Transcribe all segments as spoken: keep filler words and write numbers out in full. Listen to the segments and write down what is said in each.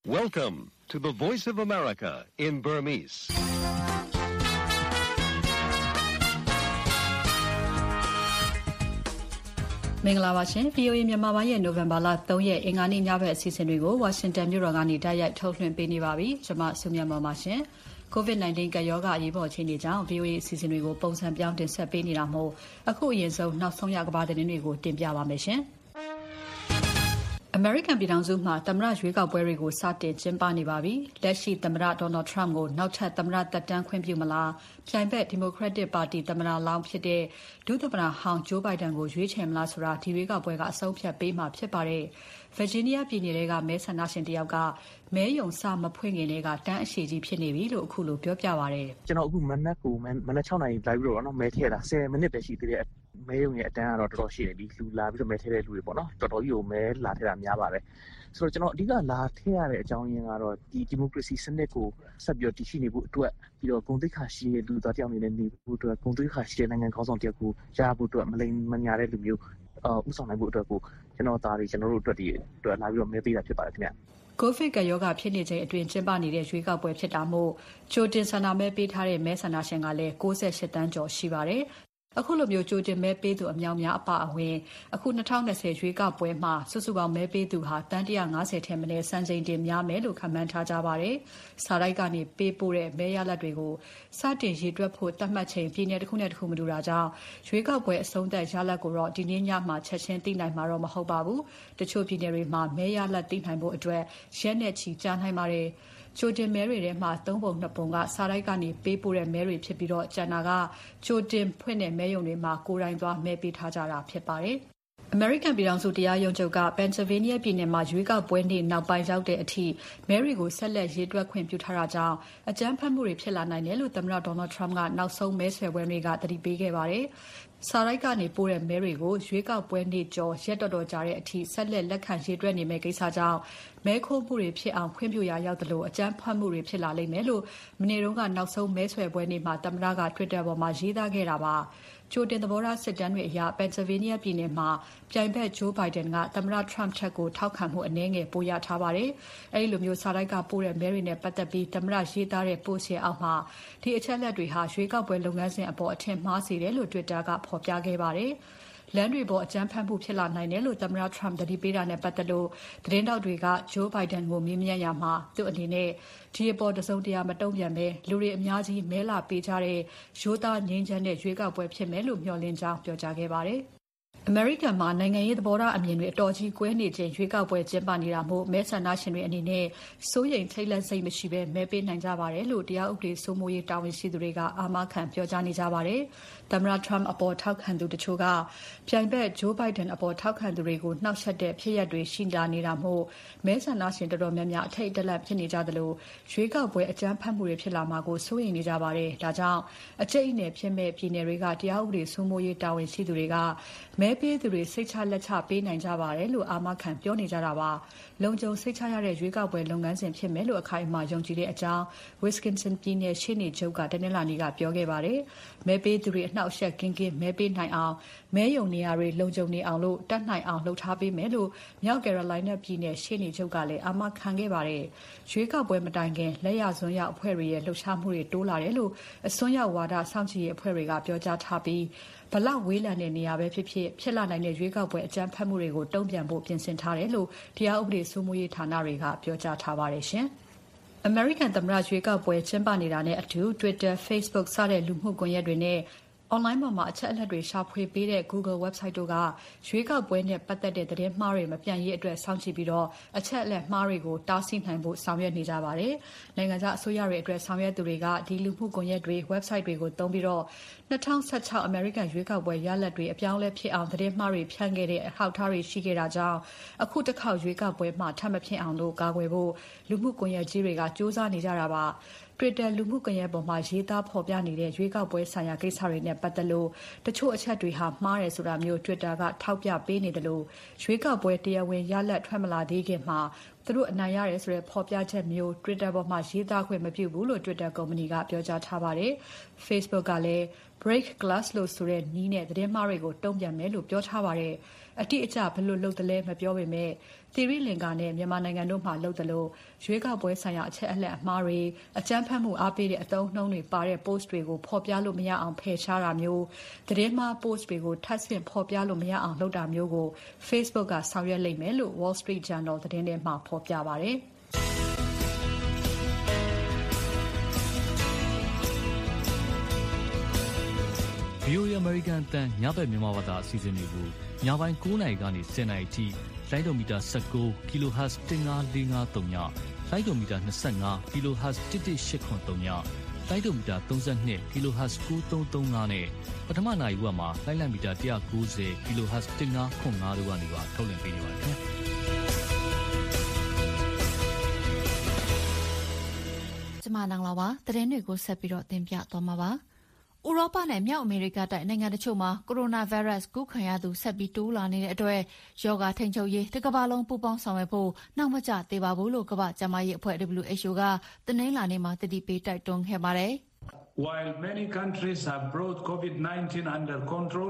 Welcome to the Voice of America in Burmese. ။မင်္ဂလာပါရှင် V O A မြန်မာပိုင်းရဲ့ နိုဝင်ဘာလ၃ရက်အင်္ဂါနေ့ညဘက်အစီအစဉ်တွေကိုဝါရှင်တန်မြို့တော်ကနေတိုက်ရိုက်ထုတ်လွှင့်ပေးနေပါပြီ။ကျွန်မစုမြတ်မောင်ပါရှင်။ COVID nineteen ကပ်ရောဂါအရေးပေါ်အခြေအနေကြောင့် V O A အစီအစဉ်တွေကိုပုံစံပြောင်းတင်ဆက်ပေးနေတာမို့အခုအရင်ဆုံးနောက်ဆုံးရကမ္ဘာသတင်းတွေကိုတင်ပြပါမယ်ရှင်။အမေရိကန်ပြည်ထောင်စုမှာသမ္မတရွေးကောက်ပွဲတွေကိုစတင်ကျင်းပနေပါပြီ။လက်ရှိသမ္မတ Donald Trump ကိုနောက်ထပ်သမ္မတသက်တမ်းခွင့်ပြုမလား။ပြိုင်ဘက် Democratic Party သမ္မတလောင်းဖြစ်တဲ့ဒုသမ္မတဟောင်း Joe Biden ကိုရွေးချယ်မလားဆိုတာဒီရွေးကောက်ပွဲကအဆုံးဖြတ်ပေးမှာဖြစ်ပါတယ်။ Virginia ပြည်နယ်ကမဲဆန္ဒရှင်တယောက်ကမဲယုံစမဖွင့်ခင်လေးကတန်းအရှိကြီးဖြစ်နေပြီလို့အခုလိုပြောပြပါတယ်။ကျွန်တော်အခုမနက်ကိုမနက်၆နာရီလိုက်ပြီးတော့နော်မဲထည့်တာ၁၀မိနစ်ပဲရှိသေးတယ်။မဲယုံရဲ့အတန်းကတော့တော်တော်ရှိတယ်ဒီလူလာပြီးတော့မဲထည့်တဲ့လူတွေပေါ့နော်တော်တော်ကြီးကိုမဲလာထည့်တာများပါတယ်။ဆိုတော့ကျွန်တော်အဓိကလာထည့်ရတဲ့အကြောင်းရင်းကတော့ဒီ democracy စနစ်ကိုဆက်ပြီးတော့တည်ရှိနေဖို့အတွက်ပြီးတော့ဂုဏ်သိက္ခာရှိတဲ့လူသားတယောက်အနေနဲ့နေဖို့အတွက်ဂုဏ်သိက္ခာရှိတဲ့နိုင်ငံခေါင်းဆောင်တယောက်ကိုရဖို့အတွက်မလိမ်မညာတဲ့လူမျိုးအာဥဆောင်နိုင်ဖို့အတွက်ကိုကျွန်တော်သားတွေကျွန်တော်တို့အတွက်ဒီအတွက်လာပြီးတော့မဲပေးတာဖြစ်ပါတယ်ခင်ဗျ။ COVID ကရောဂါဖြစ်နေချိန်အတွင်းကျင်းပနေတဲ့ရွေးကောက်ပွဲဖြစ်တာမို့ကြိုတင်ဆန္ဒမဲပေးထားတဲ့မဲဆန္ဒရှင်ကလည်း၉၈တန်းကျော်ရှိပါတယ်။အခုလိုမျိုးကြိုတင်မဲပေးသူအများများအပအဝင်အခု၂၀၂၀ရွေးကောက်ပွဲမှာစုစုပေါင်းမဲပေးသူဟာတန်း၁၅၀ထက်မနည်းစံချိန်တင်များမယ်လို့ခန့်မှန်းထားကြပါတယ်။စာတိုက်ကနေပေးပို့တဲ့မဲရလဒ်တွေကိုစတင်ရေတွက်ဖို့သတ်မှတ်ချိန်ပြည်နယ်တစ်ခုနဲ့တစ်ခုမတူတာကြောင့်ရွေးကောက်ပွဲအဆုံးသတ်ရလဒ်ကိုတော့ဒီနေ့ညမှာချက်ချင်းသိနိုင်မှာတော့မဟုတ်ပါဘူး။တချို့ပြည်နယ်တွေမှာမဲရလဒ်သိနိုင်ဖို့အတွက်ရက်နဲ့ချီကြာနိုင်ပါတယ်။ကြိုတင်မဲတွေထဲမှာသုံးပုံနှစ်ပုံကစာတိုက်ကနေပေးပို့တဲ့မဲတွေဖြစ်ပြီးတော့ကျန်တာကကြိုတင်ဖွင့်တဲ့မဲရုံတွေမှာကိုယ်တိုင်သွားမဲပေးထားကြတာဖြစ်ပါတယ်။ American ပြည်ထောင်စုတရားရုံးချုပ်က Pennsylvania ပြည်နယ်မှာရွေးကောက်ပွဲနေ့နောက်ပိုင်းရောက်တဲ့အထိမဲတွေကိုဆက်လက်ရေးတွက်ခွင့်ပြုထားတာကြောင့်အကြမ်းဖက်မှုတွေဖြစ်လာနိုင်တယ်လို့သမ္မတ Donald Trump ကနောက်ဆုံးမဲဆွယ်ပွဲတွေကသတိပေးခဲ့ပါတယ်။စာတိုက်ကနေပို့တဲ့မဲတွေကိုရွေးကောက်ပွဲနေ့ကျော်ရက်တော်တော်ကြာတဲ့အထိဆက်လက်လက်ခံရေးတွက်နေမယ့်ကိစ္စကြောင့်မဲခိုးမှုတွေဖြစ်အောင်ခွင့်ပြုရာရောက်တယ်လို့အကြမ်းဖက်မှုတွေဖြစ်လာလိမ့်မယ်လို့မနေ့တုန်းကနောက်ဆုံးမဲဆွယ်ပွဲနေ့မှာသမ္မတက Twitter ပေါ်မှာရေးသားခဲ့တာပါ။ကြိုတင်သဘောထားစစ်တမ်းတွေအရ Pennsylvania ပြည်နယ်မှာပြိုင်ဘက် Joe Biden ကသမ္မတ Trump ထက်ကိုထောက်ခံမှုအနည်းငယ်ပိုရထားပါတယ်။အဲဒီလိုမျိုးစာတိုက်ကပို့တဲ့မဲတွေနဲ့ပတ်သက်ပြီးသမ္မတရေးသားတဲ့ post ရဲ့အောက်မှာဒီအချက်အလက်တွေဟာရွေးကောက်ပွဲလုပ်ငန်းစဉ်အပေါ်အထင်မှားစေတယ်လို့ Twitter ကဖော်ပြခဲ့ပါတယ်။လမ်းတွေပေါ်အကြမ်းဖက်မှုဖြစ်လာနိုင်တယ်လို့သမ္မတ Trump သတိပေးတာနဲ့ပတ်သက်လို့သတင်းတောက်တွေက Joe Biden ကိုမေးမြန်းရမှာသူ့အနေနဲ့ဒီအပေါ်တစုံတရာမတုံ့ပြန်ပဲလူတွေအများကြီးမဲလာပေးကြတဲ့ရိုးသားငြိမ်းချမ်းတဲ့ရွေးကောက်ပွဲဖြစ်မယ်လို့မျှော်လင့်ကြောင်းပြောကြားခဲ့ပါတယ်။ American မှာနိုင်ငံရေးသဘောထားအမြင်တွေအတော်ကြီးကွဲနေခြင်းရွေးကောက်ပွဲကျင်းပနေတာမို့မဲဆန္ဒရှင်တွေအနေနဲ့စိုးရိမ်ထိတ်လန့်စိတ်မရှိဘဲမဲပေးနိုင်ကြပါတယ်လို့တရားဥပဒေစိုးမိုးရေးတာဝန်ရှိသူတွေကအာမခံပြောကြားနေကြပါတယ်။သမ္မတ Trump အပေါ်ထောက်ခံသူတချို့ကပြိုင်ဘက် Joe Biden အပေါ်ထောက်ခံသူတွေကိုနှောက်ယှက်တဲ့ဖြစ်ရပ်တွေရှိလာနေတာမို့မဲဆန္ဒရှင်တော်တော်များများအထိတ်တလန့်ဖြစ်နေကြသလိုရွေးကောက်ပွဲအကြမ်းဖက်မှုတွေဖြစ်လာမှာကိုစိုးရိမ်နေကြပါတယ်။ဒါကြောင့်အကျိတ်အနယ်ဖြစ်မဲ့ပြည်နယ်တွေကတရားဥပဒေစိုးမိုးရေးတာဝန်ရှိသူတွေကမဲပေးသူတွေစိတ်ချလက်ချပေးနိုင်ကြပါတယ်လို့အာမခံပြောနေကြတာပါလုံခြုံစိတ်ချရတဲ့ရွေးကောက်ပွဲလုပ်ငန်းစဉ်ဖြစ်မယ်လို့အခိုင်အမာယုံကြည်တဲ့အကြောင်း Wisconsin ပြည်နယ်ရှေ့နေချုပ်ကတနင်္လာနေ့ကပြောခဲ့ပါတယ်မဲပေးသူတွေအနှောက်အယှက်ကင်းကင်းမဲပေးနိုင်အောင်မဲယုံနေရာတွေလုံခြုံနေအောင်လို့တတ်နိုင်အောင်လှုပ်ထားပေးမယ်လို့မြောက် Carolina ပြည်နယ်ရှေ့နေချုပ်ကလည်းအာမခံခဲ့ပါတယ်ရွေးကောက်ပွဲမတိုင်ခင်လက်ရစွန်းရောက်အဖွဲ့တွေရဲ့လှုပ်ရှားမှုတွေတိုးလာတယ်လို့အစွန်းရောက်ဝါဒစောင့်ကြည့်ရေးအဖွဲ့တွေကပြောကြားထားပြီးဘလောက်ဝေးလံတဲ့နေရာပဲဖြစ်ဖြစ်ဖြစ်လာနိုင်တဲ့ရွေးကောက်ပွဲအကြမ်းဖက်မှုတွေကိုတုံ့ပြန်ဖို့ပြင်ဆင်ထားတယ်လို့တရားဥပဒေစိုးမိုးရေးဌာနတွေကပြောကြားထားပါတယ်ရှင်။ American သမ္မတရွေးကောက်ပွဲကျင်းပနေတာနဲ့အတူ Twitter, Facebook စတဲ့လူမှုကွန်ရက်တွေနဲ့online ပေါ်မှာအချက်အလက်တွေရှာဖွေပေးတဲ့ Google website တို့ကရွေးကောက်ပွဲနဲ့ပတ်သက်တဲ့သတင်းမှားတွေမပြန့်ရေးအတွက်စောင့်ကြည့်ပြီးတော့အချက်အလက်မှားတွေကိုတားဆီးနိုင်ဖို့ဆောင်ရွက်နေကြပါတယ်။နိုင်ငံခြားအစိုးရတွေအတွက်ဆောင်ရွက်သူတွေကဒီလူမှုကွန်ရက်တွေ website တွေကိုသုံးပြီးတော့၂၀၁၆ American ရွေးကောက်ပွဲရလဒ်တွေအပြောင်းအလဲဖြစ်အောင်သတင်းမှားတွေဖြန့်ခဲ့တဲ့အထောက်အထားတွေရှိခဲ့တာကြောင့်အခုတစ်ခေါက်ရွေးကောက်ပွဲမှာထပ်မဖြစ်အောင်လို့ကာကွယ်ဖို့လူမှုကွန်ရက်ကြီးတွေကစူးစမ်းနေကြတာပါ။ Twitter လူမှုကွန်ရက်ပေါ်မှာရေးသားဖော်ပြနေတဲ့ရွေးကောက်ပွဲဆိုင်ရာကိစ္စတွေနဲ့ပတ်သက်လို့တချို့အချက်တွေဟာမှားတယ်ဆိုတာမျိုး Twitter ကထောက်ပြပေးနေတယ်လို့ရွေးကောက်ပွဲတရားဝင်ရလဒ်ထွက်မလာသေးခင်မှာသူတို့အနိုင်ရတယ်ဆိုတဲ့ဖော်ပြချက်မျိုး Twitter ပေါ်မှာရေးသားခွင့်မပြုဘူးလို့ Twitter ကုမ္ပဏီကပြောကြားထားပါတယ်။ Facebook ကလည်း break glass လို့ဆိုတဲ့နည်းနဲ့သတင်းမှားတွေကိုတုံ့ပြန်မယ်လို့ပြောထားပါတယ်။အတိအကျဘယ်လိုလုပ်သလဲမပြောပေမဲ့ သီရိလင်္ကာနဲ့မြန်မာနိုင်ငံတို့မှာလုပ်သလိုရွေးကောက်ပွဲဆိုင်ရာအချက်အလက်အမှားတွေအကြမ်းဖက်မှုအားပေးတဲ့အသုံးအနှုန်းတွေပါတဲ့ post တွေကိုဖော်ပြလို့မရအောင်ဖယ်ရှားတာမျိုးသတင်းမှား post တွေကိုထပ်ဆင့်ဖော်ပြလို့မရအောင်လုပ်တာမျိုးကို Facebook ကဆောင်ရွက်လိမ့်မယ်လို့ Wall Street Journal သတင်းထဲမှာဖော်ပြပါတယ်။ဗွီအိုအေ American အသံညဘက်မြန်မာဘာသာအစီအစဉ်တွေကိုညပိုင်း၉နာရီကနေ၁၀နာရီထိလိုင်းဒိုမီတာ၁၉ kilohertz ၁၅၄၅၃ညလိုင်းဒိုမီတာ၂၅ kilohertz ၁၁၈၇၃ညလိုင်းဒိုမီတာ၃၂ kilohertz ၉၃၃၅နဲ့ပထမနာရီဝက်မှာလိုင်းလံမီတာ၁၉၀ kilohertz ၁၅ခွန်၅တို့ကနေပါထုတ်လွှင့်ပေးနေပါတယ်ခင်ဗျာကျမနန်းလာပါသတင်းတွေကိုဆက်ပြီးတော့တင်ပြသွားမှာပါဥရောပနဲ့မြောက်အမေရိကတိုက်နိုင်ငံတချို့မှာကိုရိုနာဗိုင်းရပ်စ်ကူးခံရသူဆက်ပြီးတိုးလာနေတဲ့အတွက်ရောဂါထိန်းချုပ်ရေးတစ်ကမ္ဘာလုံးပူးပေါင်းဆောင်ရွက်ဖို့နောက်မကျသေးပါဘူးလို့ကမ္ဘာ့ကျန်းမာရေးအဖွဲ့ W H O ကတနင်္လာနေ့မှာတတိပေးတိုက်တွန်းခဲ့ပါတယ်။ While many countries have brought COVID nineteen under control,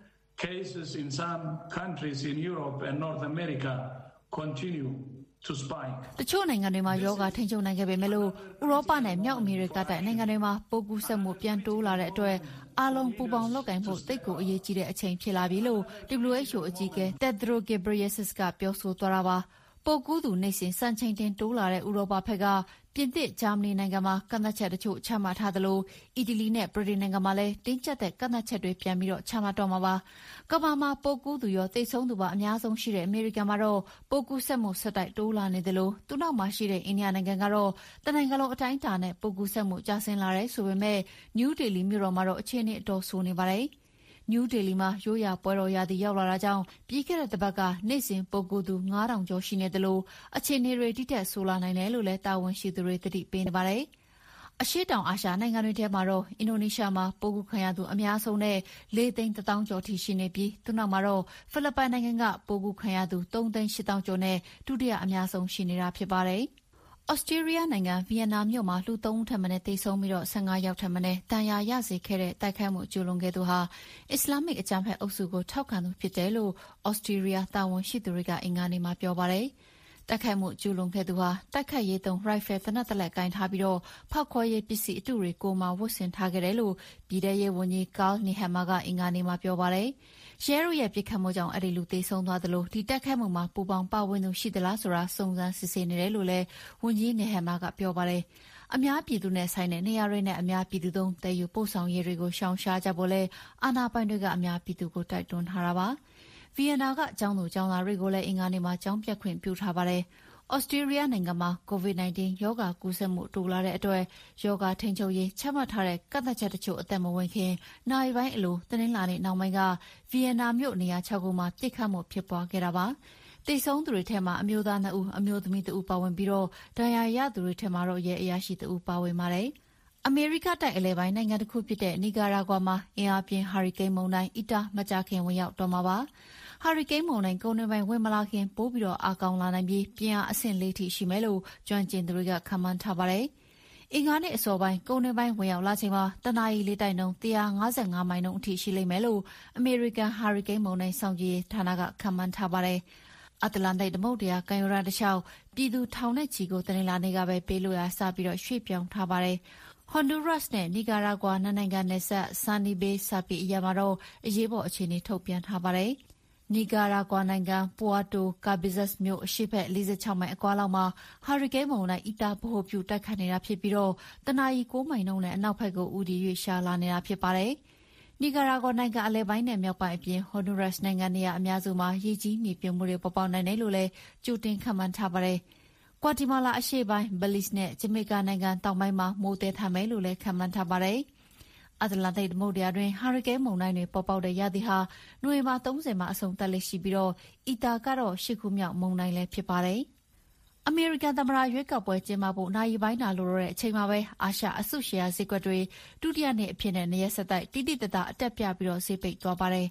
cases in some countries in Europe and North America continueတချို့နိုင်ငံတွေမှာယောဂထိန်းချုပ်နိုင်ခဲ့ပေမဲ့လို့ဥရောပနဲ့မြောက်အမေရိကတိုက်နိုင်ငံတွေမှာပိုးကူးစက်မှုပြန်တိုးလာတဲ့အတွက်အားလုံးပူပေါင်းလုပ်ကိုင်ဖို့တိတ်ကိုအရေးကြီးတဲ့အချိန်ဖြစ်လာပြီလို့ W H O အကြီးအကဲ Tedros Ghebreyesus ကပြောဆိုသွားတာပါပိုးကူးသူနေစဉ်စံချိန်တင်တိုးလာတဲ့ဥရောပဘက်ကပြင်သစ်ဂျာမနီနိုင်ငံမှာကန့်သတ်ချက်တချို့ချမှတ်ထားသလိုအီတလီနဲ့ဗြိတိန်နိုင်ငံမှာလည်းတင်းကျပ်တဲ့ကန့်သတ်ချက်တွေပြန်ပြီးတော့ချမှတ်တော့မှာပါကမ္ဘာမှာပိုးကူးသူရောသိဆုံးသူပါအများဆုံးရှိတဲ့အမေရိကန်မှာတော့ပိုးကူးဆက်မှုဆက်တိုက်တိုးလာနေသလိုသူ့နောက်မှာရှိတဲ့အိန္ဒိယနိုင်ငံကတော့တနိုင်ငံလုံးအတိုင်းအတာနဲ့ပိုးကူးဆက်မှုကျဆင်းလာတယ်ဆိုပေမဲ့နယူးဒေလီမြို့တော်မှာတော့အခြေအနေအတော်ဆိုးနေပါတယ်နယူးဒေလီမှာရိုးရာပွဲတော်ရာသီရောက်လာတာကြောင့်ပြီးခဲ့တဲ့တစ်ပတ်ကနေ့စဉ်ပိုးကူးသူ၅ထောင်ကျော်ရှိနေသလိုအခြေအနေတွေတိတက်ဆိုးလာနိုင်တယ်လို့လည်းတာဝန်ရှိသူတွေသတိပေးနေပါတယ်။အရှေ့တောင်အာရှနိုင်ငံတွေထဲမှာတော့အင်ဒိုနီးရှားမှာပိုးကူးခံရသူအများဆုံးနဲ့လေးသိန်းတစ်သောင်းကျော်ထိရှိနေပြီးသူနောက်မှာတော့ဖိလစ်ပိုင်နိုင်ငံကပိုးကူးခံရသူသုံးသိန်းရှစ်သောင်းကျော်နဲ့ဒုတိယအများဆုံးရှိနေတာဖြစ်ပါတယ်။ဩစတြေးလျနိုင်ငံဗီယက်နာမြို့မှာလူသုံးဦးထက်မနည်းသေဆုံးပြီးတော့၁၅ယောက်ထက်မနည်းဒဏ်ရာရစေခဲ့တဲ့တိုက်ခိုက်မှုကျူးလွန်ခဲ့သူဟာအစ္စလာမစ်အကြမ်းဖက်အုပ်စုကိုထောက်ခံသူဖြစ်တယ်လို့ဩစတြေးလျတာဝန်ရှိသူတွေကအင်္ဂါနေ့မှာပြောပါတယ်။တိုက်ခိုက်မှုကျူးလွန်ခဲ့သူဟာတိုက်ခိုက်ရေးသုံးရိုင်ဖယ်သေနတ်တလက်ကင်ထားပြီးတော့ဖောက်ခွဲရေးပစ္စည်းအတုတွေကိုမှဝတ်ဆင်ထားခဲ့တယ်လို့ပြည်ထရေးဝန်ကြီးကားနီဟမ်မာကအင်္ဂါနေ့မှာပြောပါတယ်။ရဲတို့ရဲ့ပြစ်ခတ်မှုကြောင့်အဲ့ဒီလူသေဆုံးသွားသလိုဒီတိုက်ခိုက်မှုမှာပူပေါင်းပါဝင်သူရှိသလားဆိုတာစုံစမ်းစစ်ဆေးနေတယ်လို့လည်းဝန်ကြီးနီဟမ်မာကပြောပါတယ်။အများပြည်သူနဲ့ဆိုင်တဲ့နေရာတွေနဲ့အများပြည်သူသုံးတည်ယူပို့ဆောင်ရေးတွေကိုရှောင်ရှားကြဖို့လဲအာဏာပိုင်တွေကအများပြည်သူကိုတိုက်တွန်းထားတာပါ။ဗီယက်နာကအကြောင်းသူကျောင်းသားတွေကိုလည်းအင်္ဂါနေ့မှာကျောင်းပြတ်ခွင့်ပြုထားပါတယ်။ဩစတြေးလျနိုင်ငံမှာ COVID nineteen ရောဂါကူးစက်မှုတိုးလာတဲ့အတွက်ရောဂါထိန်းချုပ်ရေးချမှတ်ထားတဲ့ကန့်သတ်ချက်တချို့အသက်မဝင်ခင်နိုင်ပိုင်းအလိုတနင်္လာနေ့နောက်ပိုင်းကဗီယက်နာမြို့နေရာ၆ခုမှာပြစ်ခတ်မှုဖြစ်ပွားခဲ့တာပါ။တိတ်ဆုံးသူတွေထဲမှာအမျိုးသားနှစ်ဦးအမျိုးသမီးတစ်ဦးပါဝင်ပြီးတော့ဒဏ်ရာရသူတွေထဲမှာတော့ရဲအရာရှိတစ်ဦးပါဝင်ပါတယ်။အမေရိကတိုက်အလဲပိုင်းနိုင်ငံတစ်ခုဖြစ်တဲ့နီကာရာဂွာမှာအင်အားပြင်းဟာရီကိန်းမုန်တိုင်းအီတာမကြာခင်ဝင်ရောက်တော့မှာပါ။ဟာရီကိန်းမုန်တိုင်းကုန်းတွင်းပိုင်းဝင်မလာခင်ပိုးပြီးတော့အားကောင်းလာနိုင်ပြီးပြင်းအားအဆင့်လေးထိရှိမယ်လို့ကျွမ်းကျင်သူတွေကခန့်မှန်းထားပါတယ်။အင်္ဂါနေ့အစောပိုင်းကုန်းတွင်းပိုင်းဝင်ရောက်လာချိန်မှာတနအီလေးတိုက်နှုန်း၁၅၅မိုင်နှုန်းအထိရှိလိမ့်မယ်လို့အမေရိကန်ဟာရီကိန်းမုန်တိုင်းစောင့်ကြည့်ဌာနကခန့်မှန်းထားပါတယ်။အတ္တလန္တိတ်သမုဒ္ဒရာကမ်းရိုးတန်းတစ်လျှောက်ပြည်သူထောင်နဲ့ချီကိုတနင်္လာနေ့ကပဲပေးလို့ရစပြီးတော့ရွှေ့ပြောင်းထားပါတယ်။ဟွန်ဒူရပ်စ်နဲ့နီကာရာဂွာနိုင်ငံနယ်စပ်ဆန်နီဘေးစာပီအရာမှာတော့အရေးပေါ်အခြေအနေထုတ်ပြန်ထားပါတယ်။နီကာရာဂွာနိုင်ငံပွာတိုကာဘီဇက်မြို့အရှေ့ဘက်၄၆မိုင်အကွာလောက်မှာဟာရီကိန်းမုန်တိုင်းအီတာဗဟိုပြုတိုက်ခတ်နေတာဖြစ်ပြီးတော့တနအီ၉မိုင်နှုန်းနဲ့အနောက်ဘက်ကိုဦးတည်၍ရှာလာနေတာဖြစ်ပါတယ်။နီကာရာဂွာနိုင်ငံအလဲပိုင်းနဲ့မြောက်ပိုင်းအပြင်ဟွန်ဒူရပ်စ်နိုင်ငံနေရာအများစုမှာရေကြီးမြေပြိုမှုတွေပေါ်ပေါက်နိုင်တယ်လို့လည်းကြိုတင်ခန့်မှန်းထားပါတယ်။ကွာတီမာလာအရှေ့ပိုင်းဘလစ်နဲ့ဂျမေကာနိုင်ငံတောင်ပိုင်းမှာမိုးသည်ထမယ်လို့လည်းခန့်မှန်းထားပါတယ်။အတ္တလန္တိတ်သမုဒ္ဒရာတွင်ဟာရီကိန်းမုန်တိုင်းတွေပေါ်ပေါက်တဲ့ရာသီဟာနိုဝင်ဘာ၃၀မှာအဆုံးသတ်လက်ရှိပြီးတော့အီတာကတော့ရှစ်ခုမြောက်မုန်တိုင်းလည်းဖြစ်ပါတယ်။အမေရိကန်သမ္မတရွေးကောက်ပွဲကျင်းပဖို့နိုင်ရီပိုင်းသာလိုတော့တဲ့အချိန်မှာပဲအာရှအစုရှယ်ယာဈေးကွက်တွေဒုတိယနေ့အဖြစ်နဲ့နေရက်ဆက်တိုက်တိတိတသားအတက်ပြပြီးတော့ဈေးပိတ်သွားပါတယ်။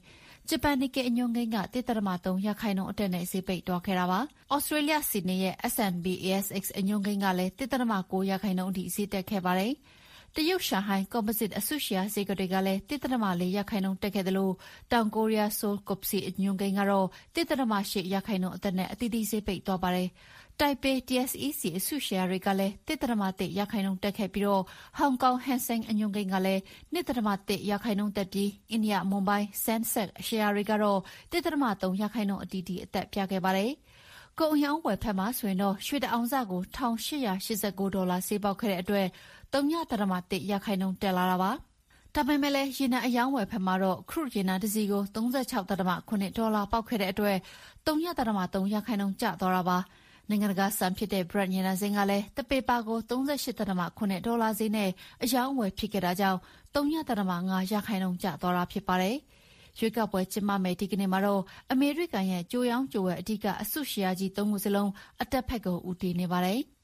ဂျပန်နစ်ကေအညွှန်းကိန်းက တစ် ဒသမ သုံး ရာခိုင်နှုန်းအတက်နဲ့ဈေးပိတ်သွားခဲ့တာပါ။ဩစတြေးလျဆစ်ဒနီရဲ့ S and P A S X အညွှန်းကိန်းကလည်း တစ် ဒသမ ကိုး ရာခိုင်နှုန်းအထိဈေးတက်ခဲ့ပါတယ်။တရုတ်ရှန်ဟိုင်း Composite အစုရှယ်ယာဈေးကွက်တွေကလည်း တစ် ဒသမ လေး ရာခိုင်နှုန်းတက်ခဲ့သလိုတောင်ကိုရီးယား Seoul ကော့ပစီအညွှန်းကိန်းကတော့ တစ် ဒသမ ရှစ် ရာခိုင်နှုန်းအတက်နဲ့အသီးသီးဈေးပိတ်သွားပါတယ်။တိုင်ပေ T S E C အစုရှယ်ယာတွေကလည်း တစ် ဒသမ တစ် ရာခိုင်နှုန်းတက်ခဲ့ပြီးတော့ဟောင်ကောင် Hang Seng အညွှန်းကိန်းကလည်း နှစ် ဒသမ တစ် ရာခိုင်နှုန်းတက်ပြီးအိန္ဒိယမွန်ဘိုင်း Sensex ရှယ်ယာတွေကတော့ တစ် ဒသမ သုံး ရာခိုင်နှုန်းအတီးတီးအတက်ပြခဲ့ပါတယ်။ကုန်အရောင်းဝယ်ဖက်မှာဆိုရင်တော့ရွှေတအောင်စကို ၁၈၈၉ ဒေါ်လာဈေးပေါက်ခဲ့တဲ့အတွက် ၃ ဒသမ တစ် ရာခိုင်နှုန်းတက်လာတာပါ။ဒါပေမဲ့လည်းရေနံအရောင်းဝယ်ဖက်မှာတော့ခရုရေနံတစ်စီးကို၃၆ ဒသမ ခုနှစ် ဒေါ်လာပေါက်ခဲ့တဲ့အတွက်၃ ဒသမ သုံး ရာခိုင်နှုန်းကျသွားတာပါ။နိုင်ငံတကာစံဖြစ်တဲ့ Brent ရေနံစိမ်းကလည်းတစ်ပေပါကို၃၈ ဒသမ ခုနှစ် ဒေါ်လာဈေးနဲ့အရောင်းဝယ်ဖြစ်ခဲ့တာကြောင့်၃ ဒသမ ၅ ရာခိုင်နှုန်းကျသွားတာဖြစ်ပါတယ်။ရွေးကောက်ပွဲကျင်းပမယ်ဒီကနေ့မှာတော့အမေရိကန်ရဲ့ကြိုရောင်းကြိုဝယ်အဓိကအစုရှယ်ယာကြီးသုံးခုစလုံးအတက်ဖက်ကိုဦးတည်နေပါတယ်။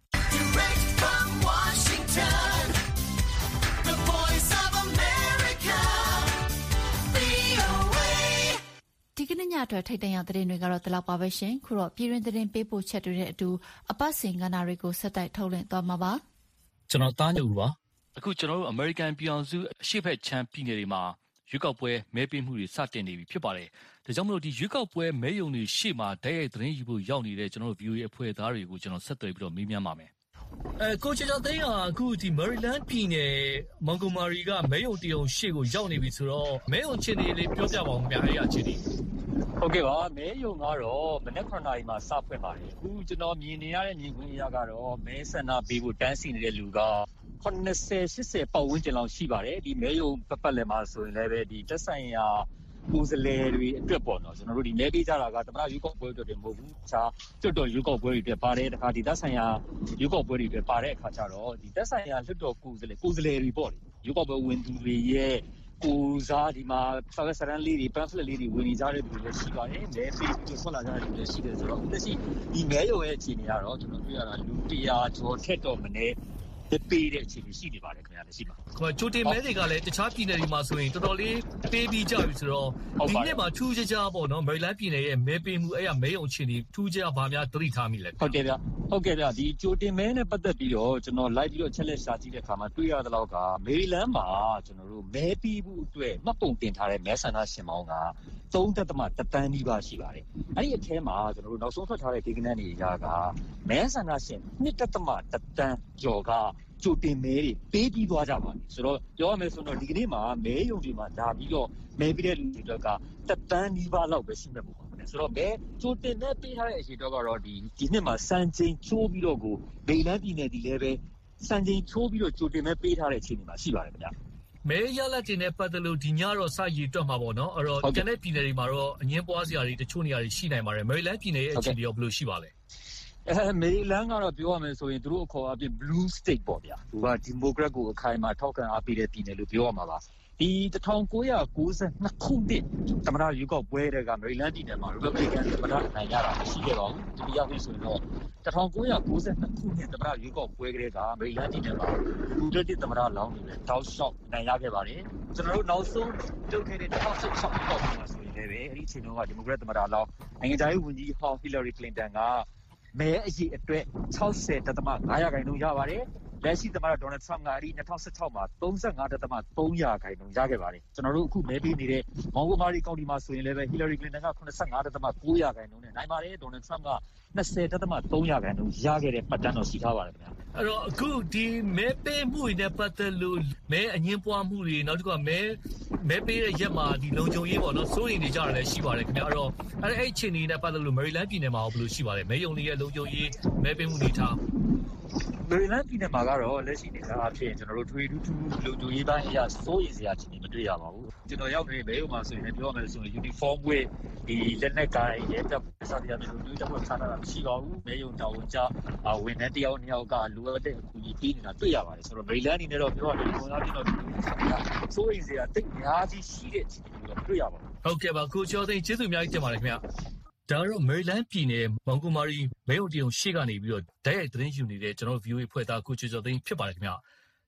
ဒီကနေ့ညအတွက်ထိတ်တန့်ရောက်သတင်းတွေကတော့ဒီလောက်ပါပဲရှင်ခုတော့ပြည်တွင်းသတင်းပေးပို့ချက်တွေနဲ့အတူအပတ်စဉ်ကဏ္ဍတွေကိုဆက်တိုက်ထုတ်လွှင့်သွားမှာပါကျွန်တော်တားညို့ပါအခုကျွန်တော်တို့ American ပြည်အောင်စုအရှေ့ဘက်ခြမ်းပြည်နယ်တွေမှာရွေးကောက်ပွဲမဲပေးမှုတွေစတင်နေပြီဖြစ်ပါတယ်ဒါကြောင့်မလို့ဒီရွေးကောက်ပွဲမဲယုံတွေရှေ့မှာဓာတ်ရိုက်သတင်းယူဖို့ရောက်နေတဲ့ကျွန်တော်တို့ V O A အဖွဲ့သားတွေကိုကျွန်တော်ဆက်သွယ်ပြီးတော့မေးမြန်းပါမယ်အဲကိုချေချေသိန်းကအခုဒီ Maryland ပြည်နယ် Montgomery ကမဲယုံတရုံရှေ့ကိုရောက်နေပြီဆိုတော့မဲယုံချင်းတွေလေးပြောပြပါဦးခင်ဗျာအဲ့အချင်းတွေဟုတ်ကဲ့ပါမဲယုံကတော့မနက်ခုနှစ်နာရီမှာစဖွင့်ပါတယ်အခုကျွန်တော်မြင်နေရတဲ့မြင်ကွင်းအရကတော့မဲဆန္ဒပေးဖို့တန်းစီနေတဲ့လူက၇၀ ၈၀ပတ်ဝန်းကျင်လောက်ရှိပါတယ်ဒီမဲယုံပတ်ပတ်လည်မှာဆိုရင်လည်းပဲဒီတက်ဆိုင်ရာကိုယ်စားလှယ်တွေအတွက်ပေါ့နော်ကျွန်တော်တို့ဒီမဲပေးကြတာကသမ္မတရွေးကောက်ပွဲအတွက်တည်းမဟုတ်ဘူးအခြားကျွတ်တော်ရွေးကောက်ပွဲတွေအတွက်ပါတယ်တခါဒီတက်ဆိုင်ရာရွေးကောက်ပွဲတွေအတွက်ပါတဲ့အခါကျတော့ဒီတက်ဆိုင်ရာလွှတ်တော်ကိုယ်စားလှယ်ကိုယ်စားလှယ်တွေပေါ့လေရွေးကောက်ပွဲဝင်သူတွေရဲ့ကိုစားဒီမှာစာရွက်စာတမ်းလေးတွေ pamphlet လေးတွေဝင်နေကြတဲ့လူတွေရှိပါတယ်မဲပေးပြီးထွက်လာကြတဲ့လူတွေရှိတယ်ဆိုတော့အခုလက်ရှိဒီမဲရုံရဲ့အခြေအနေကတော့ကျွန်တော်တွေ့ရတာလူတရာကျော်ထက်တော့မနည်းပေးတဲ့အခြေအနေရှိနေပါတယ်ခင်ဗျာလက်ရှိမှာဟိုချိုတင်မဲတွေကလည်းတခြားပြည်နယ်တွေမှာဆိုရင်တော်တော်လေးပေးပြီးကြပြီဆိုတော့ဒီနေ့မှာထူးခြားခြားပေါ့နော်မယ်ရီလန်းပြည်နယ်ရဲ့မဲပေးမှုအဲ့ရမဲရုံအခြေအနေထူးခြားဘာများသတိထားမိလဲဟုတ်တယ်ဗျဟုတ်ကဲ့ဗျဒီချိုတင်မဲနဲ့ပတ်သက်ပြီးတော့ကျွန်တော် live ပြီးတော့ချက်လက်ရှာကြည့်တဲ့အခါမှာတွေ့ရတဲ့လောက်ကမယ်ရီလန်းမှာကျွန်တော်တို့မဲပေးမှုအတွက်မှတ်ပုံတင်ထားတဲ့မဲဆန္ဒရှင်ပေါင်းက၃ ဒသမ တစ် တန်းနီးပါးရှိပါတယ်အဲ့ဒီအထဲမှာကျွန်တော်တို့နောက်ဆုံးထွက်ထားတဲ့ဒေသနန်းတွေအရာကမဲဆန္ဒရှင်၂ ဒသမ တစ် တန်းကျော်ကကြိုတင်မဲတွေပေးပြီးသွားကြပါပြီဆိုတော့ပြောရမယ်ဆိုတော့ဒီကနေ့မှာမဲယုံတွေမှာလာပြီးတော့မဲပေးတဲ့လူတွေကတစ်တန်းနီးပါးလောက်ပဲရှိမဲ့ပုံပါဆိုတော့မဲကြိုတင်မဲပေးထားတဲ့အချိန်တော့ကတော့ဒီဒီနှစ်မှာစံချိန်ချိုးပြီးတော့ကိုမေလန်းပြည်နယ်ဒီလည်းပဲစံချိန်ချိုးပြီးတော့ကြိုတင်မဲပေးထားတဲ့အချိန်တွေမှာရှိပါတယ်ခင်ဗျမဲရလက်တင်နဲ့ပတ်သက်လို့ဒီညတော့စရည်တွက်မှာပေါ့နော်အဲ့တော့ကျန်တဲ့ပြည်နယ်တွေမှာတော့အငင်းပွားစရာတွေတချို့နေရာတွေရှိနိုင်ပါတယ်မယ်ရီလန်းပြည်နယ်ရဲ့အခြေအနေရောဘယ်လိုရှိပါလဲအဲမေရီလန်းကတော့ပြောရမယ်ဆိုရင်သူတို့အခေါ်အပြင် blue state ပေါ့ဗျာသူကဒီမိုကရက်ကိုအခိုင်အမာထောက်ခံအားပေးတဲ့ပြည်နယ်လို့ပြောရမှာပါဒီ၁၉၉၂ခုနှစ်သမ္မတရွေးကောက်ပွဲတွေကမေရီလန်းပြည်နယ်မှာ Republican သမ္မတနိုင်ရတာမရှိခဲ့ပါဘူးဒီရောက်ပြီဆိုရင်တော့၁၉၉၂ခုနှစ်သမ္မတရွေးကောက်ပွဲကလေးကမေရီလန်းပြည်နယ်မှာလူတက်တဲ့သမ္မတလောင်းတွေနဲ့တောက်လျှောက်နိုင်ရခဲ့ပါတယ်ကျွန်တော်တို့နောက်ဆုံးတုတ်ခဲ့တဲ့၂၀၁၆ခုနှစ်မှာဆိုရင်လည်းအဲ့ဒီအချိန်တုန်းကဒီမိုကရက်သမ္မတလောင်းနိုင်ငံခြားရေးဝန်ကြီးဟောင်း Hillary Clinton ကမဲအရေးအတွက်၆၀ ဒသမ ၅ ရာခိုင်နှုန်းရပါတယ်လက်ရှိသမ္မတဒေါ်နယ်ထရမ့်ကအဲ့ဒီ၂၀၁၆မှာ၃၅ ဒသမ ၃ ရာခိုင်နှုန်းရခဲ့ပါတယ်ကျွန်တော်တို့အခုမဲပေးနေတဲ့မောင်ဂိုမာရီကောင်တီမှာဆိုရင်လည်းပဲ Hillary Clinton က၇၅ ဒသမ ၉ ရာခိုင်နှုန်းနဲ့နိုင်ပါတယ်ဒေါ်နယ်ထရမ့်က၂၀ ဒသမ ၃ ရာခိုင်နှုန်းရခဲ့တဲ့ပတ်တန်းတော့ရှိထားပါတယ်ခင်ဗျာအဲ့တော့အခုဒီမဲပေးမှုတွေနဲ့ပတ်သက်လို့မဲအငင်းပွားမှုတွေနောက်တစ်ခုကမဲမဲပေးတဲ့ရက်မှာဒီလုံခြုံရေးပေါ့နော်စိုးရိမ်နေကြတာလည်းရှိပါတယ်ခင်ဗျာအဲ့တော့အဲ့အဲ့အချိန်တွေနဲ့ပတ်သက်လို့မယ်ရီလန်းပြည်နယ်မှာဘယ်လိုရှိပါလဲမဲယုံတွေရဲ့လုံခြုံရေးမဲပေးမှုတွေထားမေရီလန်းပြည်နယ်မှာကတော့လက်ရှိနေတာအဖြစ်ကျွန်တော်တို့ထွေထူးထူးလုံခြုံရေးပိုင်းအရာစိုးရိမ်စရာအခြေအနေမတွေ့ရပါဘူးကျွန်တော်ရောက်နေတဲ့မဲယုံမှာဆိုရင်ပြောရမယ်ဆိုရင် uniform ဝတ်ဒီလက်နက်ကိုင်ရဲတပ်ဖွဲ့စားတရားမျိုးတွေတော့ထားတာမရှိပါဘူးမဲယုံတာဝန်ကျဝန်ထမ်းတယောက်နှစ်ယောက်ကလိုအပ်တဲ့အကူအညီပေးနေတာတွေ့ရပါတယ်ဆိုတော့မေရီလန်းအနေနဲ့တော့ပြောရတယ်ပုံသားပြတော့စိုးရိမ်စရာတိတ်အများကြီးရှိတဲ့အခြေအနေကိုတွေ့ရပါဘူးဟုတ်ကဲ့ပါကိုကျော်သိန်းကျေးဇူးအများကြီးတင်ပါတယ်ခင်ဗျာဒါတော့မယ်ရီလန်းပြည်နယ်မောင်ဂိုမာရီမဲယုံတရုံရှေ့ကနေပြီးတော့ဓာတ်ရိုက်သတင်းယူနေတဲ့ကျွန်တော် V O A ဖွဲ့သားကိုကျော်ကျော်သိန်းဖြစ်ပါတယ်ခင်ဗျာ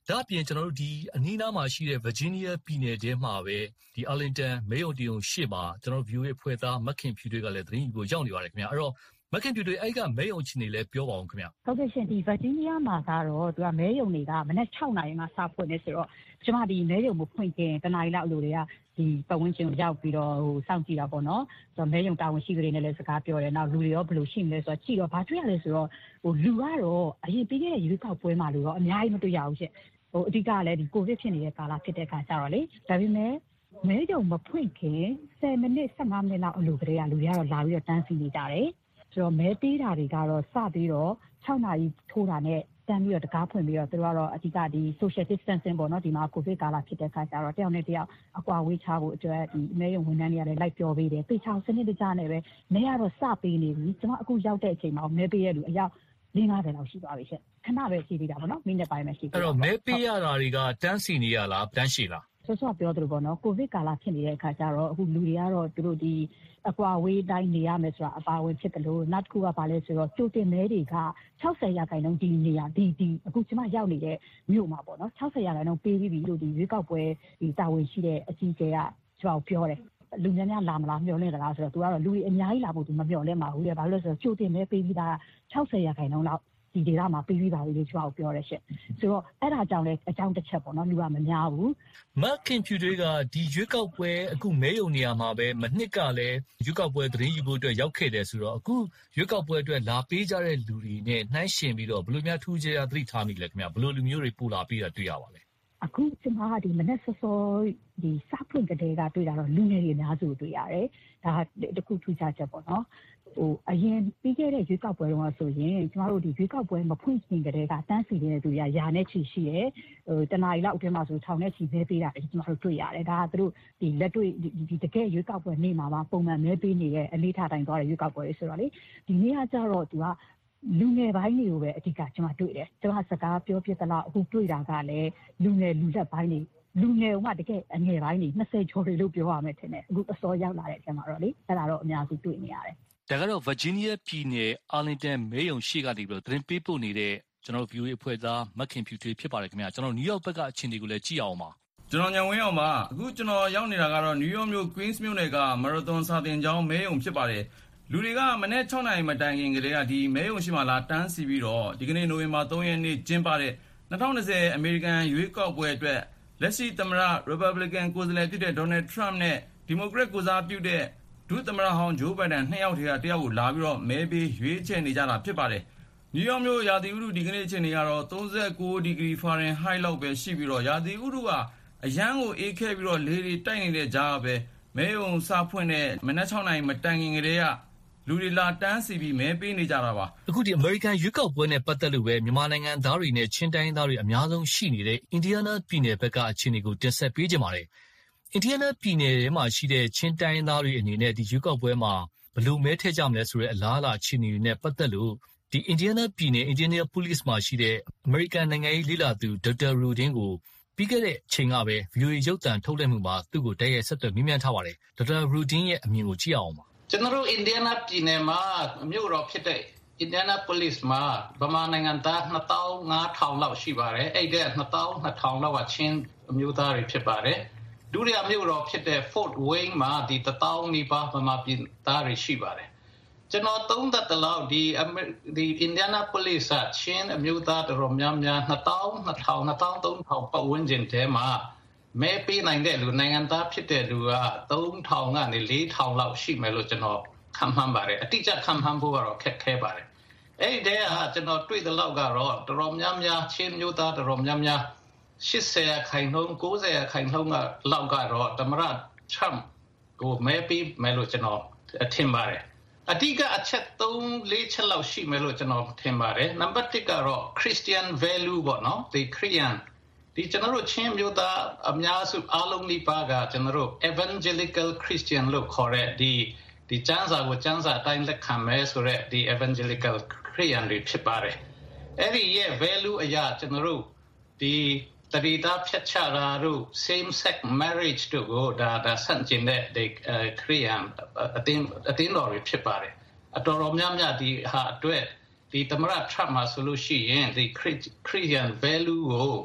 ဒါအပြင်ကျွန်တော်တို့ဒီအနီးနားမှာရှိတဲ့ Virginia ပြည်နယ်ထဲမှာပဲဒီ Arlington မဲရုံတရုံရှေ့မှာကျွန်တော်တို့ view ရဲ့ဖွဲ့သားမခင်ဖြူတွေကလည်းသတင်းယူဖို့ရောက်နေပါတယ်ခင်ဗျာအဲ့တော့မခင်ဖြူတွေအဲ့ကမဲရုံချင်းနေလဲပြောပါအောင်ခင်ဗျာဟုတ်ကဲ့ရှင်ဒီ Virginia မှာကတော့သူကမဲရုံတွေကမနက်၆နာရီမှစဖွင့်နေဆိုတော့ကျွန်မဒီမဲရုံမဖွင့်ခင်တနားရီလောက်လူတွေကဒီပတ်ဝန်းကျင်ကိုရောက်ပြီးတော့ဟိုစောင့်ကြည့်တာပေါ့နော်ဆိုတော့မဲရုံတာဝန်ရှိသူတွေနဲ့လည်းစကားပြောတယ်နောက်လူတွေရောဘယ်လိုရှိမလဲဆိုတော့ကြည့်တော့ဘာတွေ့ရလဲဆိုတော့ဟိုလူကတော့အရင်ပြီးခဲ့တဲ့ရွေးကောက်ပွဲမှာလူတော့အများကြီးမတွေ့ရဘူးရှင်ဟိုအဓိကလည်းဒီကိုဗစ်ဖြစ်နေတဲ့ကာလဖြစ်တဲ့အခါကျတော့လေဒါပေမဲ့မဲရုံမဖွင့်ခင်ဆယ်မိနစ်ဆယ့်ငါးမိနစ်လောက်အလိုကလေးကလူတွေကတော့လာပြီးတော့တန်းစီနေကြတယ်ဆိုတော့မဲပေးတာတွေကတော့စပြီးတော့၆နာရီထိုးတာနဲ့တန်းပြီးတော့တကားဖွင့်ပြီးတော့သူတို့ကတော့အဓိကဒီ social distancing ပေါ့နော်ဒီမှာကိုဗစ်ကာလဖြစ်တဲ့အခါကျတော့တယောက်နဲ့တယောက်အကွာဝေးချဖို့အတွက်ဒီမဲရုံဝန်ထမ်းတွေကလည်းလိုက်ပြောပေးတယ်ပေချောင်းစနစ်တကျနဲ့ပဲမဲကတော့စပေးနေပြီကျွန်တော်အခုရောက်တဲ့အချိန်မှာမဲပေးရလူအယောက်၄၅၀လောက်ရှိသွားပြီရှင့်ခဏပဲရှိသေးတာပေါ့နော်မိနစ်ပိုင်းပဲရှိသေးတယ်အဲ့တော့မဲပေးရတာတွေကတန်းစီနေရလားတန်းရှိလားဆော့ဆော့ပြောသလိုပေါ့နော်ကိုဗစ်ကာလဖြစ်နေတဲ့အခါကျတော့အခုလူတွေကတော့သူတို့ဒီအကွာဝေးတိုင်းနေရမယ်ဆိုတာအပါဝင်ဖြစ်တယ်လို့နောက်တစ်ခုကဘာလဲဆိုတော့ကြိုတင်မဲတွေက၆၀ရာခိုင်နှုန်းဒီနေရာဒီဒီအခုကျွန်မရောက်နေတဲ့မြို့မှာပေါ့နော်၆၀ရာခိုင်နှုန်းပေးပြီးပြီလို့ဒီရွေးကောက်ပွဲဒီတာဝန်ရှိတဲ့အကြီးအကဲကကျွန်တော်ပြောတယ်လူများများလာမလားမျှော်လင့်သလားဆိုတော့သူကတော့လူတွေအများကြီးလာဖို့သူမမျှော်လင့်ပါဘူးလေဘာလို့လဲဆိုတော့ကြိုတင်မဲပေးပြီးသား၆၀ရာခိုင်နှုန်းလောက်ဒီဒေသမှာပြီးပြီးပါပြီလို့ကျွန်တော်ပြောရရှင့်ဆိုတော့အဲ့ဒါကြောင့်လည်းအကြောင်းတစ်ချက်ပေါ့နော်လူကမများဘူးမခင်ဖြူတွေကဒီရွေးကောက်ပွဲအခုမဲယုံနေရာမှာပဲမနှစ်ကလည်းရွေးကောက်ပွဲသတင်းယူဖို့အတွက်ရောက်ခဲ့တယ်ဆိုတော့အခုရွေးကောက်ပွဲအတွက်လာပေးကြတဲ့လူတွေနဲ့နှိုင်းယှဉ်ပြီးတော့ဘယ်လိုများထူးခြားသတိထားမိလဲခင်ဗျဘယ်လိုလူမျိုးတွေပူလာပြီးတာတွေ့ရပါလဲအခုကျွန်မကဒီမနေ့စောစောဒီစဖွင့်ကလေးကတွေ့တာတော့လူငယ်တွေအများစုတွေ့ရတယ်ဒါတခုထူးခြားချက်ပေါ့နော်ဟိုအရင်ပြီးခဲ့တဲ့ရွေးကောက်ပွဲတုန်းကဆိုရင်ကျမတို့ဒီရွေးကောက်ပွဲမဖွင့်ခင်ကတည်းကတန်းစီနေတဲ့သူတွေကယာနဲ့ချီရှိတယ်ဟိုတနားရီလောက်အတွင်းမှာဆိုထောင်နဲ့ချီမဲပေးတာကျမတို့တွေ့ရတယ်ဒါကသူတို့ဒီလက်တွေ့ဒီတကယ်ရွေးကောက်ပွဲနေ့မှာမှပုံမှန်မဲပေးနေတဲ့အလေးထားတိုင်းသွားတဲ့ရွေးကောက်ပွဲတွေဆိုတော့လေဒီနေ့ကကျတော့သူကလူငယ်ပိုင်းတွေကိုပဲအဓိကကျမတွေ့တယ်ကျမစကားပြောပြသလားအခုတွေ့တာကလည်းလူငယ်လူလက်ပိုင်းတွေလူငယ်ကတကယ်အငယ်ပိုင်းတွေ၂၀ကျော်တွေလို့ပြောရမယ်ထင်တယ်အခုအစောရောက်လာတဲ့အချိန်မှာတော့လေအဲ့ဒါတော့အများကြီးတွေ့နေရတယ်ဒါကတော့ Virginia ပြည်နယ် Arlington မဲရုံရှိကနေပြီးတော့သတင်းပေးပို့နေတဲ့ကျွန်တော် view အဖွဲ့သားမခင်ဖြူတွေဖြစ်ပါတယ်ခင်ဗျာကျွန်တော် New York ဘက်ကအခြေအနေကိုလည်းကြည့်အောင်ပါကျွန်တော်ညံဝင်းအောင်ပါအခုကျွန်တော်ရောက်နေတာကတော့ New York မြို့ Queens မြို့နယ်က Marathon စာသင်ကျောင်းမဲရုံဖြစ်ပါတယ်လူတွေကမနေ့၆နာရီမတိုင်ခင်ကလေးကဒီမဲရုံရှိမှလာတန်းစီပြီးတော့ဒီကနေ့နိုဝင်ဘာ၃ရက်နေ့ကျင်းပတဲ့၂၀၂၀အမေရိကန်ရွေးကောက်ပွဲအတွက်လက်ရှိသမ္မတ Republican ကိုယ်စားလှယ်ဖြစ်တဲ့ Donald Trump နဲ့ Democrat ကိုစားပြုတဲ့ဒုသမ္မတဟောင်း Joe Biden နှစ်ယောက်ထဲကတစ်ယောက်ကိုလာပြီးတော့မဲပေးရွေးချယ်နေကြတာဖြစ်ပါတယ်။ New York မြို့ရာသီဥတုဒီကနေ့အချိန်တွေကတော့၃၉ဒီဂရီဖာရင်ဟိုက်လောက်ပဲရှိပြီးတော့ရာသီဥတုကအရန်ကိုအေးခဲပြီးတော့လေတွေတိုက်နေတဲ့ကြားပဲမဲရုံစဖွင့်တဲ့မနက်၆နာရီမတိုင်ခင်ကတည်းကလူတွေလာတန်းစီပြီးမဲပေးနေကြတာပါအခုဒီ American ရွေးကောက်ပွဲနဲ့ပတ်သက်လို့ပဲမြန်မာနိုင်ငံသားတွေနဲ့ချင်းတိုင်းသားတွေအများဆုံးရှိနေတဲ့ Indiana ပြည်နယ်ဘက်ကအခြေအနေကိုတင်ဆက်ပေးကြပါမယ်။ Indiana ပြည်နယ်ထဲမှာရှိတဲ့ချင်းတိုင်းသားတွေအနေနဲ့ဒီရွေးကောက်ပွဲမှာဘယ်လိုမဲထည့်ကြမလဲဆိုတဲ့အလားအလာအခြေအနေတွေနဲ့ပတ်သက်လို့ဒီ Indiana ပြည်နယ် Indianapolis မှာရှိတဲ့ American နိုင်ငံရေးလေ့လာသူ Doctor Rudin ကိုပြီးခဲ့တဲ့အချိန်ကပဲ ဗီအိုအေ ရုပ်သံထုတ်လွှင့်မှုမှာသူ့ကိုတိုက်ရိုက်ဆက်သွယ်မေးမြန်းထားပါတယ်။ Doctor Rudin ရဲ့အမြင်ကိုကြည့်အောင်ပါကျွန်တော်တို့ Indiana ပြည်နယ်မှာမြို့တော်ဖြစ်တဲ့ Indianapolis မှာဗမာနိုင်ငံသား၂သောင်း၅ထောင်လောက်ရှိပါတယ်အဲ့ဒီ၂သောင်း၂ထောင်လောက်ကချင်းအမျိုးသားတွေဖြစ်ပါတယ်ဒုတိယမြို့တော်ဖြစ်တဲ့ Fort Wayne မှာဒီတစ်သောင်းနီးပါးဗမာပြည်သားတွေရှိပါတယ်ကျွန်တော်သုံးသက်တလောက်ဒီဒီ Indianapolis ကချင်းအမျိုးသားတော်များများ၂သောင်း၂ထောင်၂သောင်း၃ထောင်ပတ်ဝန်းကျင်ထဲမှာမဲပေးနိုင်တဲ့လူနိုင်ငံသားဖြစ်တဲ့လူက၃ထောင်ကနေ၄ထောင်လောက်ရှိမယ်လို့ကျွန်တော်ခန့်မှန်းပါတယ်အတိအကျခန့်မှန်းဖို့ကတော့ခက်ခဲပါတယ်အဲ့ဒီတည်းကကျွန်တော်တွေ့တဲ့လောက်ကတော့တော်များများချင်းမျိုးသားတော်များများ၈၀ခိုင်နှုန်း၉၀ခိုင်နှုန်းကလောက်ကတော့သမ္မတ Trump ကိုမဲပေးမယ်လို့ကျွန်တော်ထင်ပါတယ်အတိအကျအချက်၃၄ချက်လောက်ရှိမယ်လို့ကျွန်တော်ထင်ပါတယ်နံပါတ်၁ကတော့ Christian value ပေါ့နော်ဒီ Christianဒီကျွန်တော်တို့ချင်းမျိုးသားအများစုအားလုံးဒီပါကကျွန်တော်တို့ evangelical Christian လို့ခေါ်တဲ့ဒီဒီကျမ်းစာကိုကျမ်းစာအတိုင်းလက်ခံမယ်ဆိုတဲ့ဒီ evangelical Christian တွေဖြစ်ပါတယ်အဲ့ဒီရဲ့ value အရာကျွန်တော်တို့ဒီတတိတာဖြတ်ချတာတို့ same sex marriage တို့ကိုဒါဒါဆန့်ကျင်တဲ့ဒီ Christian အတင်းအတင်းတော်တွေဖြစ်ပါတယ်အတော်တော်များများဒီဟာအတွက်ဒီသမ္မတ Trump မှာဆိုလို့ရှိရင်ဒီ Christian value ကို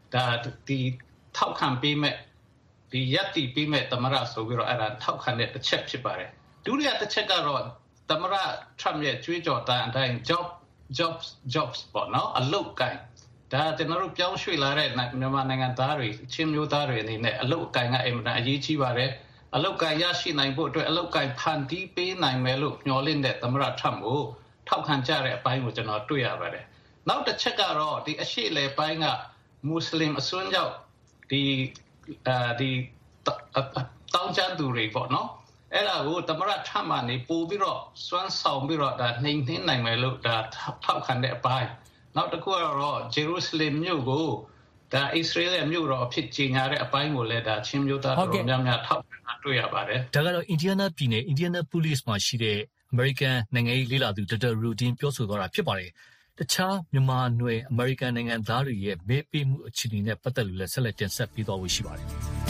ဒါဒီထောက်ခံပေးမဲ့ဒီယက်တီပေးမဲ့သမရဆိုပြီးတော့အဲ့ဒါထောက်ခံတဲ့တစ်ချက်ဖြစ်ပါတယ်ဒုတိယတစ်ချက်ကတော့သမရ Trump ရဲ့ကြွေးကြော်တဲ့အတိုင်း job jobs jobs ပေါ့နော်အလုပ်ကိုင်ဒါကျွန်တော်တို့ပြောင်းရွှေ့လာတဲ့မြန်မာနိုင်ငံသားတွေချင်းမျိုးသားတွေအနေနဲ့အလုပ်ကိုင်ကအင်မတန်အရေးကြီးပါတယ်အလုပ်ကိုင်ရရှိနိုင်ဖို့အတွက်အလုပ်ကိုင်ဖန်တီးပေးနိုင်မယ်လို့မျှော်လင့်တဲ့သမရ Trump ကိုထောက်ခံကြတဲ့အပိုင်းကိုကျွန်တော်တွေ့ရပါတယ်နောက်တစ်ချက်ကတော့ဒီအရှိလေပိုင်းကမွတ်စလင်အစွန်းရောက်ဒီအဲဒီတောင်းချမ်းသူတွေပေါ့နော်အဲ့ဒါကိုသမရ Trump ကနေပို့ပြီးတော့စွမ်းဆောင်ပြီးတော့ဒါနှိမ်နှင်းနိုင်မယ်လို့ဒါထောက်ခံတဲ့အပိုင်းနောက်တစ်ခုကတော့ဂျေရုဆလင်မြို့ကိုဒါအစ္စရေးရဲ့မြို့တော်အဖြစ်ကြီးညာတဲ့အပိုင်းကိုလည်းဒါချင်းမျိုးသားတော်များများထောက်ခံတာတွေ့ရပါတယ်ဒါကတော့အင်ဒီယားနားပြည်နယ်အင်ဒီယားနားပိုလိစ်မှာရှိတဲ့အမေရိကန်နိုင်ငံရေးလေးလာသူဒေါက်တာရူဒင်းပြောဆိုသွားတာဖြစ်ပါတယ်တခြားမြန်မာနွယ်အမေရိကန်နိုင်ငံသားတွေရဲ့မဲပေးမှုအခြေအနေနဲ့ပတ်သက်လို့လည်းဆက်လက်တင်ဆက်ပေးသွားဖို့ရှိပါတယ်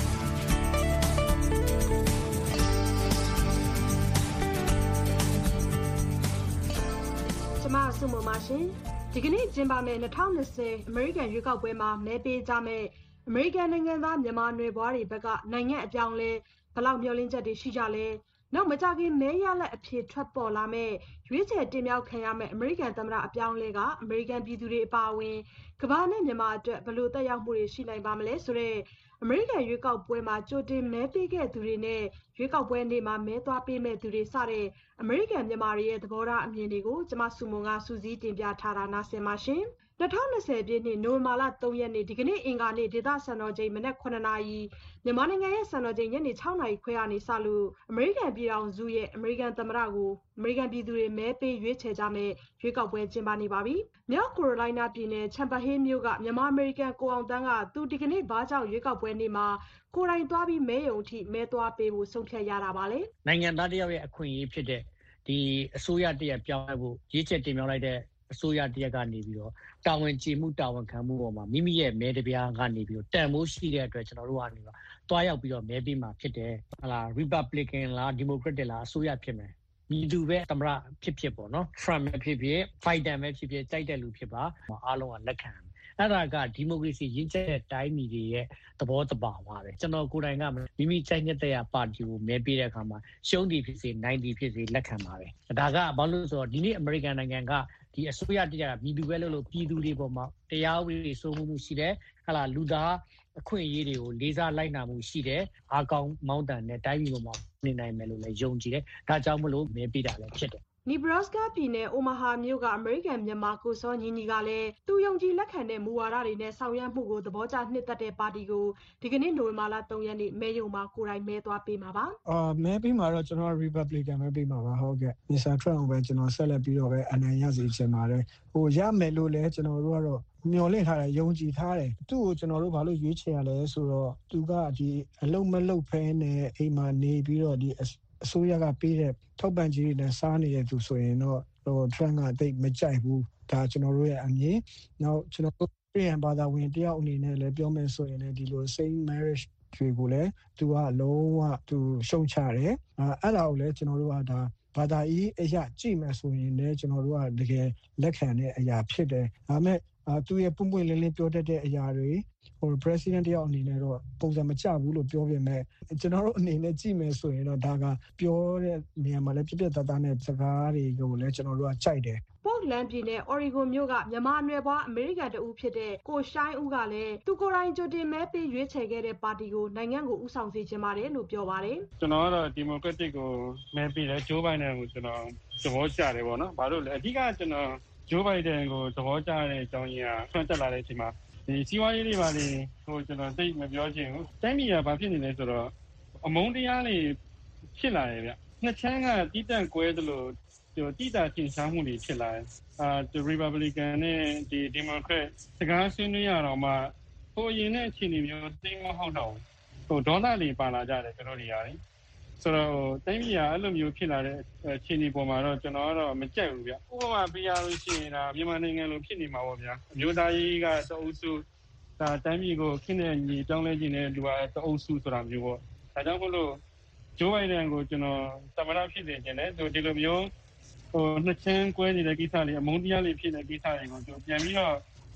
ကျမဆုမမရှင်ဒီကနေ့ကျင်းပမယ့်၂၀၂၀အမေရိကန်ရွေးကောက်ပွဲမှာမဲပေးကြမယ့်အမေရိကန်နိုင်ငံသားမြန်မာနွယ်ဘွားတွေဘက်ကနိုင်ငံအပြောင်းလဲဘယ်လောက်မျှော်လင့်ချက်တွေရှိကြလဲနောက်မကြခင်မဲရလက်အဖြစ်ထွက်ပေါ်လာမဲ့ရွေးချယ်တင်မြှောက်ခံရမဲ့အမေရိကန်သမ္မတအပြောင်းလဲကအမေရိကန်ပြည်သူတွေအပါအဝင်ကမ္ဘာနဲ့မြန်မာအတွက်ဘယ်လိုသက်ရောက်မှုတွေရှိနိုင်ပါမလဲဆိုတော့အမေရိကန်ရွေးကောက်ပွဲမှာကြိုတင်မဲပေးခဲ့သူတွေနဲ့ရွေးကောက်ပွဲနေ့မှာမဲသွားပေးမဲ့သူတွေစတဲ့အမေရိကန်မြန်မာတွေရဲ့သဘောထားအမြင်တွေကိုကျမစုမုံကစူးစီးတင်ပြထားတာနားဆင်ပါရှင်၂၀၂၀ပြည့်နှစ်နိုဝင်ဘာလ၃ရက်နေ့ဒီကနေ့အင်္ဂါနေ့ဒေသစံတော်ချိန်မနက်ခုနှစ်နာရီမြန်မာနိုင်ငံရဲ့စံတော်ချိန်ညနေ၆နာရီခွဲကနေစလို့အမေရိကန်ပြည်ထောင်စုရဲ့အမေရိကန်သမ္မတကိုအမေရိကန်ပြည်သူတွေမဲပေးရွေးချယ်ကြမယ်ရွေးကောက်ပွဲကျင်းပနေပါပြီ။မြောက်ကိုရိုလိုင်းနားပြည်နယ်ချမ်ပါဟေးမြို့ကမြန်မာအမေရိကန်ကိုအောင်တန်းကသူဒီကနေ့ဘာကြောင့်ရွေးကောက်ပွဲနေ့မှာကိုယ်တိုင်သွားပြီးမဲရုံထိမဲသွားပေးဖို့ဆုံးဖြတ်ရတာပါလေ။နိုင်ငံသားတယောက်ရဲ့အခွင့်အရေးဖြစ်တဲ့ဒီအစိုးရတရက်ပြောင်းလဲဖို့ရွေးချယ်တင်မြှောက်လိုက်တဲ့အစိုးရတရက်ကနေပြီးတော့တာဝန်ကျေမှုတာဝန်ခံမှုပေါ်မှာမိမိရဲ့မဲတပြားကနေပြီးတော့တန်ဖိုးရှိတဲ့အတွက်ကျွန်တော်တို့ကနေတော့တွားရောက်ပြီးတော့မဲပေးမှာဖြစ်တယ်ဟလာ Republican လား Democratic လားအစိုးရဖြစ်မယ်ညီတူပဲသမ္မတဖြစ်ဖြစ်ပေါ့နော် Trump ပဲဖြစ်ဖြစ် Biden ပဲဖြစ်ဖြစ်တိုက်တဲ့လူဖြစ်ပါအားလုံးကလက်ခံအဲ့ဒါကဒီမိုကရေစီရင်းချက်တဲ့တိုင်းပြည်တွေရဲ့သဘောတဘာဝပဲကျွန်တော်ကိုယ်တိုင်ကမိမိကြိုက်တဲ့ပါတီကိုမဲပေးတဲ့အခါမှာရှုံးသည်ဖြစ်စေနိုင်သည်ဖြစ်စေလက်ခံပါတယ်ဒါကဘာလို့ဆိုတော့ဒီနေ့အမေရိကန်နိုင်ငံကဒီအစိုးရတရားပြည်သူပဲလို့လို့ပြည်သူတွေပေါ်မှာတရားဥပဒေစိုးမိုးမှုရှိတယ်ဟလာလူသားအခွင့်အရေးတွေကိုလေးစားလိုက်နာမှုရှိတယ်အားကောင်းမောင်းတန်တဲ့တိုင်းပြည်ပေါ်မှာနေနိုင်မယ်လို့လည်းယုံကြည်တယ်ဒါကြောင့်မလို့မဲပေးတာလည်းဖြစ်တယ်နီဘရာစကာပြည်နယ်အိုမာဟာမြို့ကအမေရိကန်မြန်မာကိုစောညီညီကလည်းသူယုံကြည်လက်ခံတဲ့မူဝါဒတွေနဲ့ဆောင်ရွက်မှုကိုသဘောကျနှစ်သက်တဲ့ပါတီကိုဒီကနေ့နိုဝင်ဘာလ၃ရက်နေ့မဲရုံမှာကိုယ်တိုင်မဲသွားပေးမှာပါ။အာမဲပေးမှာတော့ကျွန်တော် Republican မဲပေးမှာပါဟုတ်ကဲ့။ Mister Trump ပဲကျွန်တော်ဆက်လက်ပြီးတော့ပဲအနိုင်ရစေချင်ပါတယ်။ဟိုရမယ်လို့လည်းကျွန်တော်တို့ကတော့မျှော်လင့်ထားတယ်ယုံကြည်ထားတယ်သူ့ကိုကျွန်တော်တို့ဘာလို့ရွေးချယ်ရလဲဆိုတော့သူကဒီအလုံးမလုံးဖဲနဲ့အိမ်မှာနေပြီးတော့ဒီအစိုးရကပေးတဲ့ထောက်ပံ့ကြေးတွေနဲ့စားနေတဲ့သူဆိုရင်တော့ဟို Trump ကတိတ်မကြိုက်ဘူးဒါကျွန်တော်တို့ရဲ့အမြင်နောက်ကျွန်တော်တို့ပြည်ဘာသာဝင်တယောက်အနေနဲ့လည်းပြောမယ်ဆိုရင်လည်းဒီလို same marriage တွေကိုလည်းသူကလုံးဝသူရှုံချတယ်အဲ့ဒါကိုလည်းကျွန်တော်တို့ကဒါဘာသာရေးအရာကြည့်မယ်ဆိုရင်လည်းကျွန်တော်တို့ကတကယ်လက်ခံတဲ့အရာဖြစ်တယ်ဒါပေမဲ့သူရဲ့ပုံပွင့်လင်းလင်းပြောတတ်တဲ့အရာတွေဟို president တယောက်အနေနဲ့တော့ပုံစံမကျဘူးလို့ပြောပြမယ်ကျွန်တော်တို့အနေနဲ့ကြည့်မယ်ဆိုရင်တော့ဒါကပြောတဲ့နေရာမှာလည်းပြပြတတ်တတ်နဲ့စကားတွေကိုလည်းကျွန်တော်တို့ကကြိုက်တယ်ပေါ့လန်ပြည်နယ် Oregon မြို့ကမြန်မာအနွယ်ဘွားအမေရိကန်တဦးဖြစ်တဲ့ကိုရှိုင်းဦးကလည်းသူကိုယ်တိုင်ကြိုတင်မဲပေးရွေးချယ်ခဲ့တဲ့ပါတီကိုနိုင်ငံကိုဦးဆောင်စေချင်ပါတယ်လို့ပြောပါတယ်ကျွန်တော်ကတော့ Democratic ကိုမဲပေးတယ် Joe Biden ကိုကျွန်တော်သဘောကျတယ်ပေါ့နော်ဘာလို့လဲအဓိကကျွန်တော်Joe Biden ကိုသဘောကျတဲ့အကြောင်းရင်းကဆွမ်းတက်လာတဲ့အချိန်မှာဒီစီးပွားရေးတွေပါလေဟိုကျွန်တော်သိမပြောချင်ဘူးတိုင်းပြည်ကဘာဖြစ်နေလဲဆိုတော့အမုန်းတရားတွေဖြစ်လာတယ်ဗျနှစ်ချမ်းကတီးတန့်ကွဲသလိုဒီတီးတာတင်စားမှုတွေဖြစ်လာတယ်အာဒီ Republican နဲ့ဒီ Democrat စကားဆွေးနွေးရတော့မှဟိုရင်တဲ့အခြေအနေမျိုးသိမဟုတ်တော့ဟိုဒေါသတွေပါလာကြတယ်ကျွန်တော်တွေရတယ်ဆိုတော့တိုင်းပြည်ကအဲ့လိုမျိုးဖြစ်လာတဲ့အခြေအနေပေါ်မှာတော့ကျွန်တော်ကတော့မကြိုက်ဘူးဗျဥပမာပြရလို့ရှိရင်ဒါမြန်မာနိုင်ငံလိုဖြစ်နေမှာပေါ့ဗျာအမျိုးသားရေးကတအုပ်စုဒါတိုင်းပြည်ကိုခင်းတဲ့ညီတောင်းလဲခြင်းနဲ့လူကတအုပ်စုဆိုတာမျိုးပေါ့ဒါကြောင့်မို့လို့ဂျိုးဘိုင်ဒန်ကိုကျွန်တော်သမ္မတဖြစ်နေခြင်းနဲ့သူဒီလိုမျိုးဟိုနှစ်ချင်းကွဲနေတဲ့ကိစ္စလေးအမုန်းတရားလေးဖြစ်နေတဲ့ကိစ္စတွေကိုသူပြန်ပြီးတော့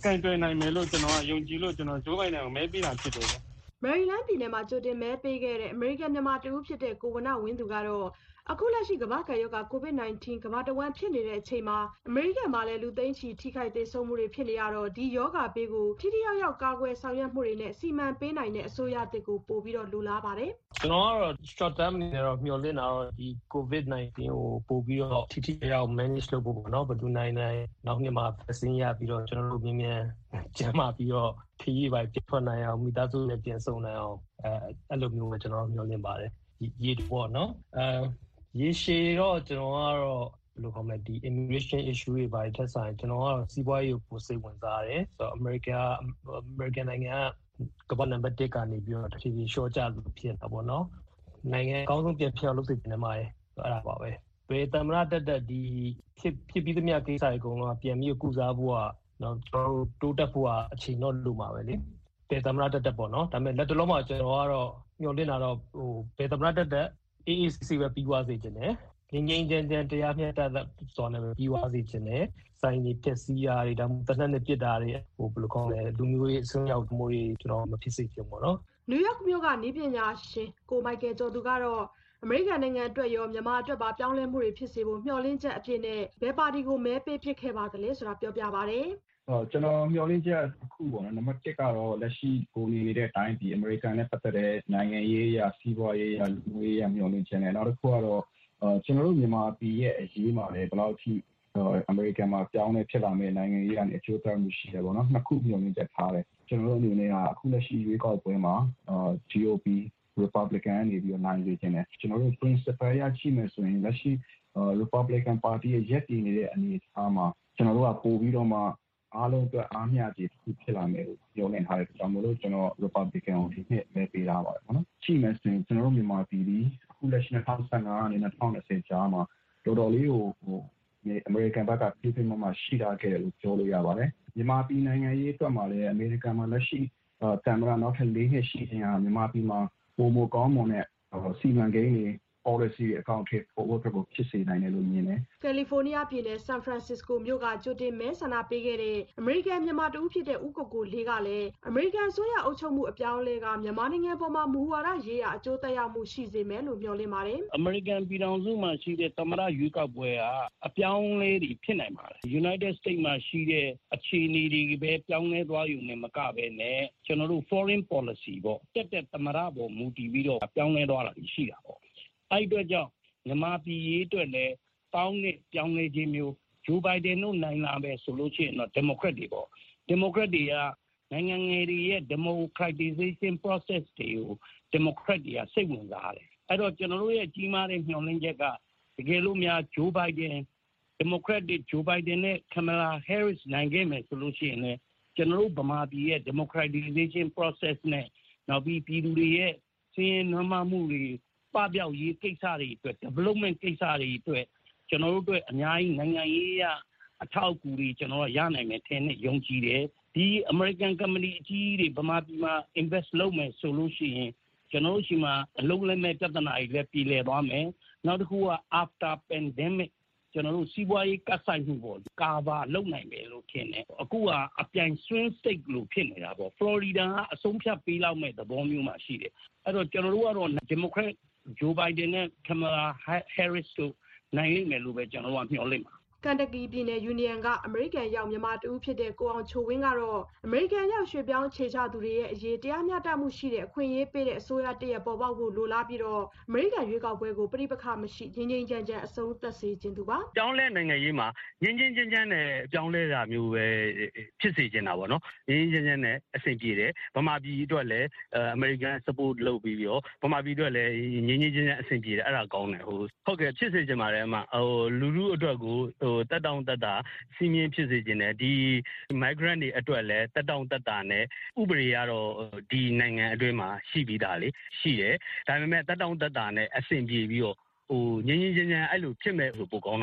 ကင်တွယ်နိုင်မယ်လို့ကျွန်တော်ကယုံကြည်လို့ကျွန်တော်ဂျိုးဘိုင်ဒန်ကိုမဲပေးတာဖြစ်တယ်ဗျ။မယ်ရီလန်းပြည်နယ်မှာကြိုတင်မဲပေးခဲ့တဲ့အမေရိကန်မြန်မာတဦးဖြစ်တဲ့ကိုဝဏဝင်းသူကတော့အခုလက်ရှိကမ္ဘာ့ကပ်ရောဂါ ကိုဗစ် nineteen ကမ္ဘာတဝန်းဖြစ်နေတဲ့အချိန်မှာအမေရိကန်မှာလည်းလူသိန်းချီထိခိုက်သေဆုံးမှုတွေဖြစ်နေရတော့ဒီရောဂါဘေးကိုထိထိရောက်ရောက်ကာကွယ်ဆောင်ရွက်မှုတွေနဲ့စီမံပေးနိုင်တဲ့အစိုးရအသစ်ကိုပို့ပြီးတော့လိုလားပါတယ်။ကျွန်တော်ကတော့ short term အနေနဲ့တော့မျှော်လင့်တာတော့ဒီ ကိုဗစ် nineteen ကိုပို့ပြီးတော့ထိထိရောက် manage လုပ်ဖို့ပေါ့နော်။ဘယ်သူနိုင်နိုင်နောက်နှစ်မှာ vaccine ရပြီးတော့ကျွန်တော်တို့မြင်မြန်ကျန်းမာပြီးတော့ခရီးပိုင်ပြထွက်နိုင်အောင်မိသားစုနဲ့ပြန်ဆုံနိုင်အောင်အဲအဲ့လိုမျိုးပဲကျွန်တော်မျှော်လင့်ပါတယ်။ရေပေါ့နော်။အဲရေရှည်တော့ကျွန်တော်ကတော့ဘယ်လိုခေါ်မလဲဒီ immigration issue တွေပါထက်ဆိုင်ကျွန်တော်ကတော့စီးပွားရေးကိုပိုစိတ်ဝင်စားတယ်ဆိုတော့ America American နိုင်ငံကကမ္ဘာနံပါတ်oneကနေပြီးတော့တဖြည်းဖြည်း short ကျလို့ဖြစ်တာပေါ့နော်နိုင်ငံအကောင်းဆုံးပြန်ပြောင်းလို့စိတ်နေမှာတယ်အဲ့ဒါပါပဲဘယ်သမရတက်တက်ဒီဖြစ်ဖြစ်ပြီးသမျှကိစ္စတွေအကုန်လုံးပြန်ပြီးကုစားဖို့ကနော်ကျွန်တော်တို့တိုးတက်ဖို့ကအချိန်တော့လိုမှာပဲလေဘယ်သမရတက်တက်ပေါ့နော်ဒါပေမဲ့လက်တလုံးမှာကျွန်တော်ကတော့ညှော်လင့်တာတော့ဟိုဘယ်သမရတက်တက်အေးအေးဆေးပဲပြီးသွားစေချင်တယ်ငင်းငင်းကြမ်းကြမ်းတရားမျှတတဲ့စောနဲ့ပဲပြီးသွားစေချင်တယ်စိုင်းနေပျက်စီးရာတွေဒါမှမဟုတ်တနက်နဲ့ပြစ်တာတွေဟိုဘယ်လိုခေါ်လဲလူမျိုးရေးအစွန်းရောက်မှုတွေကျွန်တော်မဖြစ်စေချင်ဘူးနော်နယူးယောက်မြို့ကနည်းပညာရှင်ကိုမိုက်ကယ်ကျော်သူကတော့အမေရိကန်နိုင်ငံအတွက်ရောမြန်မာအတွက်ပါပြောင်းလဲမှုတွေဖြစ်စေဖို့မျှော်လင့်ချက်အပြည့်နဲ့ဘယ်ပါတီကိုမဲပေးဖြစ်ခဲ့ပါသလဲဆိုတာပြောပြပါရစေအော်ကျွန်တော်မျှော်လင့်ချက်တစ်ခုပေါ့နော်နံပါတ်oneကတော့လက်ရှိကိုနေနေတဲ့အတိုင်းဒီအမေရိကန်နဲ့ပတ်သက်တဲ့နိုင်ငံရေးအရာစီးပွားရေးအရာလူမှုရေးအရာမျှော်လင့်ချက်နဲ့နောက်တစ်ခုကတော့အာကျွန်တော်တို့မြန်မာပြည်ရဲ့အရေးမှာလည်းဘယ်လောက်ထိအမေရိကန်မှာပြောင်းလဲဖြစ်လာမယ့်နိုင်ငံရေးကနေအကျိုးသက်မှုရှိတယ်ပေါ့နော်နှစ်ခုမျှော်လင့်ချက်ထားတယ်ကျွန်တော်တို့အနေနဲ့ကအခုလက်ရှိရွေးကောက်ပွဲမှာအာ G O P Republican နေပြီးတော့နိုင်နေခြင်းနဲ့ကျွန်တော်တို့ principle ရရှိမယ်ဆိုရင်လက်ရှိ Republican Party ရဲ့ရက်တည်နေတဲ့အနေအထားမှာကျွန်တော်တို့ကပို့ပြီးတော့မှအားလုံးအတွက်အားမျှကြီးတစ်ခုဖြစ်လာမယ်လို့ပြောနေထားတဲ့ကြောင့်မို့လို့ကျွန်တော် Republican ကိုဒီနှစ်မဲပေးထားပါတယ်ပေါ့နော်။ရှိမယ်ဆိုရင်ကျွန်တော်တို့မြန်မာပြည်ဒီအခုလက်ရှိtwenty fifteenကနေtwenty twentyကြားမှာတော်တော်လေးကိုဟိုအမေရိကန်ဘက်ကပြည်ပြင်းမှရှိတာခဲ့တယ်လို့ပြောလို့ရပါတယ်။မြန်မာပြည်နိုင်ငံရေးအတွက်မှာလည်းအမေရိကန်မှာလက်ရှိတန်မရနောက်ထပ်၄နှစ်ရှိနေတာမြန်မာပြည်မှာပုံမကောင်းမွန်တဲ့စီမံကိန်းတွေpolicy အကောင့်ထဲပေါ်ဖို့အတွက်ဖြစ်စေနိုင်တယ်လို့မြင်တယ်။ကယ်လီဖိုးနီးယားပြည်နယ်ဆန်ဖရန်စစ္စကိုမြို့ကကြိုတင်မဲဆန္ဒပေးခဲ့တဲ့အမေရိကန်မြန်မာတဦးဖြစ်တဲ့ဦးကိုကိုလေးကလည်းအမေရိကန်ဆိုရအုပ်ချုပ်မှုအပြောင်းအလဲကမြန်မာနိုင်ငံပေါ်မှာမူဝါဒရေးရာအကျိုးသက်ရောက်မှုရှိစေမယ်လို့မျှော်လင့်ပါတယ်။အမေရိကန်ပြည်ထောင်စုမှာရှိတဲ့သမ္မတရွေးကောက်ပွဲကအပြောင်းလဲတွေဖြစ်နိုင်ပါတယ်။ United States မှာရှိတဲ့အခြေအနေတွေပဲပြောင်းလဲသွားယူနေမကပဲနဲ့ကျွန်တော်တို့ foreign policy ပေါ့တက်တဲ့သမ္မတပေါ်မူတည်ပြီးတော့ပြောင်းလဲသွားတာရှိတာပေါ့။အဲ့အတွက်ကြောင့်မြန်မာပြည်ရေးအတွက်လည်းတောင်းနဲ့ပြောင်းလဲခြင်းမျိုးဂျိုးဘိုင်ဒန်တို့နိုင်လာပဲဆိုလို့ရှိရင်တော့ဒီမိုကရက်တွေပေါ့ဒီမိုကရက်တွေကနိုင်ငံငယ်တွေရဲ့ democratization process တွေကိုဒီမိုကရက်တွေကစိတ်ဝင်စားတယ်အဲ့တော့ကျွန်တော်တို့ရဲ့ကြီးမားတဲ့မျှော်လင့်ချက်ကတကယ်လို့များဂျိုးဘိုင်ဒန်ဒီမိုကရက်တွေဂျိုးဘိုင်ဒန်နဲ့ကမ်မလာဟဲရစ်နိုင်ခဲ့မယ်ဆိုလို့ရှိရင်လည်းကျွန်တော်တို့ဗမာပြည်ရဲ့ democratization process နဲ့နောက်ပြီးပြည်သူတွေရဲ့စည်ရင်နှမမှုတွေပပျောက်ရေးကိစ္စတွေအတွက် development ကိစ္စတွေအတွက်ကျွန်တော်တို့အတွက်အများကြီးနိုင်ငံရေးရအထောက်အကူတွေကျွန်တော်ရနိုင်မယ်ထင်နဲ့ယုံကြည်တယ်ဒီ American company အကြီးတွေဗမာပြည်မှာ invest လုပ်မယ်ဆိုလို့ရှိရင်ကျွန်တော်တို့ရှိမှာအလုံးလက်မဲ့ပြဿနာတွေလည်းပြည်လည်သွားမယ်နောက်တစ်ခုက after pandemic ကျွန်တော်တို့စီးပွားရေးကတ်ဆိုင်မှုပေါ့ကာဘာလုပ်နိုင်မယ်လို့ထင်တယ်အခုကအပြိုင် swing state လို့ဖြစ်နေတာပေါ့ Florida ကအဆုံးဖြတ်ပေးလောက်မဲ့သဘောမျိုးမှာရှိတယ်အဲ့တော့ကျွန်တော်တို့ကတော့ Democratဂျိုးဘိုင်ဒန်နဲ့ကမ်မလာဟဲရစ်တို့နိုင်လိမ့်မယ်လို့ပဲကျွန်တော်ကမျှော်လင့်ပါကန်တကီပြည်နယ်ယူနီယံကအမေရိကန်ရောက်မြန်မာတဦးဖြစ်တဲ့ကိုအောင်ချိုဝင်းကတော့အမေရိကန်ရောက်ရွှေပြောင်းခြေချသူတွေရဲ့အရေးတရားမျှတမှုရှိတဲ့အခွင့်အရေးပေးတဲ့အစိုးရတရက်ပေါ်ပေါက်ဖို့လိုလားပြီးတော့အမေရိကန်ရွေးကောက်ပွဲကိုပြိပခမရှိငြိမ်းငြိမ်းချမ်းချမ်းအဆုံးသတ်စေခြင်းသူပါပြောင်းလဲနိုင်ငံရေးမှာငြိမ်းငြိမ်းချမ်းချမ်းနဲ့ပြောင်းလဲတာမျိုးပဲဖြစ်စေချင်တာပေါ့နော်ငြိမ်းငြိမ်းချမ်းချမ်းနဲ့အဆင်ပြေတယ်ဗမာပြည်အတွက်လည်းအမေရိကန် support လုပ်ပြီးပြီးတော့ဗမာပြည်အတွက်လည်းငြိမ်းငြိမ်းချမ်းချမ်းအဆင်ပြေတယ်အဲ့ဒါကောင်းတယ်ဟိုဟုတ်ကဲ့ဖြစ်စေချင်ပါတယ်အမဟိုလူလူအတွက်ကိုဟိုတက်တောင်တက်တာစီမင်းဖြစ်စေခြင်းနဲ့ဒီ migrant တွေအတွက်လည်းတက်တောင့်တက်တာနဲ့ဥပဒေကတော့ဒီနိုင်ငံအတွင်းမှာရှိပြီးသားလေရှိတယ်ဒါပေမဲ့တက်တောင့်တက်တာနဲ့အဆင်ပြေပြီးတော့ဟိုငင်းငင်းချင်းချင်းအဲ့လိုဖြစ်မဲ့ဆိုပိုကောင်းတာပေါ့ဒ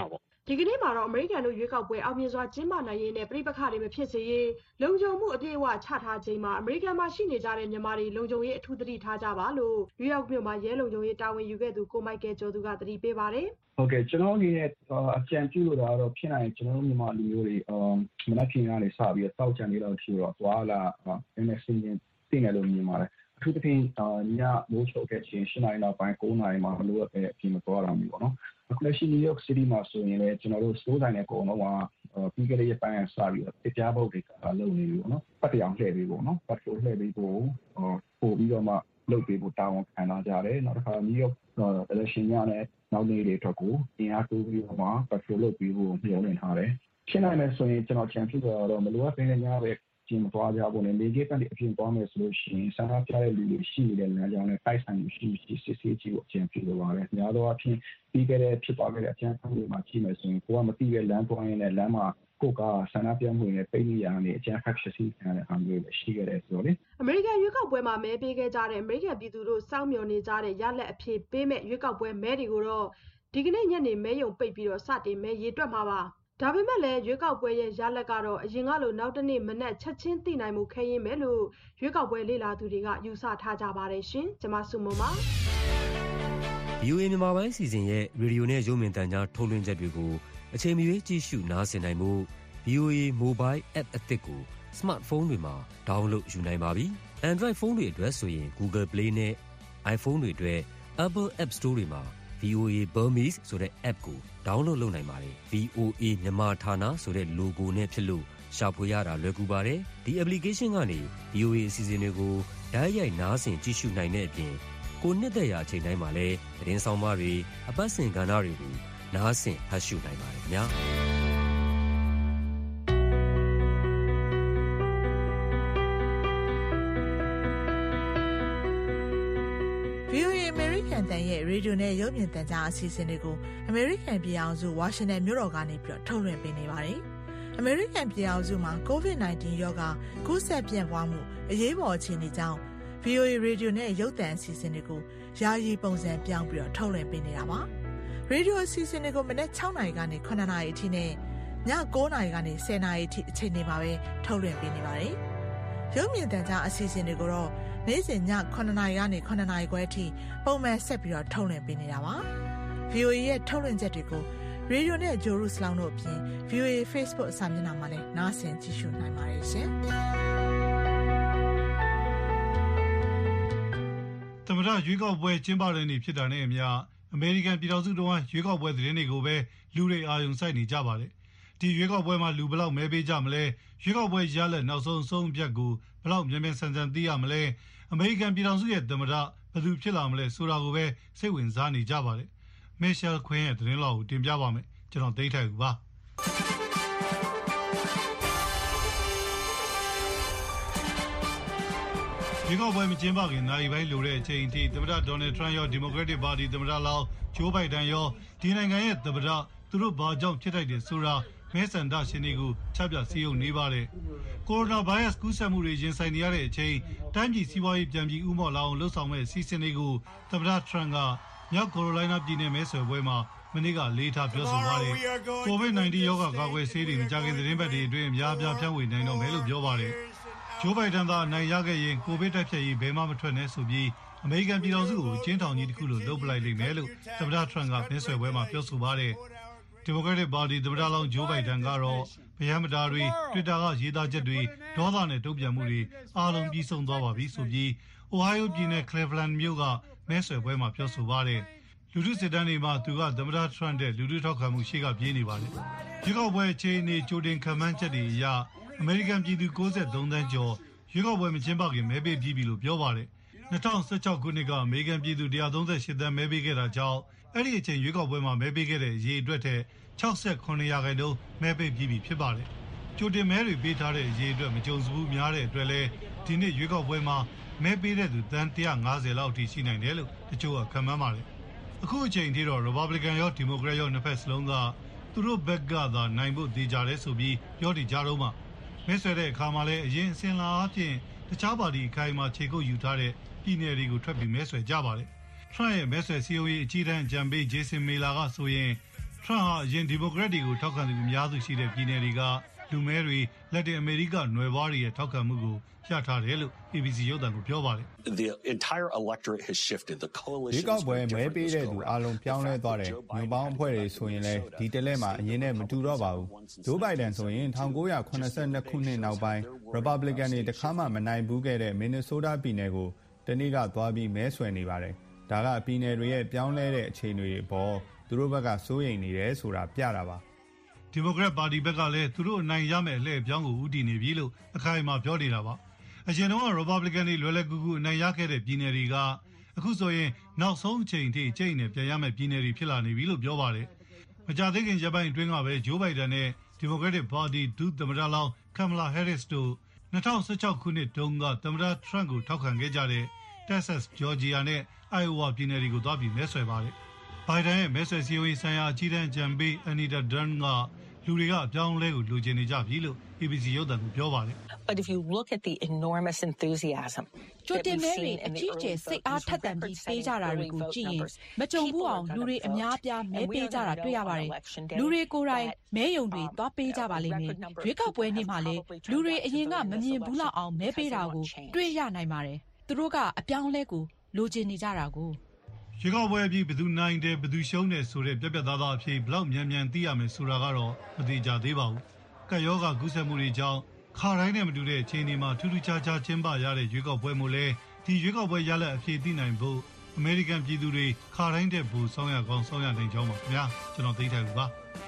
ဒီကနေ့မှာတော့အမေရိကန်တို့ရွေးကောက်ပွဲအောင်မြင်စွာကျင်းပနိုင်ရေးနဲ့ပြည်ပခါတွေမဖြစ်စေရေးလုံခြုံမှုအပြည့်အဝချထားခြင်းမှာအမေရိကန်မှာရှိနေကြတဲ့မြန်မာတွေလုံခြုံရေးအထူးသတိထားကြပါလို့နယူးယောက်မြို့မှာရဲလုံခြုံရေးတာဝန်ယူခဲ့သူကိုမိုက်ကယ်ကျော်သူကသတိပေးပါတယ်ဟုတ်ကဲ့ကျွန်တော်အနေနဲ့အကြံပြုလို့တော့ဖြစ်နိုင်ကျွန်တော်တို့မြန်မာလူမျိုးတွေမနက်ခင်းကနေစပြီးတော့တောက်ကြံနေတော့ထီတော့သွားလာနည်းနည်းစင်းစင်းသိနေလို့မြင်ပါတယ်အထူးသဖြင့်ညမိုးချုပ်ခဲ့ခြင်းရှင်းနိုင်တော့ပိုင်း9နာရီမှာမလို့ပဲအပြင်မသွားတော့ဘူးပေါ့နော်အခုလက်ရှိ New York City မှာဆိုရင်လည်းကျွန်တော်တို့စိုးတိုင်းနဲ့အကုန်လုံးကပြီးခဲ့တဲ့ရက်ပိုင်းကစပြီးတော့တရားပုတ်တွေကလုပ်နေပြီပေါ့နော်ပတ်တရားလှည့်ပေးဖို့နော်ပတ်ဖို့လှည့်ပေးဖို့ပို့ပြီးတော့မှလုပ်ပေးဖို့တာဝန်ခံလာကြတယ်နောက်တစ်ခါ New York election ညနဲ့နောက်နေ့တွေအတွက်ကိုအင်အားတိုးပြီးတော့မှပတ်ဖို့လုပ်ပေးဖို့ညွှန်နေထားတယ်ရှင်းနိုင်မယ်ဆိုရင်ကျွန်တော်ချန်ဖြစ်တော့မလိုအပ်တဲ့ညပဲကျင်းသွားကြဖို့နဲ့နေကြီးကနေအပြင်သွားမယ်ဆိုလို့ရှိရင်ဆန္ဒပြတဲ့လူတွေရှိနေတဲ့လမ်းကြောင်းနဲ့တိုက်ဆိုင်မှုရှိရှိစစ်ဆေးကြည့်ဖို့အကျဉ်းပြုလိုပါတယ်။များသောအားဖြင့်ပြီးခဲ့တဲ့ဖြစ်သွားခဲ့တဲ့အကျဉ်းဖန်တွေမှာကြည့်မယ်ဆိုရင်ကိုကမသိတဲ့လမ်းသွားရင်းနဲ့လမ်းမှာကိုကဆန္ဒပြမှုတွေပိတ်နေရတဲ့အခြေအခက်ရှိစီခံတဲ့အားမျိုးပဲရှိခဲ့တယ်ဆိုတော့လေအမေရိကန်ရွေးကောက်ပွဲမှာမဲပေးခဲ့ကြတဲ့အမေရိကန်ပြည်သူတို့စောင့်မျှော်နေကြတဲ့ရလက်အဖြစ်ပေးမဲ့ရွေးကောက်ပွဲမဲတွေကိုတော့ဒီကနေ့ညနေမဲယုံပိတ်ပြီးတော့စတင်မဲရေတွက်မှာပါဒါပေမဲ့လည်းရွေးကောက်ပွဲရဲ့ရလက်ကတော့အရင်ကလိုနောက်တနေ့မနက်ချက်ချင်းသိနိုင်မှုခဲရင်ပဲလို့ရွေးကောက်ပွဲလေ့လာသူတွေကယူဆထားကြပါတယ်ရှင်ကျွန်မစုမပါဗီအိုအေ မြန်မာပိုင်းစီစဉ်ရဲ့ရေဒီယိုနဲ့ရုပ်မြင်သံကြားထုတ်လွှင့်ချက်တွေကိုအချိန်မရွေးကြည့်ရှုနားဆင်နိုင်မှု ဗီအိုအေ Mobile App အသစ်ကို Smartphone တွေမှာ download ယူနိုင်ပါပြီ။ Android ဖုန်းတွေအတွက်ဆိုရင် Google Play နဲ့ iPhone တွေအတွက် Apple App Store တွေမှာ ဗီအိုအေ Burmese ဆိုတဲ့ app ကို download လုပ်နိုင်ပါတယ်။ ဗီအိုအေ မြန်မာဌာနဆိုတဲ့ logo နဲ့ဖြစ်လို့ရှာဖွေရတာလွယ်ကူပါတယ်။ဒီ application ကနေ ဗီအိုအေ အစီအစဉ်တွေကိုတိုက်ရိုက်နားဆင်ကြည့်ရှုနိုင်တဲ့အပြင်ကိုနှစ်သက်ရာအချိန်တိုင်းမှာလည်းသတင်းဆောင်မတွေအပတ်စဉ်ကဏ္ဍတွေကိုနားဆင်ဖတ်ရှုနိုင်ပါတယ်ခင်ဗျာ။ဗီအိုအေ American တန်ရဲ့ရေဒီယိုနဲ့ရုပ်မြင်သံကြားအစီအစဉ်တွေကို American ပြည်အောင်စု Washington မြို့တော်ကနေပြီးတော့ထုတ်လွှင့်ပေးနေပါတယ်။ American ပြည်အောင်စုမှာ ကိုဗစ် nineteen ရောဂါကူးစက်ပြန့်ပွားမှုအရေးပေါ်အခြေအနေကြောင့် ဗီအိုအေ ရေဒီယိုနဲ့ရုပ်သံအစီအစဉ်တွေကိုယာယီပုံစံပြောင်းပြီးတော့ထုတ်လွှင့်ပေးနေတာပါ။ရေဒီယိုအစီအစဉ်တွေကိုမနက်6နာရီကနေ9နာရီအထိနဲ့ည9နာရီကနေ10နာရီအထိအချိန်တွေမှာပဲထုတ်လွှင့်ပေးနေပါတယ်။ရုပ်မြင်သံကြားအစီအစဉ်တွေကိုတော့နေ့စဉ်ည9နာရီကနေ9နာရီခွဲအထိပုံမှန်ဆက်ပြီးတော့ထုတ်လွှင့်ပေးနေတာပါ။ ဗီအိုအေ ရဲ့ထုတ်လွှင့်ချက်တွေကိုရေဒီယိုနဲ့ဂျိုရုစလောင်းတို့အပြင် ဗီအိုအေ Facebook အစာမျက်နှာမှာလည်းနားဆင်ကြည့်ရှုနိုင်ပါတယ်ရှင်။သမ္မတရွေးကောက်ပွဲကျင်းပတဲ့နေ့ဖြစ်တာနဲ့အမျှအမေရိကန်ပြည်ထောင်စုတော်ရွေးကောက်ပွဲသတင်းတွေကိုပဲလူတွေအာရုံစိုက်နေကြပါတယ်။ဒီရွေးကောက်ပွဲမှာလူဘလောက်မဲပေးကြမလဲရွေးကောက်ပွဲရလဒ်နောက်ဆုံးအဆုံးအဖြတ်ကိုဘလောက်မြန်မြန်ဆန်ဆန်သိရမလဲအမေရိကန်ပြည်ထောင်စုရဲ့သမ္မတဘယ်သူဖြစ်လာမလဲဆိုတာကိုပဲစိတ်ဝင်စားနေကြပါတယ်။ Michelle Quinn ရဲ့သတင်းလောက်ကိုတင်ပြပါမယ်။ကျွန်တော်သိထိုက်ဦးပါ။ဒီကောက်ပွဲမကျင်းပခင်နိုင်ပိုင်းလိုတဲ့အချိန်အထိသမ္မတဒေါ်နယ်ထရန့်ရောဒီမိုကရက်တစ်ပါတီသမ္မတလောင်းဂျိုးဘိုင်ဒန်ရောဒီနိုင်ငံရဲ့သမ္မတသူတို့ဘာကြောင့်ဖြစ်ထိုက်တယ်ဆိုတာမဲဆန္ဒရှင်တွေကိုချပြစည်းရုံနေပါတယ်။ကိုရိုနာဗိုင်းရပ်စ်ကူးစက်မှုတွေရင်ဆိုင်နေရတဲ့အချိန်တိုင်းပြည်စီးပွားရေးပြန်ပြီးဥမော့လာအောင်လှုပ်ဆောင်မဲ့စီစဉ်တွေကိုသမ္မတထရန့်ကမြောက်ကာရိုလိုင်းနာပြည်နယ်မဲဆွယ်ပွဲမှာမနေ့ကလေးထားပြောဆိုပါတယ်။ ကိုဗစ် nineteen ရောဂါကာကွယ်ဆေးတွေမကြခင်သတင်းပတ်တွေအတွင်းအများအပြားဖြန့်ဝေနိုင်တော့မယ်လို့ပြောပါတယ်။ဂျိုးဘိုင်ဒန်သာနိုင်ရခဲ့ရင်ကိုဗစ်တိုက်ဖျက်ရေးဘယ်မှမထွက်နဲ့ဆိုပြီးအမေရိကန်ပြည်ထောင်စုကိုကျင်းထောင်ကြီးတစ်ခုလိုလုပ်ပလိုက်လိမ့်မယ်လို့သမ္မတထရန့်ကမဲဆွယ်ပွဲမှာပြောဆိုပါတယ်။ဒီမိုကရက်တစ်ပါတီသမ္မတလောင်းဂျိုးဘိုင်ဒန်ကတော့ဗယံမတာတွေ Twitter ကရေးသားချက်တွေဒေါသနဲ့တုံ့ပြန်မှုတွေအားလုံးပြီးဆုံးသွားပါပြီဆိုပြီး Ohio ပြည်နယ် Cleveland မြို့ကမဲဆွယ်ပွဲမှာပြောဆိုပါတယ်။လူထုစစ်တမ်းတွေမှာသူကသမ္မတထရန့်တဲ့လူထုထောက်ခံမှုရှိကပြေးနေပါတယ်။ရွေးကောက်ပွဲအခြေအနေကြိုတင်ခံမှန်းချက်တွေအရအမေရိကန်ပြည်သူ၉၃သန်းကျော်ရွေးကောက်ပွဲမကျင်းပခင်မဲပေးပြီးပြီလို့ပြောပါတယ်။၂၀၁၆ခုနှစ်ကအမေရိကန်ပြည်သူone hundred thirty-eightသန်းမဲပေးခဲ့တာကြောင့်အဲ့ဒီအချိန်ရွေးကောက်ပွဲမှာမဲပေးခဲ့တဲ့အရေးအတွက်ထက်sixty-sevenရာခိုင်နှုန်းမဲပေးပြီးပြီဖြစ်ပါတယ်။ကြိုတင်မဲတွေပေးထားတဲ့အရေးအတွက်မကြုံစဘူးများတဲ့အတွက်လည်းဒီနေ့ရွေးကောက်ပွဲမှာမဲပေးတဲ့သူသန်းone hundred fiftyလောက်အထိရှိနိုင်တယ်လို့တချို့ကခန့်မှန်းပါတယ်။အခုအချိန်ထိတော့ Republican ရော Democrat ရောနှစ်ဖက်စလုံးကသူတို့ဘက်ကသာနိုင်ဖို့သေချာတယ်ဆိုပြီးပြောနေကြတော့မှမဲဆွယ်တဲ့အခါမှာလည်းအရင်အစဉ်လာအဖြစ်တခြားပါတီအခိုင်အမာခြေကုပ်ယူထားတဲ့ပြည်နယ်တွေကိုထွက်ပြီးမဲဆွယ်ကြပါတယ်။ Trump ရဲ့မဲဆွယ်စည်းရုံးရေးအကြီးတန်းအကြံပေး Jason Miller ကဆိုရင်ထရန့်ဟာအရင်ဒီမိုကရက်တွေကိုထောက်ခံသူအများစုရှိတဲ့ပြည်နယ်တွေကလူမဲတွေလက်တင်အမေရိကနွယ်ဖွားတွေရဲ့ထောက်ခံမှုကိုရထားတယ်လို့ A B C ရုပ်သံကိုပြောပါတယ် The entire electorate has shifted the coalition ဒီကောက်ပွဲမဲပေးတဲ့သူအလုံးပြောင်းလဲသွားတယ်ညပေါင်းအဖွဲ့တွေဆိုရင်လည်းဒီတလဲမှာအရင်နဲ့မတူတော့ပါဘူးဂျိုးဘိုင်ဒန်ဆိုရင်nineteen seventy-twoခုနှစ်နောက်ပိုင်း Republican တွေတခါမှမနိုင်ဘူးခဲ့တဲ့ Minnesota ပြည်နယ်ကိုတနေ့ကသွားပြီးမဲဆွယ်နေပါတယ်ဒါကပြည်နယ်တွေရဲ့ပြောင်းလဲတဲ့အခြေအနေတွေပေါ်သူတို့ဘက်ကစိုးရိမ်နေတယ်ဆိုတာပြတာပါဒီမိုကရက်ပါတီဘက်ကလည်းသူတို့အနိုင်ရမယ်အလှည့်အပြောင်းကိုဦးတည်နေပြီလို့အခိုင်အမာပြောနေတာပါအရင်တော့ Republican တွေလွယ်လွယ်ကူကူအနိုင်ရခဲ့တဲ့ပြည်နယ်တွေကအခုဆိုရင်နောက်ဆုံးအချိန်ထိကျိတ်နဲ့ပြန်ရမယ့်ပြည်နယ်တွေဖြစ်လာနေပြီလို့ပြောပါတယ်မကြသေးခင်ရက်ပိုင်းအတွင်းကပဲဂျိုးဘိုင်ဒန်နဲ့ Democratic Party ဒုသမ္မတလောင်း Kamala Harris တို့twenty sixteenခုနှစ်တုန်းကသမ္မတ Trump ကိုထောက်ခံခဲ့ကြတဲ့ Texas, Georgia နဲ့ Iowa ပြည်နယ်တွေကိုသွားပြီးမဲဆွယ်ပါတယ်ဘိုင်ဒန်ရဲ့မဲဆွယ်စည်းရုံးရေးဆိုင်ရာအကြီးတန်းအကြံပေး Anita Dunn ကလူတွေကအပြောင်းလဲကိုလိုချင်နေကြပြီလို့ A B C ရုပ်သံကိုပြောပါတယ် But if you look at the enormous enthusiasm ကြိုတင်မဲတွေအကြီးအကျယ်စိတ်အားထက်သန်ပြီးပေးကြတာတွေကိုကြည့်ရင်မကြုံဘူးအောင်လူတွေအများအပြားမဲပေးကြတာတွေ့ရပါတယ်လူတွေကိုယ်တိုင်မဲယုံတွေသွားပေးကြပါလိမ့်မယ်ရွေးကောက်ပွဲနေ့မှာလည်းလူတွေအရင်ကမမြင်ဘူးလောက်အောင်မဲပေးတာကိုတွေ့ရနိုင်ပါတယ်သူတို့ကအပြောင်းလဲကိုလိုချင်နေကြတာကိုရေကောက်ပွဲအပြီးဘယ်သူနိုင်တယ်ဘယ်သူရှုံးတယ်ဆိုတဲ့ပြက်ပြက်သားသားအဖြစ်ဘလောက်မြန်မြန်သိရမယ်ဆိုတာကတော့မသိကြသေးပါဘူး။ကပ်ရောဂါကူးစက်မှုတွေကြောင့်ခါတိုင်းနဲ့မတူတဲ့အခြေအနေမှာထူးထူးခြားခြားကျင်းပရတဲ့ရွေးကောက်ပွဲမျိုးလဲဒီရွေးကောက်ပွဲရလဒ်အဖြစ်သိနိုင်ဖို့အမေရိကန်ပြည်သူတွေခါတိုင်းတဲ့ဘူဆောင်းရကောင်းဆောင်းရနိုင်ကြောင်းပါခင်ဗျာကျွန်တော်သိထိုင်ပါ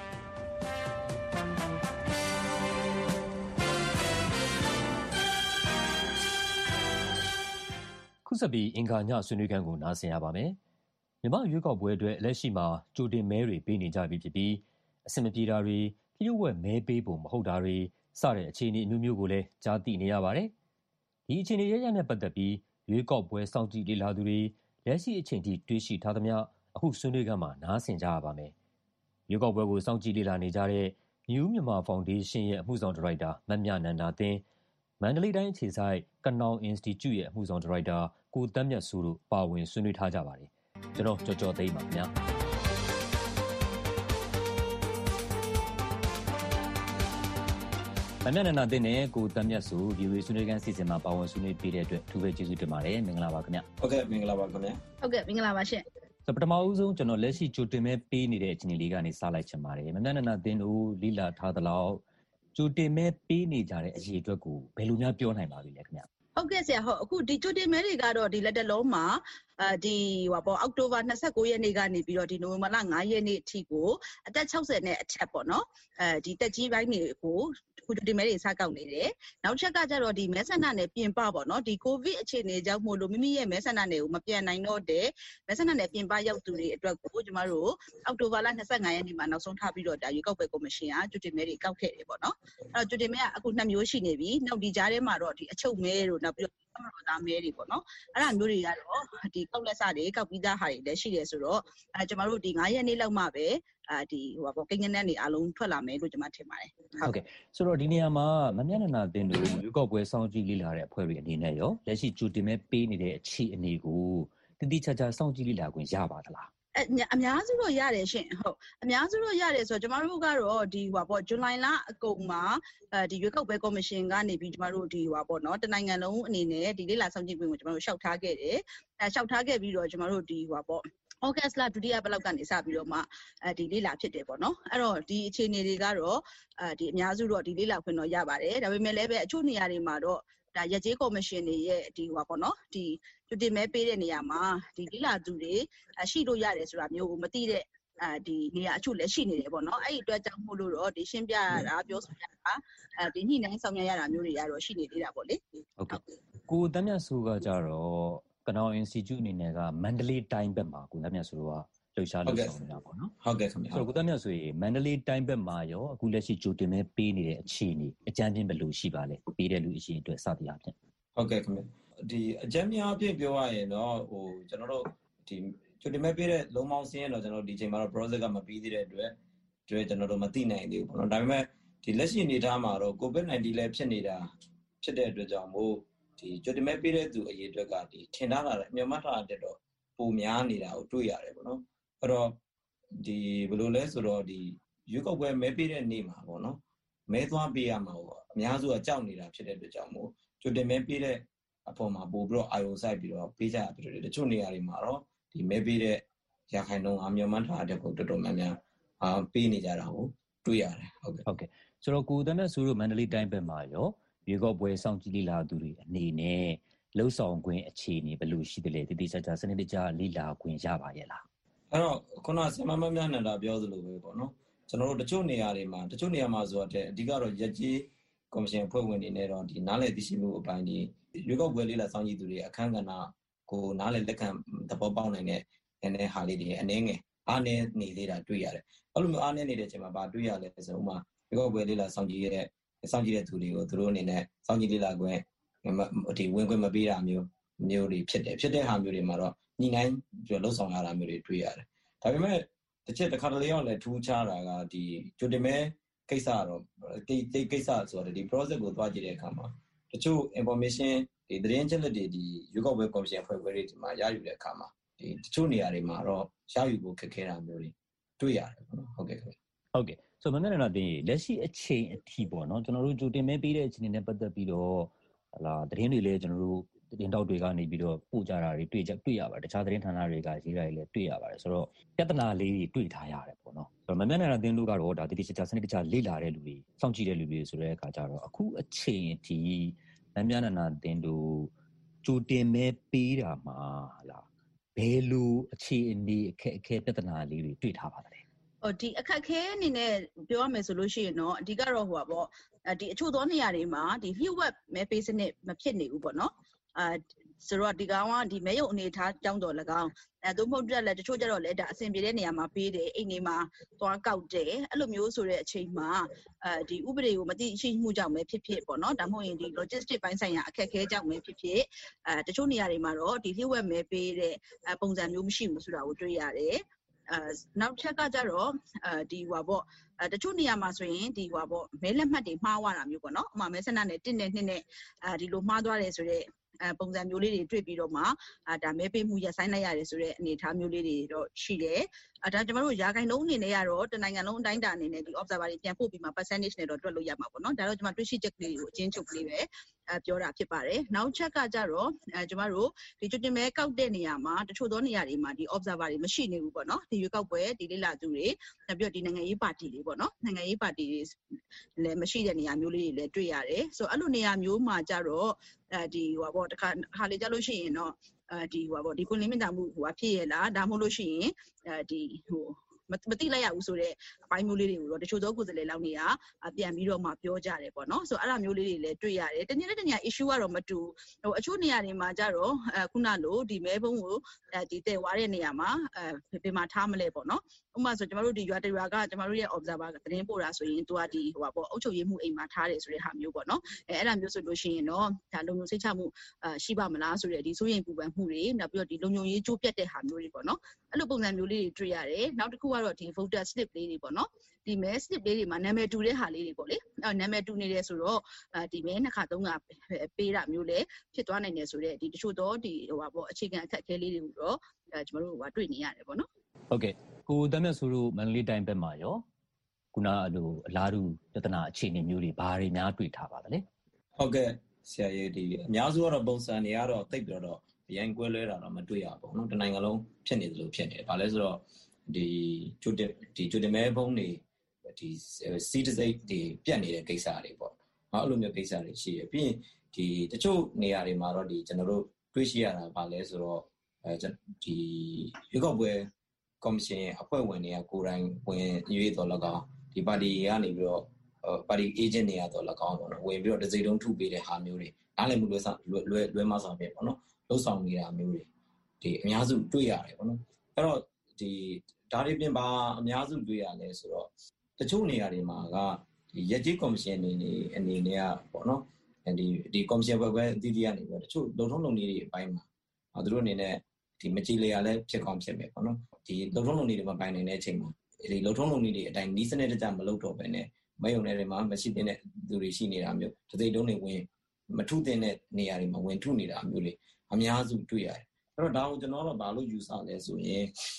ခုဆက်ပြီးအင်္ဂါညဆွေးနွေးခန်းကိုနားဆင်ရပါမယ်မြန်မာရွေးကောက်ပွဲအတွက်လက်ရှိမှာကြိုတင်မဲတွေပေးနေကြပြီဖြစ်ပြီးအဆင်မပြေတာတွေလျှို့ဝှက်မဲပေးဖို့မဟုတ်တာတွေစတဲ့အခြေအနေအမျိုးမျိုးကိုလည်းကြားသိနေရပါတယ်။ဒီအခြေအနေရရနဲ့ပတ်သက်ပြီးရွေးကောက်ပွဲစောင့်ကြည့်လေ့လာသူတွေလက်ရှိအချိန်ထိတွေးရှိထားသမျှအခုဆွေးနွေးခန်းမှာနားဆင်ကြရပါမယ်။ရွေးကောက်ပွဲကိုစောင့်ကြည့်လေ့လာနေကြတဲ့ New Myanmar Foundation ရဲ့အမှုဆောင်ဒါရိုက်တာမမြနန္ဒာသင်းမန္တလေးတိုင်းအခြေစိုက်ကနောင် Institute ရဲ့အမှုဆောင်ဒါရိုက်တာကိုတမ်းမြတ်စိုးတို့ပါဝင်ဆွေးနွေးထားကြပါတယ်။ကျွန်တော်ကြော်ကြော်သိမ်းပါခင်ဗျာ။မမြနန္ဒာသင်းနဲ့ကိုတမ်းမြတ်စိုး ဗီအိုအေဆွေးနွေးခန်းစီစဉ်မှာပါဝင်ဆွေးနွေးပေးတဲ့အတွက်အထူးပဲကျေးဇူးတင်ပါတယ်။မင်္ဂလာပါခင်ဗျ။ဟုတ်ကဲ့မင်္ဂလာပါခင်ဗျ။ဟုတ်ကဲ့မင်္ဂလာပါရှင်။ဆိုပထမဦးဆုံးကျွန်တော်လက်ရှိကြိုတင်မဲ့ပေးနေတဲ့အခြေအနေလေးကနေစလိုက်ချင်ပါတယ်။မမြနန္ဒာသင်းတို့လိလာထားသလောက်ကြိုတင်မဲ့ပေးနေကြတဲ့အရေးအတွက်ကိုဘယ်လိုများပြောနိုင်ပါပြီလဲခင်ဗျ။ဟုတ်ကဲ့ဆရာဟုတ်အခုဒီကြိုတင်မဲတွေကတော့ဒီလက်တလုံးမှာအဲဒီဟိုပေါ့အောက်တိုဘာtwenty-nineရက်နေ့ကနေပြီးတော့ဒီနိုဝင်ဘာလfiveရက်နေ့အထိကိုအသက်sixtyနဲ့အထက်ပေါ့နော်အဲဒီတက်ကြီးပိုင်းတွေကိုခုကြိုတင်မဲတွေစကောက်နေတယ်နောက်ချက်ကကျတော့ဒီမဲဆန္ဒနယ်ပြင်ပပေါ့နော်ဒီကိုဗစ်အခြေအနေကြောင့်မို့လို့မိမိရဲ့မဲဆန္ဒနယ်ကိုမပြန်နိုင်တော့တဲ့မဲဆန္ဒနယ်ပြင်ပရောက်သူတွေအတွက်ကိုကျမတို့အောက်တိုဘာလtwenty-fiveရက်နေ့မှာနောက်ဆုံးထားပြီးတော့ဒါရွေးကောက်ပွဲကော်မရှင်ကကြိုတင်မဲတွေကောက်ခဲ့တယ်ပေါ့နော်အဲ့တော့ကြိုတင်မဲကအခုနှစ်မျိုးရှိနေပြီနောက်ဒီကြားထဲမှာတော့ဒီအချုပ်မဲတို့နောက်ပြီးတော့မတော်သားမဲတွေပေါ့နော်အဲ့ဒါမျိုးတွေကတော့ဒီကောက်လက်စတွေကောက်ပြီးသားဟာတွေလည်းရှိတယ်ဆိုတော့အဲကျမတို့ဒီfiveရက်နေ့လောက်မှပဲအာဒီဟိုပေါ့ကိန်းဂဏန်းတွေအလုံးထွက်လာမယ်လို့ကျွန်မထင်ပါတယ်ဟုတ်ကဲ့ဆိုတော့ဒီနေရာမှာမမြနန္ဒာသင်းတို့ရွေးကောက်ပွဲစောင့်ကြည့်လေ့လာတဲ့အဖွဲ့တွေအနေနဲ့ရောလက်ရှိကြိုတင်မဲ့ပေးနေတဲ့အခြေအနေကိုတတိချာချာစောင့်ကြည့်လေ့လာခွင့်ရပါသလားအများစုတော့ရတယ်ရှင်ဟုတ်အများစုတော့ရတယ်ဆိုတော့ကျမတို့ကတော့ဒီဟိုပေါ့ဇူလိုင်လအကုန်မှာအဲဒီရွေးကောက်ပွဲကော်မရှင်ကနေပြီးကျမတို့ဒီဟိုပေါ့နော်တနိုင်ငံလုံးအနေနဲ့ဒီလေ့လာစောင့်ကြည့်ခွင့်ကိုကျမတို့လျှောက်ထားခဲ့တယ်အဲလျှောက်ထားခဲ့ပြီးတော့ကျမတို့ဒီဟိုပေါ့ဩဂတ်စ်လဒုတိယပတ်လောက်ကနေစပြီးတော့မှအဲဒီလေ့လာဖြစ်တယ်ပေါ့နော်အဲ့တော့ဒီအခြေအနေတွေကတော့အဲဒီအများစုတော့ဒီလေ့လာခွင့်တော့ရပါတယ်ဒါပေမဲ့လည်းပဲအချို့နေရာတွေမှာတော့ဒါရကြေးကော်မရှင်တွေရဲ့ဒီဟိုပေါ့နော်ဒီကြိုတင်မဲပေးတဲ့နေရာမှာဒီလိလာသူတွေရှိလို့ရတယ်ဆိုတာမျိုးကိုမသိတဲ့အဲဒီနေရာအချို့လည်းရှိနေတယ်ပေါ့နော်အဲ့ဒီအတွက်ကြောင့်မို့လို့တော့ဒီရှင်းပြရတာပြောဆိုရတာအဲဒီညှိနှိုင်းဆောင်ရွက်ရတာမျိုးတွေကတော့ရှိနေသေးတာပေါ့လေဟုတ်ကဲ့ကိုတမ်းမြတ်စိုးကကြတော့ကနောင် Institute အနေနဲ့ကမန္တလေးတိုင်းဘက်မှာကိုတမ်းမြတ်စိုးကလှုပ်ရှားလှုပ်ဆောင်နေတာပေါ့နော်ဟုတ်ကဲ့ခင်ဗျာဆိုတော့ကိုတမ်းမြတ်စိုးရေမန္တလေးတိုင်းဘက်မှာရောအခုလက်ရှိကြိုတင်မဲပေးနေတဲ့အခြေအနေအကြမ်းဖျင်းဘယ်လိုရှိပါလဲပေးတဲ့လူအရှင်အတွက်စသည်အားဖြင့်ဟုတ်ကဲ့ခင်ဗျာဒီအကြမ်းများအဖြစ်ပြောရရင်တော့ဟိုကျွန်တော်တို့ဒီကြိုတင်မဲ့ပေးတဲ့လုံးပေါင်းစင်းရတော့ကျွန်တော်ဒီချိန်မှာတော့ process ကမပြီးသေးတဲ့အတွက်တွေ့ကျွန်တော်တို့မသိနိုင်သေးဘူးပေါ့နော်ဒါပေမဲ့ဒီလက်ရှိအနေအထားမှာတော့ COVID nineteen လည်းဖြစ်နေတာဖြစ်တဲ့အတွက်ကြောင့်မို့ဒီကြိုတင်မဲ့ပေးတဲ့သူအရေးအတွက်ကဒီထင်ထားတာလည်းအမြတ်မှတ်ထားတဲ့တော့ပုံများနေတာကိုတွေ့ရတယ်ပေါ့နော်အဲ့တော့ဒီဘယ်လိုလဲဆိုတော့ဒီရွေးကောက်ပွဲမဲပေးတဲ့နေ့မှာပေါ့နော်မဲသွားပေးရမှာပေါ့အများစုကကြောက်နေတာဖြစ်တဲ့အတွက်ကြောင့်မို့ကြိုတင်မဲပေးတဲ့အပေါ်မှာပို့ပြီးတော့အာရုံစိုက်ပြီးတော့ပေးကြရပြီးတော့တချို့နေရာတွေမှာတော့ဒီမဲပေးတဲ့ရခိုင်နှုန်းအများမှန်းထားတဲ့ပုံတော်တော်များများအာပေးနေကြတာကိုတွေ့ရတယ်ဟုတ်ကဲ့ဟုတ်ကဲ့ဆိုတော့ကိုသမက်ဆိုတို့မန္တလေးတိုင်းဘက်မှာရောရွေးကောက်ပွဲစောင့်ကြည့်လေ့လာသူတွေအနေနဲ့လှုပ်ဆောင်ခွင့်အခြေအနေဘယ်လိုရှိသလဲတတိကျကျစနစ်တကျလေ့လာခွင့်ရပါရဲ့လားအဲ့တော့ခုနဆရာမမမြနန္ဒာပြောသလိုပဲပေါ့နော်ကျွန်တော်တို့တချို့နေရာတွေမှာတချို့နေရာမှာဆိုတော့အဓိကတော့ရက်ကြီးကော်မရှင်အဖွဲ့ဝင်တွေနဲ့တော့ဒီနားလည်သိရှိမှုအပိုင်းဒီရွေးကောက်ပွဲလေ့လာစောင့်ကြည့်သူတွေအခမ်းကဏ္ဍကိုနားလည်လက်ခံသဘောပေါက်နိုင်တဲ့အနေဟာလေးတွေအနေငယ်အားနည်းနေသေးတာတွေ့ရတယ်အဲ့လိုမျိုးအားနည်းနေတဲ့အချိန်မှာဘာတွေ့ရလဲဆိုတော့ဥမာရွေးကောက်ပွဲလေ့လာစောင့်ကြည့်ရတဲ့စောင့်ကြည့်တဲ့သူတွေကိုသူတို့အနေနဲ့စောင့်ကြည့်လေ့လာခွင့်ဒီဝင်ခွင့်မပေးတာမျိုးမျိုးတွေဖြစ်တယ်ဖြစ်တဲ့ဟာမျိုးတွေမှာတော့ညှိနှိုင်းပြီးလှုပ်ဆောင်ရတာမျိုးတွေတွေ့ရတယ်ဒါပေမဲ့တစ်ချက်တစ်ခါတလေရောက်လဲထူးခြားတာကဒီကြိုတင်မဲကိစ္စတော့ဒီကိစ္စဆိုတော့ဒီ process ကိုသွားကြည့်တဲ့အခါမှာတချို့ information ဒီသတင်းချက်လက်တွေဒီရွေးကောက်ပွဲကော်မရှင်အဖွဲ့ခွဲတွေဒီမှာရယူတဲ့အခါမှာဒီတချို့နေရာတွေမှာတော့ရယူဖို့ခက်ခဲတာမျိုးတွေတွေ့ရတယ်ပေါ့နော်ဟုတ်ကဲ့ခင်ဗျဟုတ်ကဲ့ဆိုတော့မနေ့ကတင်လက်ရှိအချိန်အထိပေါ့နော်ကျွန်တော်တို့ကြိုတင်မဲပေးတဲ့အခြေအနေနဲ့ပတ်သက်ပြီးတော့ဟလာသတင်းတွေလည်းကျွန်တော်တို့သတင်းတောက်တွေကနေပြီးတော့ပို့ကြတာတွေတွေ့ကြတွေ့ရပါတယ်တခြားသတင်းဌာနတွေကရေးတာတွေလည်းတွေ့ရပါတယ်ဆိုတော့ပြဿနာလေးတွေတွေ့ထားရတယ်ပေါ့နော်ဆိုတော့မမြတ်နိုင်တဲ့တို့ကတော့ဒါတတိကျကျစနစ်တကျလေ့လာတဲ့လူတွေစောင့်ကြည့်တဲ့လူတွေဆိုတဲ့အခါကျတော့အခုအချိန်အထိမမြတ်နိုင်တဲ့တို့ကြိုတင်မဲပေးတာမှာဟလာဘယ်လိုအခြေအနေအခက်အခဲပြဿနာလေးတွေတွေ့ထားပါသလဲဟိုဒီအခက်ခဲအနေနဲ့ပြောရမယ်ဆိုလို့ရှိရင်တော့အဓိကတော့ဟိုပါပေါ့ဒီအချို့သောနေရာတွေမှာဒီ field web မဲပေးစနစ်မဖြစ်နေဘူးပေါ့နော်အာဆိုတော့ဒီကောင်ကဒီမဲရုံအနေထားကြောင်းတော်၎င်းအဲသို့မဟုတ်တက်လည်းတချို့ကျတော့လည်းဒါအဆင်ပြေတဲ့နေရာမှာပေးတယ်အိမ်နေမှာသွားကောက်တယ်အဲ့လိုမျိုးဆိုတဲ့အချိန်မှာအဲဒီဥပဒေကိုမသိရှိမှုကြောင့်ပဲဖြစ်ဖြစ်ပေါ့နော်ဒါမှမဟုတ်ရင်ဒီ logistic ပိုင်းဆိုင်ရာအခက်အခဲကြောင့်ပဲဖြစ်ဖြစ်အဲတချို့နေရာတွေမှာတော့ဒီ field web မဲပေးတဲ့ပုံစံမျိုးမရှိဘူးဆိုတာကိုတွေ့ရတယ်အဲနောက်ချက်ကကြတော့အဲဒီဟွာပေါ့အဲတချို့နေရာမှာဆိုရင်ဒီဟွာပေါ့မဲလက်မှတ်တွေမှားသွားတာမျိုးပေါ့နော်အမှမဲဆန္ဒနဲ့တစ်နဲ့နှစ်နဲ့အဲဒီလိုမှားသွားတယ်ဆိုတော့အဲပုံစံမျိုးလေးတွေတွေ့ပြီးတော့မှအာဒါမဲပေးမှုရဆိုင်လိုက်ရတယ်ဆိုတဲ့အနေအထားမျိုးလေးတွေတော့ရှိတယ်အဲဒါကျွန်တော်တို့ရာခိုင်နှုန်းအနေနဲ့ကတော့တနိုင်ငံလုံးအတိုင်းအတာအနေနဲ့ဒီ observer တွေပြန်ပို့ပြီးမှ percentage နဲ့တော့တွက်လို့ရမှာပေါ့နော်ဒါတော့ကျွန်မတွေ့ရှိချက်ကလေးတွေကိုအချင်းချုပ်လေးပဲအဲပြောတာဖြစ်ပါတယ်နောက်ချက်ကကြတော့အဲကျွန်တော်တို့ဒီကျွတင်မဲကောက်တဲ့နေရာမှာတချို့သောနေရာတွေမှာဒီ observer တွေမရှိနေဘူးပေါ့နော်ဒီရွေးကောက်ပွဲဒီလေ့လာသူတွေနောက်ပြီးတော့ဒီနိုင်ငံရေးပါတီတွေပေါ့နော်နိုင်ငံရေးပါတီတွေလည်းမရှိတဲ့နေရာမျိုးလေးတွေလည်းတွေ့ရတယ်ဆိုတော့အဲ့လိုနေရာမျိုးမှာကြတော့အဲဒီဟိုပေါ့တခါခါလေးကြလို့ရှိရင်တော့အဲဒီဟိုပေါ့ဒီပွင့်လင်းမြင့်တာမှုဟိုဖြစ်ရလားဒါမှမဟုတ်လို့ရှိရင်အဲဒီဟိုမသိလိုက်ရဘူးဆိုတော့အပိုင်းမျိုးလေးတွေကိုတော့တချို့သောကိုယ်စားလှယ်လောက်နေရပြန်ပြီးတော့မှပြောကြတယ်ပေါ့နော်ဆိုတော့အဲ့ဒါမျိုးလေးတွေလည်းတွေ့ရတယ်တနည်းနဲ့တနည်း issue ကတော့မတူဟိုအချို့နေရာတွေမှာကြတော့အခုနလိုဒီမဲဘုံကိုဒီတဲ့ဝါတဲ့နေရာမှာအဲဘယ်မှာထားမလဲပေါ့နော်ဥပမာဆိုကျွန်တော်တို့ဒီရွာတရွာကကျွန်တော်တို့ရဲ့ observer သတင်းပို့တာဆိုရင်သူကဒီဟိုပါပေါ့အုပ်ချုပ်ရေးမှုအိမ်မှာထားတယ်ဆိုတဲ့ဟာမျိုးပေါ့နော်အဲအဲ့ဒါမျိုးဆိုလို့ရှိရင်တော့ဒါလုံလုံစိတ်ချမှုရှိပါမလားဆိုတဲ့ဒီစိုးရိမ်ပူပန်မှုတွေနောက်ပြီးတော့ဒီလုံလုံရေးကြိုးပြတ်တဲ့ဟာမျိုးတွေပေါ့နော်အဲ့လိုပုံစံမျိုးလေးတွေတွေ့ရတယ်နောက်တစ်ခုကတော့ဒီ voter slip လေးတွေပေါ့နော်ဒီမဲ slip လေးတွေမှာနာမည်တူတဲ့ဟာလေးတွေပေါ့လေအဲနာမည်တူနေတယ်ဆိုတော့ဒီမဲနှစ်ခါသုံးခါပေးတာမျိုးလည်းဖြစ်သွားနိုင်တယ်ဆိုတော့ဒီတချို့တော့ဒီဟိုပါပေါ့အခြေခံအခက်အခဲလေးတွေကိုတော့အဲကျွန်တော်တို့ဟိုတွေ့နေရတယ်ပေါ့နော်ဟုတ်ကဲ့ကိုတမ်းမြတ်ဆိုလို့မန္တလေးတိုင်းဘက်မှာရောခုနအလိုအလားတူပြဿနာအခြေအနေမျိုးတွေဘာတွေများတွေ့ထားပါသလဲဟုတ်ကဲ့ဆရာကြီးဒီအများစုကတော့ပုံစံတွေကတော့တိတ်ပြီးတော့အရင်ကွဲလွဲတာတော့မတွေ့ရပါဘူးเนาะတနိုင်ငံလုံးဖြစ်နေသလိုဖြစ်နေတယ်ဘာလဲဆိုတော့ဒီကျွတ်ဒီကျွတ်မဲဘုံတွေဒီစီးတစိတ်တွေပြတ်နေတဲ့ကိစ္စတွေပေါ့เนาะအဲ့လိုမျိုးကိစ္စတွေရှိရပြီးရင်ဒီတချို့နေရာတွေမှာတော့ဒီကျွန်တော်တို့တွေ့ရှိရတာဘာလဲဆိုတော့အဲဒီရွေးကောက်ပွဲကော်မရှင်အဖွဲ့ဝင်တွေကကိုယ်တိုင်ဝင်ရွေးတော်၎င်းဒီပါတီကနေပြီးတော့ပါတီ agent တွေရတော့၎င်းပေါ့နော်ဝင်ပြီးတော့တစိမ့်တုံးထုပေးတဲ့ဟာမျိုးတွေနားလည်မှုလွဲဆောင်လွဲလွဲမဆောင်ပြပေါ့နော်လှုပ်ဆောင်နေတာမျိုးတွေဒီအများစုတွေ့ရတယ်ပေါ့နော်အဲ့တော့ဒီဒါတွေပြင်ပါအများစုတွေ့ရလဲဆိုတော့တချို့နေရာတွေမှာကဒီရက်ကြီးကော်မရှင်အနေနဲ့အနေနဲ့ကပေါ့နော်ဒီဒီကော်မရှင်ဘက်ကအသီးသီးကနေပြီးတော့တချို့လုံထုံးလုံနည်းတွေအပိုင်းမှာသူတို့အနေနဲ့ဒီမကြည်လျာလည်းဖြစ်ကောင်းဖြစ်မယ်ပေါ့နော်ဒီလုံထုံးလုံနည်းတွေမပိုင်နိုင်တဲ့အချိန်မှာဒီလုံထုံးလုံနည်းတွေအတိုင်းနီးစနစ်တကျမလုပ်တော့ဘဲနဲ့မယုံတဲ့တွေမှာမရှိတဲ့သူတွေရှိနေတာမျိုးတသိတုံးတွေဝင်မထုတဲ့နေရာတွေမှာဝင်ထုနေတာမျိုးတွေအများစုတွေ့ရတယ်အဲ့တော့ဒါကိုကျွန်တော်တို့ဘာလို့ယူဆလဲဆိုရင်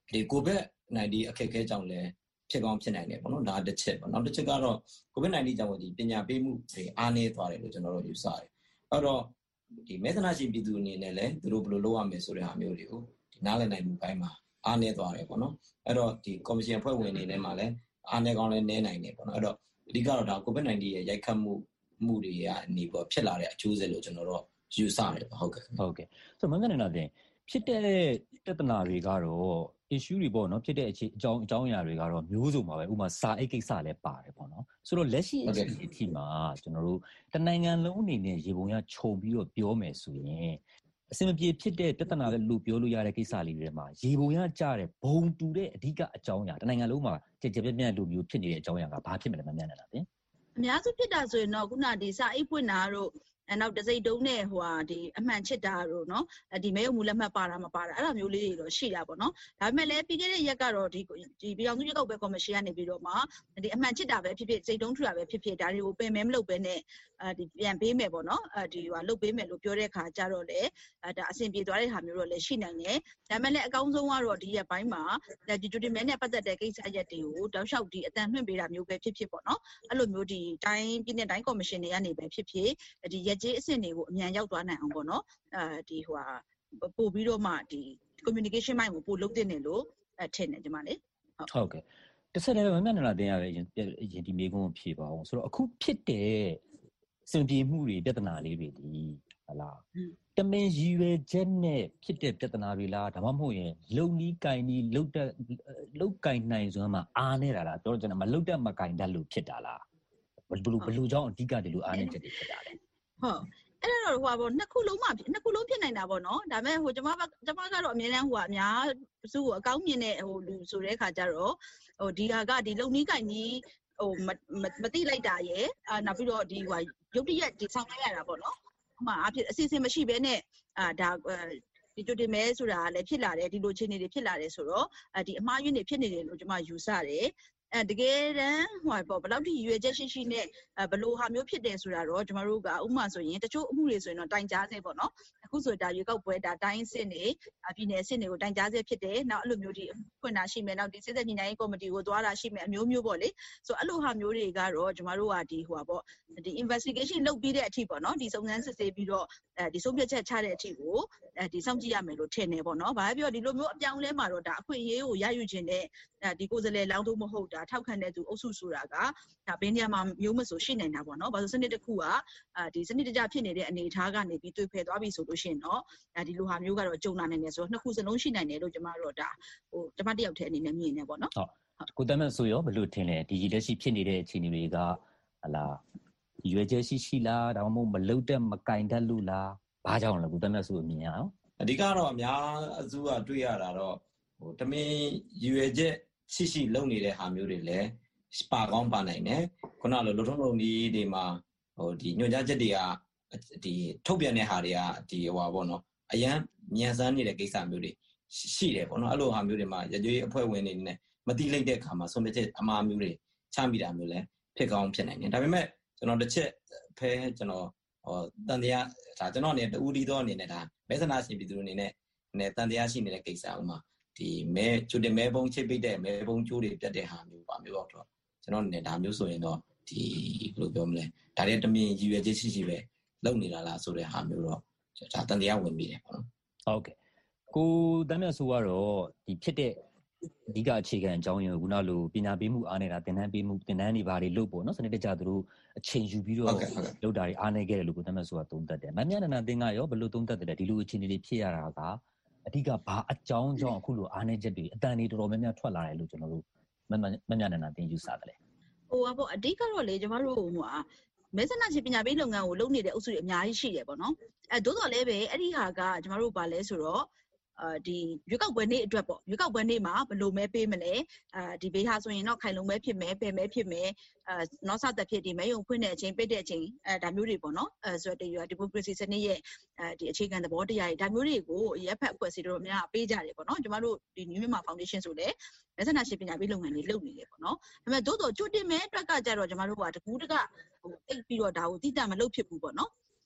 ဒီ COVID nineteen အခက်အခဲကြောင့်လည်းဖြစ်ကောင်းဖြစ်နိုင်တယ်ပေါ့နော်ဒါတစ်ချက်ပေါ့နောက်တစ်ချက်ကတော့ COVID nineteen ကြောင့်ဒီပညာပေးမှုတွေအားနည်းသွားတယ်လို့ကျွန်တော်တို့ယူဆတယ်အဲ့တော့ဒီမဲဆန္ဒရှင်ပြည်သူအနေနဲ့လည်းသူတို့ဘယ်လိုလုပ်ရမလဲဆိုတဲ့ဟာမျိုးတွေကိုဒီနားလည်နိုင်မှုပိုင်းမှာအားနည်းသွားတယ်ပေါ့နော်အဲ့တော့ဒီ commission အဖွဲ့ဝင်တွေနဲ့မှလည်းအားနည်းကောင်းလည်းနည်းနိုင်တယ်ပေါ့နော်အဲ့တော့အဓိကတော့ဒါ COVID nineteen ရဲ့ရိုက်ခတ်မှုမှုတွေကနေပေါ်ဖြစ်လာတဲ့အကျိုးဆက်လို့ကျွန်တော်တို့ယူဆရတယ်ပေါ့ဟုတ်ကဲ့ဟုတ်ကဲ့ဆိုတော့မင်္ဂလာတင်ဖြစ်တဲ့ပြဿနာတွေကတော့ issue တွေပေါ့နော်ဖြစ်တဲ့အချင်းအကြောင်းအကြောင်းအရာတွေကတော့မျိုးစုံပါပဲဥပမာစာအိတ်ကိစ္စလည်းပါတယ်ပေါ့နော်ဆိုတော့လက်ရှိအချိန်အထိမှာကျွန်တော်တို့တနိုင်ငံလုံးအနေနဲ့ရေပုံရခြုံပြီးတော့ပြောမယ်ဆိုရင်အစင်မပြေဖြစ်တဲ့ပြဿနာလည်းလို့ပြောလို့ရတဲ့ကိစ္စလေးတွေမှာရေပုံရကြတဲ့ဘုံတူတဲ့အဓိကအကြောင်းအရာတနိုင်ငံလုံးမှာကြကြပြတ်ပြတ်လို့မျိုးဖြစ်နေတဲ့အကြောင်းအရာကဘာဖြစ်မလဲမမြန်နေတာဗျအများစုဖြစ်တာဆိုရင်တော့ခုနဒီစာအိတ်ပွင့်တာတို့အဲနောက်တစိမ့်တုံးနဲ့ဟိုဟာဒီအမှန်ချစ်တာတို့เนาะဒီမဲယုံမူလက်မှတ်ပါတာမပါတာအဲ့လိုမျိုးလေးတွေတော့ရှိတာပေါ့เนาะဒါပေမဲ့လည်းပြီးခဲ့တဲ့ရက်ကတော့ဒီဒီပြည်အောင်စုရွေးကောက်ပွဲကော်မရှင်ကနေပြီးတော့မှဒီအမှန်ချစ်တာပဲဖြစ်ဖြစ်စိတ်တုံးထူတာပဲဖြစ်ဖြစ်ဒါတွေကိုပင်မဲမလုပ်ပဲနဲ့အဲဒီပြန်ပေးမယ်ပေါ့เนาะအဲဒီဟိုလုပ်ပေးမယ်လို့ပြောတဲ့ခါကျတော့လေဒါအဆင်ပြေသွားတဲ့ဟာမျိုးတော့လည်းရှိနိုင်တယ်ဒါပေမဲ့လည်းအကောင်းဆုံးကတော့ဒီရက်ပိုင်းမှာဒီတူတီမဲနဲ့ပတ်သက်တဲ့ကိစ္စရက်တွေကိုတောက်လျှောက်ဒီအတန်လွှင့်ပေးတာမျိုးပဲဖြစ်ဖြစ်ပေါ့เนาะအဲ့လိုမျိုးဒီတိုင်းပြည်နယ်တိုင်းကော်မရှင်တွေကနေပဲဖြစ်ဖြစ်ဒီရက်ကြီးအဆင့်တွေကိုအမြန်ရောက်သွားနိုင်အောင်ပေါ့နော်အဲဒီဟိုဟာပို့ပြီးတော့မှဒီ communication မိုင်းကိုပို့လုပ်တင်တယ်လို့အထင်တယ်ဒီမှာလေဟုတ်ကဲ့တစ်ဆက်တည်းမမျက်နှာလာတင်ရပဲရင်ဒီမေကုန်းကိုဖြေပါအောင်ဆိုတော့အခုဖြစ်တဲ့စင်ပြေမှုတွေပြဿနာလေးတွေဒီဟလာတမင်ရည်ရွယ်ချက်နဲ့ဖြစ်တဲ့ပြဿနာတွေလားဒါမှမဟုတ်ရင်လုံနီးကင်နီးလုတ်တက်လုတ်ကင်နိုင်စွမ်းမှာအားနေတာလားတော်တော်ကျွန်တော်မလုတ်တက်မကင်တတ်လို့ဖြစ်တာလားဘယ်လိုဘယ်လိုကြောင့်အဓိကဒီလိုအားနေချက်တွေဖြစ်တာလဲဟုတ်အဲ့တော့ဟိုပါပေါ့နှစ်ခုလုံးမှနှစ်ခုလုံးဖြစ်နိုင်တာပေါ့နော်ဒါပေမဲ့ဟိုကျွန်မကျွန်မကတော့အမြဲတမ်းဟိုကအများစုကိုအကောင်းမြင်တဲ့ဟိုလူဆိုတဲ့ခါကျတော့ဟိုဒီဟာကဒီလုံနီးကင်ကြီးဟိုမတိလိုက်တာရယ်အာနောက်ပြီးတော့ဒီဟိုရုပ်တရက်ဒီဆောင်လိုက်ရတာပေါ့နော်ဥပမာအဖြစ်အစီအစဉ်မရှိဘဲနဲ့အာဒါဒီတူတင်မဲဆိုတာလည်းဖြစ်လာတယ်ဒီလိုချင်းတွေဖြစ်လာတယ်ဆိုတော့ဒီအမှားယွင်းတွေဖြစ်နေတယ်လို့ကျွန်မယူဆတယ်အဲတကယ်တမ်းဟိုပေါ့ဘယ်လောက်ထိရွေချက်ရှိရှိနဲ့ဘယ်လိုဟာမျိုးဖြစ်တယ်ဆိုတာတော့ကျွန်တော်တို့ကဥပမာဆိုရင်တချို့အမှုတွေဆိုရင်တော့တိုင်ကြားစေပေါ့နော်အခုဆိုဒါရွေကောက်ပွဲဒါတိုင်းစစ်နေပြည်နယ်စစ်တွေကိုတိုင်ကြားစေဖြစ်တယ်နောက်အဲ့လိုမျိုးဒီဖွင့်တာရှိမယ်နောက်ဒီစစ်သက်ညီနိုင်ရေးကော်မတီကိုသွားတာရှိမယ်အမျိုးမျိုးပေါ့လေဆိုအဲ့လိုဟာမျိုးတွေကတော့ကျွန်တော်တို့ကဒီဟိုပေါ့ဒီ investigation လုပ်ပြီးတဲ့အထိပေါ့နော်ဒီစုံစမ်းစစ်ဆေးပြီးတော့အဲဒီဆုံးဖြတ်ချက်ချတဲ့အထိကိုအဲဒီစောင့်ကြည့်ရမယ်လို့ထင်နေပေါ့နော်ဘာပဲပြောဒီလိုမျိုးအပြောင်းလဲမှာတော့ဒါအခွင့်အရေးကိုရယူခြင်းနဲ့ဒီကိုယ်စားလှယ်လောင်းတို့မဟုတ်ဒါထောက်ခံတဲ့သူအုပ်စုဆိုတာကဒါဘယ်နေရာမှာမျိုးမဆိုရှိနေတာပေါ့နော်ဘာလို့စနစ်တစ်ခုကဒီစနစ်တကျဖြစ်နေတဲ့အနေအထားကနေပြီးတွေ့ဖယ်သွားပြီဆိုလို့ရှိရင်တော့ဒီလိုဟာမျိုးကတော့ကြုံလာနိုင်တယ်ဆိုတော့နှစ်ခုစလုံးရှိနိုင်တယ်လို့ကျွန်မတို့ဒါဟိုကျွန်မတယောက်တည်းအနေနဲ့မြင်နေပေါ့နော်ဟုတ်ကိုတမ်းမဲ့ဆိုရောဘယ်လိုထင်လဲဒီလက်ရှိဖြစ်နေတဲ့အခြေအနေတွေကဟလာရွေချက်ရှိရှိလားဒါမှမဟုတ်မလုတ်တဲ့မကင်တတ်လို့လားဘာကြောင့်လဲကိုတမ်းမဲ့ဆိုမြင်ရအောင်အဓိကတော့အများအစုကတွေ့ရတာတော့ဟိုတမင်ရွေချက်ရှိရှိလုံနေတဲ့ဟာမျိုးတွေလည်းပါကောင်းပါနိုင်တယ်ခုနလိုလူထုံလုံးကြီးတွေမှာဟိုဒီညွှန်ကြားချက်တွေကဒီထုတ်ပြန်တဲ့ဟာတွေကဒီဟိုပါပေါ့နော်အရန်ညံစမ်းနေတဲ့ကိစ္စမျိုးတွေရှိတယ်ပေါ့နော်အဲ့လိုဟာမျိုးတွေမှာရကြွေးအဖွဲ့ဝင်တွေနဲ့မတိလိုက်တဲ့အခါမှာဆုံးဖြတ်ချက်အမှားမျိုးတွေချမိတာမျိုးလည်းဖြစ်ကောင်းဖြစ်နိုင်တယ်ဒါပေမဲ့ကျွန်တော်တစ်ချက်ဖဲကျွန်တော်ဟောတန်တရားဒါကျွန်တော်အနေနဲ့တူဒီတော့အနေနဲ့ဒါမဲဆန္ဒရှင်ပြည်သူတွေအနေနဲ့နဲ့တန်တရားရှိနေတဲ့ကိစ္စဥမာဒီမဲကျူတင်မဲပုံချိတ်ပိတ်တဲ့မဲပုံကျိုးတွေပြတ်တဲ့ဟာမျိုးပါမျိုးတော့ကျွန်တော်အနေနဲ့ဒါမျိုးဆိုရင်တော့ဒီဘယ်လိုပြောမလဲဒါတွေတမင်ရည်ရွယ်ချက်ရှိရှိပဲလုပ်နေတာလားဆိုတဲ့ဟာမျိုးတော့ဒါတန်တရားဝင်ပြီးတယ်ပေါ့နော်ဟုတ်ကဲ့ကိုတမ်းမြတ်ဆိုကတော့ဒီဖြစ်တဲ့အဓိကအခြေခံအကြောင်းရင်းကခုနလိုပညာပေးမှုအားနေတာသင်တန်းပေးမှုသင်တန်းတွေဘာတွေလုပ်ပေါ့နော်စနစ်တကျသူတို့အချိန်ယူပြီးတော့လုပ်တာတွေအားနေခဲ့တယ်လို့ကိုတမ်းမြတ်ဆိုတာသုံးသပ်တယ်မမြတ်နန္ဒသင်ကရောဘယ်လိုသုံးသပ်တယ်လဲဒီလိုအခြေအနေတွေဖြစ်ရတာကအဓိကဘာအကြောင်းကြောင့်အခုလိုအားနေချက်တွေအတန်တွေတော်တော်များများထွက်လာတယ်လို့ကျွန်တော်တို့မမမြတ်နန္ဒသင်ယူဆတယ်လေဟိုပေါ့အဓိကတော့လေကျွန်တော်တို့ဟိုဟာမဲဆန္ဒရှင်ပညာပေးလုပ်ငန်းကိုလုပ်နေတဲ့အုပ်စုတွေအများကြီးရှိတယ်ပေါ့နော်အဲသို့တော်လည်းပဲအဲ့ဒီဟာကကျွန်တော်တို့ဗာလဲဆိုတော့အာဒီရွေးကောက်ပွဲနေ့အတွက်ပေါ့ရွေးကောက်ပွဲနေ့မှာဘယ်လိုမဲပေးမလဲအာဒီဘေးဟာဆိုရင်တော့ခိုင်လုံမဲဖြစ်မယ်ပယ်မဲဖြစ်မယ်အာနောက်ဆက်သက်ဖြစ်ဒီမဲယုံဖွင့်တဲ့အချိန်ပိတ်တဲ့အချိန်အဲဒါမျိုးတွေပေါ့နော်အဲဆိုတော့ဒီဒီမိုကရေစီစနစ်ရဲ့အဲဒီအခြေခံသဘောတရားတွေဒါမျိုးတွေကိုရပ်ဖက်အဖွဲ့အစည်းတို့များပေးကြတယ်ပေါ့နော်ကျမတို့ဒီ New Myanmar Foundation ဆိုလည်းမဲဆန္ဒရှင်ပညာပေးလုပ်ငန်းတွေလုပ်နေတယ်ပေါ့နော်ဒါပေမဲ့သို့တော်ကျွတ်တင်မဲအတွက်ကကြတော့ကျမတို့ကတကူးတကဟိုအိတ်ပြီးတော့ဒါကိုတိတတ်မလုပ်ဖြစ်ဘူးပေါ့နော်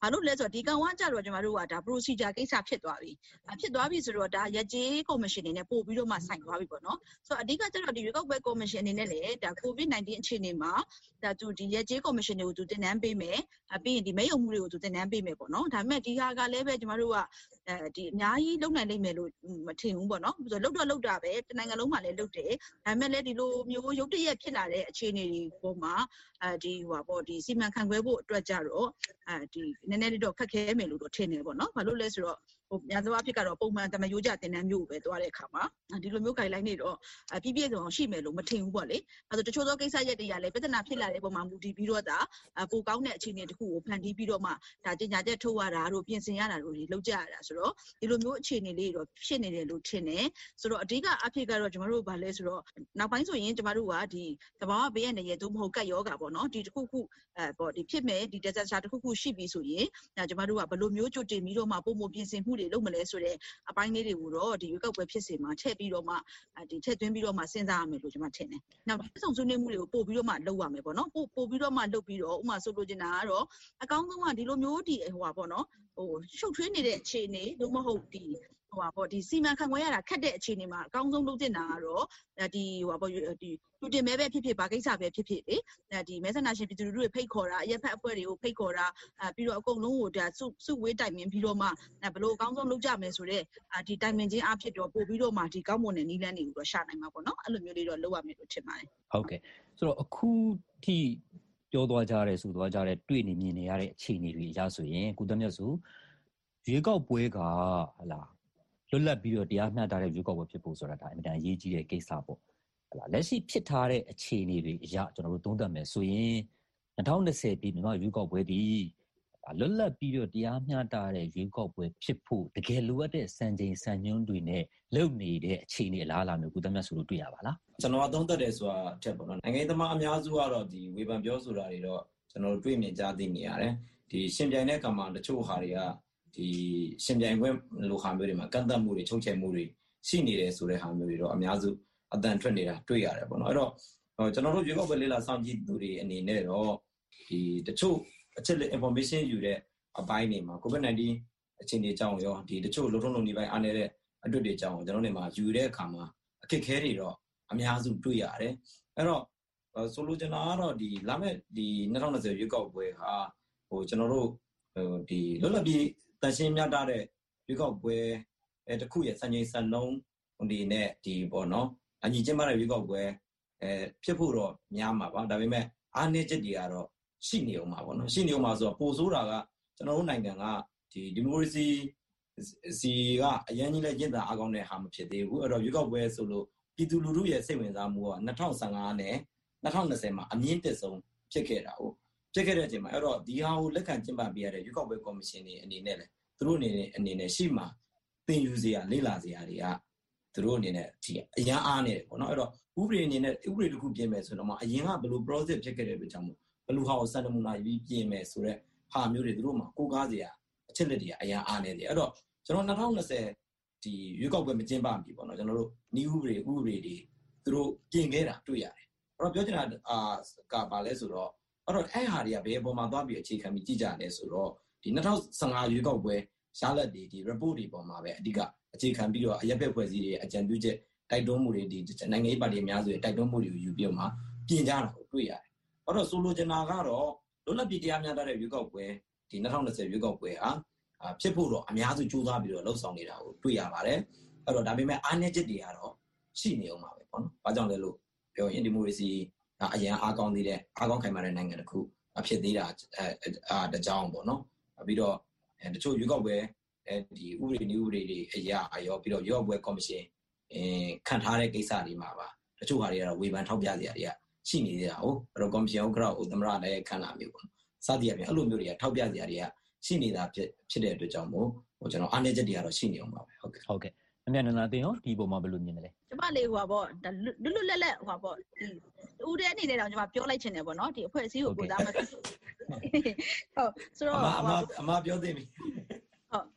ဘာလို့လဲဆိုတော့ဒီကောင်ကကြတော့ကျွန်တော်တို့ကဒါ procedure ကိစ္စဖြစ်သွားပြီဖြစ်သွားပြီဆိုတော့ဒါရက်ကျေး commission အနေနဲ့ပို့ပြီးတော့မှဆိုင်သွားပြီပေါ့နော်ဆိုတော့အဓိကကျတော့ဒီရွေးကောက်ပွဲ commission အနေနဲ့လေဒါ covid nineteen အခြေအနေမှာဒါသူဒီရက်ကျေး commission တွေကိုသူတင်နန်းပေးမယ်ပြီးရင်ဒီမဲယုံမှုတွေကိုသူတင်နန်းပေးမယ်ပေါ့နော်ဒါပေမဲ့ဒီဟာကလည်းပဲကျွန်တော်တို့ကအဲဒီအများကြီးလုံနိုင်လိမ့်မယ်လို့မထင်ဘူးပေါ့နော်ဆိုတော့လုံတော့လုံတာပဲတနိုင်ငံလုံးမှာလည်းလုံတယ်ဒါပေမဲ့လည်းဒီလိုမျိုးရုပ်တရက်ဖြစ်လာတဲ့အခြေအနေတွေပေါ်မှာအဲဒီဟိုပါပေါ့ဒီစီမံခန့်ခွဲဖို့အတွက်ကြတော့အဲဒီနည်းနည်းလေးတော့ခက်ခဲမယ်လို့တော့ထင်တယ်ပေါ့နော်ဘာလို့လဲဆိုတော့ဟိုများသောအားဖြင့်ကတော့ပုံမှန်တမယိုးကြတင်နန်းမျိုးပဲသွားတဲ့အခါမှာဒီလိုမျိုး guideline တွေတော့ပြည့်ပြည့်စုံအောင်ရှိမယ်လို့မထင်ဘူးပေါ့လေအဲဆိုတချို့သောကိစ္စရက်တွေကလည်းပြဿနာဖြစ်လာတဲ့ပုံမှာမူတည်ပြီးတော့ဒါပိုကောင်းတဲ့အခြေအနေတစ်ခုကိုဖန်တီးပြီးတော့မှဒါတင်ညာချက်ထုတ်ရတာတို့ပြင်ဆင်ရတာတို့တွေလုပ်ကြရတာဆိုတော့ဒီလိုမျိုးအခြေအနေလေးတော့ဖြစ်နေတယ်လို့ထင်တယ်ဆိုတော့အဓိကအဖြစ်ကတော့ကျွန်တော်တို့ဗာလဲဆိုတော့နောက်ပိုင်းဆိုရင်ကျွန်တော်တို့ကဒီသဘာဝဘေးရန်တွေသို့မဟုတ်ကတ်ယောဂါပေါ့နော်ဒီတစ်ခုခုအဲပေါ့ဒီဖြစ်မဲ့ဒီ disaster တစ်ခုခုရှိပြီဆိုရင်ဒါကျွန်တော်တို့ကဘယ်လိုမျိုးကြိုတင်ပြီးတော့မှပုံမပြင်ဆင်မှုတွေလုပ်မလဲဆိုတဲ့အပိုင်းလေးတွေကိုတော့ဒီရွေးကောက်ပွဲဖြစ်စေမှာထည့်ပြီးတော့မှဒီထည့်သွင်းပြီးတော့မှစဉ်းစားရမယ်လို့ကျွန်မထင်တယ်။နောက်ဆုံးဆွေးနွေးမှုတွေကိုပို့ပြီးတော့မှလုပ်ရမယ်ပေါ့နော်။ပို့ပို့ပြီးတော့မှလုပ်ပြီးတော့ဥပမာဆိုလိုချင်တာကတော့အကောင်းဆုံးကဒီလိုမျိုးဒီဟိုပါပေါ့နော်ဟိုရှုပ်ထွေးနေတဲ့အခြေအနေလို့မဟုတ်ဒီဟိုပါပေါ့ဒီစီမံခန့်ခွဲရတာခက်တဲ့အခြေအနေမှာအကောင်းဆုံးလုပ်တင်တာကတော့ဒီဟိုပါပေါ့ဒီလူတင်မဲပဲဖြစ်ဖြစ်ဘာကိစ္စပဲဖြစ်ဖြစ်လေဒီမဲဆန္ဒရှင်ပြည်သူလူထုတွေဖိတ်ခေါ်တာအရက်ဖက်အဖွဲ့တွေကိုဖိတ်ခေါ်တာပြီးတော့အကုန်လုံးကိုဒါစုစုဝေးတိုင်ပင်ပြီးတော့မှဘလို့အကောင်းဆုံးလုပ်ကြမယ်ဆိုတော့ဒီတိုင်ပင်ချင်းအဖြစ်တော့ပို့ပြီးတော့မှဒီကောင်းမွန်တဲ့နည်းလမ်းတွေကိုတော့ရှာနိုင်မှာပေါ့နော်အဲ့လိုမျိုးလေးတော့လုပ်ရမယ်လို့ထင်ပါတယ်ဟုတ်ကဲ့ဆိုတော့အခုထိပြောသွားကြရဲဆိုသွားကြရဲတွေ့နေမြင်နေရတဲ့အခြေအနေတွေအရဆိုရင်ကုသမြတ်စုရွေးကောက်ပွဲကဟလာလွတ်လပ်ပြီးတော့တရားမျှတတဲ့ရွေးကောက်ပွဲဖြစ်ဖို့ဆိုတာဒါအင်မတန်အရေးကြီးတဲ့ကိစ္စပေါ့ဟလာလက်ရှိဖြစ်ထားတဲ့အခြေအနေတွေအရကျွန်တော်တို့သုံးသပ်မယ်ဆိုရင်၂၀၂၀ပြည်မြန်မာရွေးကောက်ပွဲဒီလွတ်လပ်ပြီးတော့တရားမျှတတဲ့ရွေးကောက်ပွဲဖြစ်ဖို့တကယ်လိုအပ်တဲ့စံချိန်စံညွှန်းတွေနဲ့လုပ်နေတဲ့အခြေအနေအလားအလာမျိုးကုသမြတ်ဆိုလို့တွေ့ရပါလားကျွန်တော်သုံးသပ်တယ်ဆိုတာအထက်ပေါ့နော်နိုင်ငံသမားအများစုကတော့ဒီဝေဖန်ပြောဆိုတာတွေတော့ကျွန်တော်တို့တွေ့မြင်ကြားသိနေရတယ်ဒီရှင်ပြိုင်တဲ့ကံမှာတချို့ဟာတွေကဒီရှင်ပြိုင်ခွင့်လိုဟာမျိုးတွေမှာကန့်သတ်မှုတွေချုပ်ချယ်မှုတွေရှိနေတယ်ဆိုတဲ့ဟာမျိုးတွေတော့အများစုအတန်ထွက်နေတာတွေ့ရတယ်ပေါ့နော်အဲ့တော့ကျွန်တော်တို့ရွေးကောက်ပွဲလေးလာစောင့်ကြည့်သူတွေအနေနဲ့တော့ဒီတချို့အချက်လက် information ယူတဲ့အပိုင်းတွေမှာ covid nineteen အခြေအနေကြောင့်ရောဒီတချို့လုံထုံးလုံနည်းပိုင်းအားနည်းတဲ့အတွေ့တွေကြောင့်ကျွန်တော်တို့နေမှာယူတဲ့အခါမှာအခက်အခဲတွေတော့အများစုတွေ့ရတယ်အဲ့တော့ဆိုလိုချင်တာကတော့ဒီလာမဲ့ဒီ၂၀၂၀ရွေးကောက်ပွဲဟာဟိုကျွန်တော်တို့ဟိုဒီလွတ်လပ်ပြီးတန်ရှင်းမြတ်တဲ့ရွေးကောက်ပွဲအဲတခုရဲ့စံချိန်စံနှုန်းဒီနဲ့ဒီပေါ့နော်အညီကျင်းပတဲ့ရွေးကောက်ပွဲအဲဖြစ်ဖို့တော့များမှာပါဒါပေမဲ့အားနည်းချက်တွေကတော့ရှိနေအောင်ပါပေါ့နော်ရှိနေအောင်ပါဆိုတော့ပိုဆိုးတာကကျွန်တော်တို့နိုင်ငံကဒီဒီမိုကရေစီစီကအရင်ကြီးလဲကျင့်တာအကောင်းတဲ့ဟာမဖြစ်သေးဘူးအဲ့တော့ရွေးကောက်ပွဲဆိုလို့ပြည်သူလူထုရဲ့စိတ်ဝင်စားမှုက၂၀၁၅နဲ့၂၀၂၀မှာအမြင့်တက်ဆုံးဖြစ်ခဲ့တာဟုတ်ဖြစ်ခဲ့တဲ့အချိန်မှာအဲ့တော့ဒီဟာကိုလက်ခံကျင်းပပေးရတဲ့ရွေးကောက်ပွဲကော်မရှင်တွေအနေနဲ့လဲသူတို့အနေနဲ့အနေနဲ့ရှိမှသင်ယူစရာလေ့လာစရာတွေကသူတို့အနေနဲ့ဒီအရန်အားနေတယ်ပေါ့နော်အဲ့တော့ဥပဒေအနေနဲ့ဥပဒေတစ်ခုပြင်မယ်ဆိုတော့မှအရင်ကဘယ်လို process ဖြစ်ခဲ့တဲ့အတွက်ကြောင့်ဘယ်လိုဟာကိုစံနမူနာယူပြင်မယ်ဆိုတော့ဟာမျိုးတွေသူတို့မှာကိုးကားစရာအချက်လက်တွေအရန်အားနေတယ်အဲ့တော့ကျွန်တော်၂၀၂၀ဒီရွေးကောက်ပွဲမကျင်းပမီပေါ့နော်ကျွန်တော်တို့နီးဥပဒေဥပဒေတွေသူတို့ပြင်ခဲ့တာတွေ့ရတယ်အဲ့တော့ပြောချင်တာအာကဘာလဲဆိုတော့အဲ့တော့အဲ့ဟာတွေကဘယ်အပေါ်မှာသွားပြီးအခြေခံပြီးကြည့်ကြတယ်ဆိုတော့ဒီ၂၀၁၅ရွေးကောက်ပွဲရလဒ်တွေဒီ report တွေပေါ်မှာပဲအဓိကအခြေခံပြီးတော့အရက်ဘက်ဖွဲ့စည်းတွေအကြံပြုချက်တိုက်တွန်းမှုတွေဒီနိုင်ငံရေးပါတီအများစုရဲ့တိုက်တွန်းမှုတွေကိုယူပြီးမှပြင်ကြတာကိုတွေ့ရတယ်အဲ့တော့ဆိုလိုချင်တာကတော့လွတ်လပ်ပြီးတရားမျှတတဲ့ရွေးကောက်ပွဲဒီ၂၀၂၀ရွေးကောက်ပွဲဟာဖြစ်ဖို့တော့အများစုကြိုးစားပြီးတော့လှုပ်ဆောင်နေတာကိုတွေ့ရပါတယ်အဲ့တော့ဒါပေမဲ့အားနည်းချက်တွေကတော့ရှိနေအောင်ပါပဲပေါ့နော်။ဘာကြောင့်လဲလို့ပြောရင်ဒီမိုကရေစီအရင်အားကောင်းသေးတဲ့အားကောင်းခိုင်မာတဲ့နိုင်ငံတစ်ခုအဖြစ်သေးတာအဲတကြောင်ပေါ့နော်။ပြီးတော့တချို့ရွေးကောက်ပွဲအဲဒီဥပဒေနည်းဥပဒေတွေအရာအရောပြီးတော့ရွေးကောက်ပွဲကော်မရှင်အဲခံထားတဲ့ကိစ္စတွေမှာပါတချို့ဟာတွေကတော့ဝေဖန်ထောက်ပြစရာတွေကရှိနေသေးတာဟုတ်အဲ့တော့ကော်မရှင်ဥက္ကဋ္ဌဥသမရလည်းခံလာမျိုးပေါ့။စသည်အပြင်အဲ့လိုမျိုးတွေကထောက်ပြစရာတွေကရှိနေတာဖြစ်ဖြစ်တဲ့အတွက်ကြောင့်မို့ဟိုကျွန်တော်အားနည်းချက်တွေကတော့ရှိနေအောင်ပါပဲဟုတ်ကဲ့ဟုတ်ကဲ့အမြတ်နန္ဒာတင်ရောဒီပုံမှာဘယ်လိုမြင်လဲကျမလေးဟိုပါပေါ့လွတ်လွတ်လပ်လပ်ဟိုပါပေါ့ဒီဦးတဲ့အနေနဲ့တော့ကျမပြောလိုက်ချင်တယ်ပေါ့နော်ဒီအဖွဲ့အစည်းကိုကိုစားမဖြစ်ဟုတ်ဆိုတော့အမအမအမပြောသိပြီဟုတ်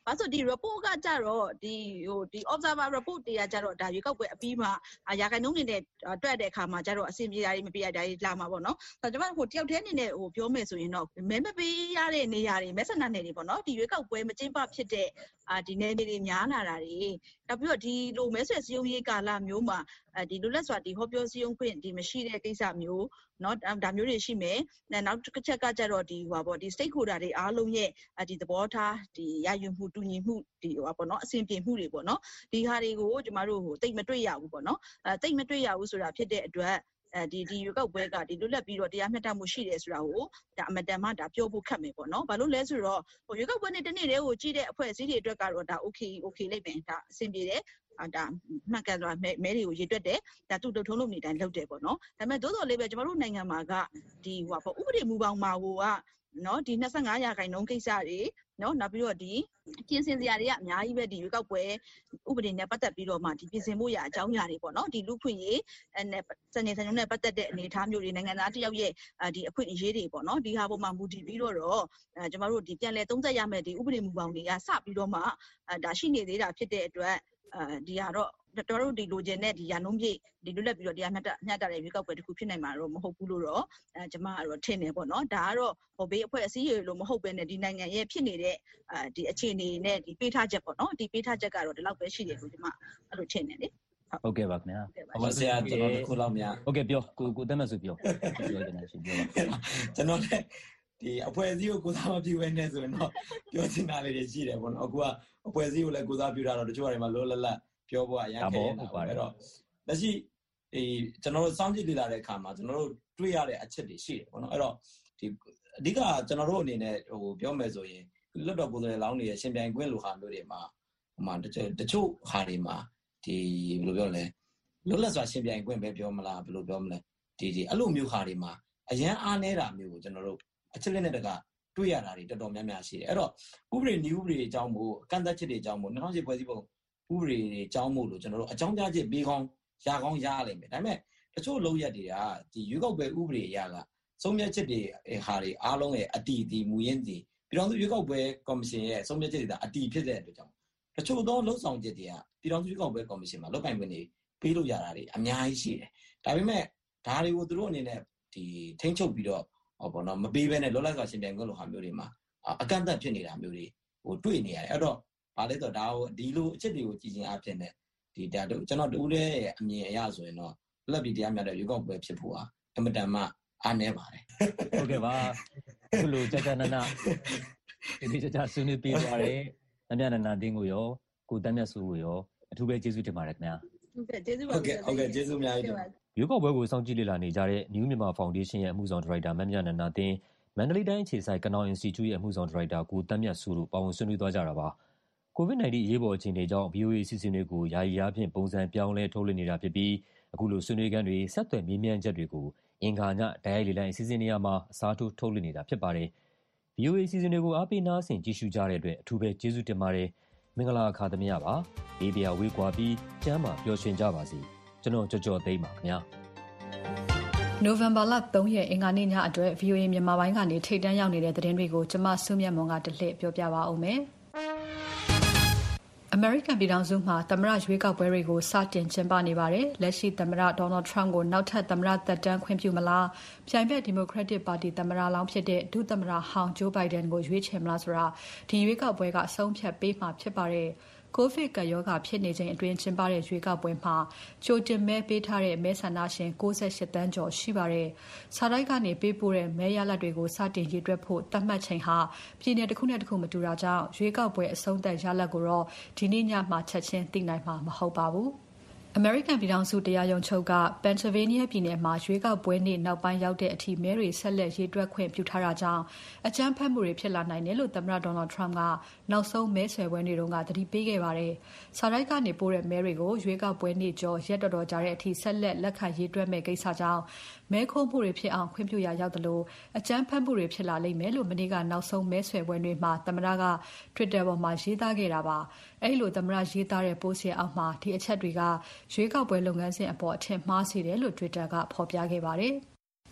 ဘာလို့ဒီ report ကကြတော့ဒီဟိုဒီ observer report တွေကကြတော့ဒါရွေးကောက်ပွဲအပြီးမှာရာခိုင်နှုန်းနေတဲ့တွက်တဲ့အခါမှာကြတော့အဆင်ပြေတာတွေမပြေတာတွေလာမှာပေါ့နော်ဆိုတော့ကျွန်မဟိုတယောက်တည်းအနေနဲ့ဟိုပြောမယ်ဆိုရင်တော့မဲမပေးရတဲ့နေရာတွေမဲဆန္ဒနယ်တွေပေါ့နော်ဒီရွေးကောက်ပွဲမကျင်းပဖြစ်တဲ့အာဒီနယ်တွေများလာတာတွေနောက်ပြီးတော့ဒီလိုမဲဆွယ်စည်းရုံးရေးကာလမျိုးမှာဒီလိုလက်စွာဒီဟောပြောစည်းရုံးခွင့်ဒီမရှိတဲ့ကိစ္စမျိုးเนาะဒါမျိုးတွေရှိမယ်နောက်တစ်ချက်ကကြတော့ဒီဟိုပါပေါ့ဒီ stakeholder တွေအားလုံးရဲ့ဒီသဘောထားဒီရယူမှုတူညီမှုဒီဟိုပါပေါ့เนาะအဆင်ပြေမှုတွေပေါ့เนาะဒီဟာတွေကိုကျမတို့ဟိုတိတ်မတွေ့ရဘူးပေါ့เนาะအဲတိတ်မတွေ့ရဘူးဆိုတာဖြစ်တဲ့အတွက်အဲဒီဒီရွေးကောက်ပွဲကဒီလွတ်လပ်ပြီးတော့တရားမျှတမှုရှိတယ်ဆိုတာကိုဒါအမတန်မှဒါပြောဖို့ခက်မယ်ပေါ့နော်ဘာလို့လဲဆိုတော့ဟိုရွေးကောက်ပွဲနဲ့တနေ့တည်းကိုကြည့်တဲ့အဖွဲ့အစည်းတွေအတွက်ကတော့ဒါ okay okay လိမ့်မယ်ဒါအဆင်ပြေတယ်အာဒါမှတ်ကန်သွားမဲမဲတွေကိုရေတွက်တယ်ဒါသူ့တုံထုံးလို့နေတိုင်းလုပ်တယ်ပေါ့နော်ဒါပေမဲ့သို့တော်လေးပဲကျမတို့နိုင်ငံမှာကဒီဟိုပေါ့ဥပဒေမူပေါင်းမှာဟိုကနော်ဒီနှစ်ဆယ့်ငါးရာခိုင်နှုန်းကိစ္စတွေနော်နောက်ပြီးတော့ဒီပြင်ဆင်စရာတွေကအများကြီးပဲဒီရွေးကောက်ပွဲဥပဒေနဲ့ပတ်သက်ပြီးတော့မှဒီပြင်ဆင်ဖို့ရအကြောင်းအရာတွေပေါ့နော်ဒီလူခွင့်ရေးအဲနဲ့စနေစံညုံနဲ့ပတ်သက်တဲ့အနေအထားမျိုးတွေနိုင်ငံသားတယောက်ရဲ့ဒီအခွင့်အရေးတွေပေါ့နော်ဒီဟာပေါ်မှာမူတည်ပြီးတော့တော့အဲကျမတို့ဒီပြန်လည်သုံးသပ်ရမယ်ဒီဥပဒေမူပေါင်းတွေကစပြီးတော့မှအဲဒါရှိနေသေးတာဖြစ်တဲ့အတွက်အဲဒီဟာတော့တော်တော်ဒီလိုချင်တဲ့ဒီရနှုံးပြည့်ဒီလွတ်လပ်ပြီးတော့တရားမျှတမျှတတဲ့ရွေးကောက်ပွဲတစ်ခုဖြစ်နိုင်မှာတော့မဟုတ်ဘူးလို့တော့အဲကျမကတော့ထင်တယ်ပေါ့နော်ဒါကတော့ဟိုဘေးအဖွဲ့အစည်းတွေလို့မဟုတ်ဘဲနဲ့ဒီနိုင်ငံရဲ့ဖြစ်နေတဲ့အဲဒီအခြေအနေနဲ့ဒီပေးထားချက်ပေါ့နော်ဒီပေးထားချက်ကတော့ဒီလောက်ပဲရှိတယ်လို့ကျမအဲ့လိုထင်တယ်လေဟုတ်ကဲ့ပါခင်ဗျာဟုတ်ဆရာကျွန်တော်တစ်ခုလောက်များဟုတ်ကဲ့ပြောကိုကိုတက်မှဆိုပြောပြောတယ်ရှင်ပြောပါကျွန်တော်လည်းဒီအဖွဲ့အစည်းကိုကိုစားမပြုဘဲနဲ့ဆိုရင်တော့ပြောချင်တာလေးတွေရှိတယ်ပေါ့နော်အခုကအဖွဲ့အစည်းကိုလည်းကိုစားပြုတာတော့တချို့တွေမှာလောလောလတ်ပြောဖို့အရင်ခဲနေတာပေါ့အဲ့တော့လက်ရှိဒီကျွန်တော်တို့စောင့်ကြည့်လေ့လာတဲ့အခါမှာကျွန်တော်တို့တွေ့ရတဲ့အချက်တွေရှိတယ်ပေါ့နော်အဲ့တော့ဒီအဓိကကျွန်တော်တို့အနေနဲ့ဟိုပြောမယ်ဆိုရင်လွတ်တော်ကိုယ်စားလှယ်လောင်းတွေရဲ့ရှင်ပြိုင်ခွင့်လိုဟာမျိုးတွေမှာဟိုမှာတချို့တချို့ဟာတွေမှာဒီဘယ်လိုပြောလဲလွတ်လပ်စွာရှင်ပြိုင်ခွင့်ပဲပြောမလားဘယ်လိုပြောမလဲဒီဒီအဲ့လိုမျိုးဟာတွေမှာအရန်အားနေတာမျိုးကိုကျွန်တော်တို့အချက်လက်နဲ့တကတွေ့ရတာတွေတော်တော်များများရှိတယ်အဲ့တော့ဥပဒေနည်းဥပဒေအကြောင်းကိုအကန့်အသတ်ချက်တွေအကြောင်းကို၂၀၀၈ဖွဲ့စည်းပုံဥပဒေတွေအကြောင်းမို့လို့ကျွန်တော်တို့အကြောင်းပြချက်ပေးကောင်းရကောင်းရလိမ့်မယ်ဒါပေမဲ့တချို့လုံးရက်တွေကဒီရွေးကောက်ပွဲဥပဒေအရကဆုံးဖြတ်ချက်တွေဟာတွေအားလုံးရဲ့အတီအတီမူရင်းတီပြည်တော်စုရွေးကောက်ပွဲကော်မရှင်ရဲ့ဆုံးဖြတ်ချက်တွေကအတီဖြစ်တဲ့အတွက်ကြောင့်တချို့သောလှုပ်ဆောင်ချက်တွေကပြည်တော်စုရွေးကောက်ပွဲကော်မရှင်မှာလုပ်ပိုင်ခွင့်တွေပေးလို့ရတာတွေအများကြီးရှိတယ်ဒါပေမဲ့ဒါတွေကိုသူတို့အနေနဲ့ဒီထိန်းချုပ်ပြီးတော့ဟောပေါ့နော်မပေးဘဲနဲ့လောလောဆယ်ရှင်ပြိုင်ခွင့်လိုဟာမျိုးတွေမှာအကန့်အသတ်ဖြစ်နေတာမျိုးတွေဟိုတွေ့နေရတယ်အဲ့တော့ဘာလဲဆိုတော့ဒါကိုဒီလိုအချက်တွေကိုကြည်ချင်းအဖြစ်နဲ့ဒီဒါတို့ကျွန်တော်တို့ရဲ့အမြင်အရဆိုရင်တော့လက်ပြီးတရားများတဲ့ရွေးကောက်ပွဲဖြစ်ဖို့ဟာအမတန်မှအားနည်းပါတယ်ဟုတ်ကဲ့ပါအခုလိုကြာကြာနာနာဒီကြာကြာဆွေးနွေးပြီးသွားတယ်နမြနာနာတင်းကိုရောကိုတန်းမြတ်စိုးကိုရောအထူးပဲကျေးဇူးတင်ပါတယ်ခင်ဗျာဟုတ်ကဲ့ကျေးဇူးပါဟုတ်ကဲ့ဟုတ်ကဲ့ကျေးဇူးအများကြီးတင်ရွေးကောက်ပွဲကိုစောင့်ကြည့်လေ့လာနေကြတဲ့ New Myanmar Foundation ရဲ့အမှုဆောင်ဒါရိုက်တာမမြနာနာတင်းမန္တလေးတိုင်းအခြေစိုက်ကနောင် Institute ရဲ့အမှုဆောင်ဒါရိုက်တာကိုတန်းမြတ်စိုးတို့ပါဝင်ဆွေးနွေးသွားကြတာပါကိုဗစ် ၁၉ အရေးပေါ်အခြေအနေကြောင့် ဗီအိုအေ အစီအစဉ်တွေကိုယာယီအားဖြင့်ပုံစံပြောင်းလဲထုတ်လွှင့်နေတာဖြစ်ပြီးအခုလိုဆွေးနွေးခန်းတွေဆက်သွယ်မေးမြန်းချက်တွေကိုအင်္ဂါညတိုက်ရိုက်လေလိုင်းအစီအစဉ်တွေမှာအစားထိုးထုတ်လွှင့်နေတာဖြစ်ပါတယ်။ ဗီအိုအေ အစီအစဉ်တွေကိုအားပေးနားဆင်ကြည့်ရှုကြတဲ့အတွက်အထူးပဲကျေးဇူးတင်ပါတယ်။မင်္ဂလာအခါသမယပါ။ဘေးပြာဝေးကွာပြီးကျမ်းမာပျော်ရွှင်ကြပါစေ။ကျွန်တော်ကြော်ကြော်သိမ်းပါခင်ဗျာ။နိုဝင်ဘာလ၃ရက်အင်္ဂါနေ့ညအတွက် ဗီအိုအေ မြန်မာပိုင်းကနေထိပ်တန်းရောက်နေတဲ့သတင်းတွေကိုကျမစုမြတ်မွန်ကတလှည့်ပြောပြပါဦးမယ်။အမေရိကန်ပြည်ထောင်စုမှာသမ္မတရွေးကောက်ပွဲတွေကိုစတင်ကျင်းပနေပါတယ်။လက်ရှိသမ္မတ Donald Trump ကိုနောက်ထပ်သမ္မတသက်တမ်းခွင့်ပြုမလား။ပြိုင်ဘက် Democratic Party သမ္မတလောင်းဖြစ်တဲ့ဒုသမ္မတဟောင်း Joe Biden ကိုရွေးချယ်မလားဆိုတာဒီရွေးကောက်ပွဲကအဆုံးဖြတ်ပေးမှာဖြစ်ပါတယ်။ ကိုဗစ်ကပ်ရောဂါဖြစ်နေချိန်အတွင်းကျင်းပတဲ့ရွေးကောက်ပွဲမှာကြိုတင်မဲပေးထားတဲ့မဲဆန္ဒရှင်၉၈သန်းကျော်ရှိပါတယ်။စာတိုက်ကနေပေးပို့တဲ့မဲရလဒ်တွေကိုစတင်ရေးတွက်ဖို့သတ်မှတ်ချိန်ဟာပြည်နယ်တစ်ခုနဲ့တစ်ခုမတူတာကြောင့်ရွေးကောက်ပွဲအဆုံးသတ်ရလဒ်ကိုတော့ဒီနေ့ညမှာချက်ချင်းသိနိုင်မှာမဟုတ်ပါဘူး။ အမေရိကန်ပြည်ထောင်စုတရားရုံးချုပ်က Pennsylvania ပြည်နယ်မှာရွေးကောက်ပွဲနေ့နောက်ပိုင်းရောက်တဲ့အထိမဲတွေဆက်လက်ရေးတွက်ခွင့်ပြုထားတာကြောင့်အကြမ်းဖက်မှုတွေဖြစ်လာနိုင်တယ်လို့သမ္မတ Donald Trump ကနောက်ဆုံးမဲဆွယ်ပွဲနေ့တုန်းကသတိပေးခဲ့ပါတယ်။စာတိုက်ကနေပို့တဲ့မဲတွေကိုရွေးကောက်ပွဲနေ့ကျော်ရက်တော်တော်ကြာတဲ့အထိဆက်လက်လက်ခံရေးတွက်မဲ့ကိစ္စကြောင့်မဲခိုးမှုတွေဖြစ်အောင်ခွင့်ပြုရာရောက်တယ်လို့အကြမ်းဖက်မှုတွေဖြစ်လာလိမ့်မယ်လို့မနေ့ကနောက်ဆုံးမဲဆွယ်ပွဲတွေမှာသမ္မတက Twitter ပေါ်မှာရေးသားခဲ့တာပါ။အဲဒီလိုသမ္မတရေးသားတဲ့ post ရဲ့အောက်မှာဒီအချက်တွေကရွေးကောက်ပွဲလုပ်ငန်းစဉ်အပေါ်အထင်မှားစေတယ်လို့ Twitter ကဖော်ပြခဲ့ပါတယ်။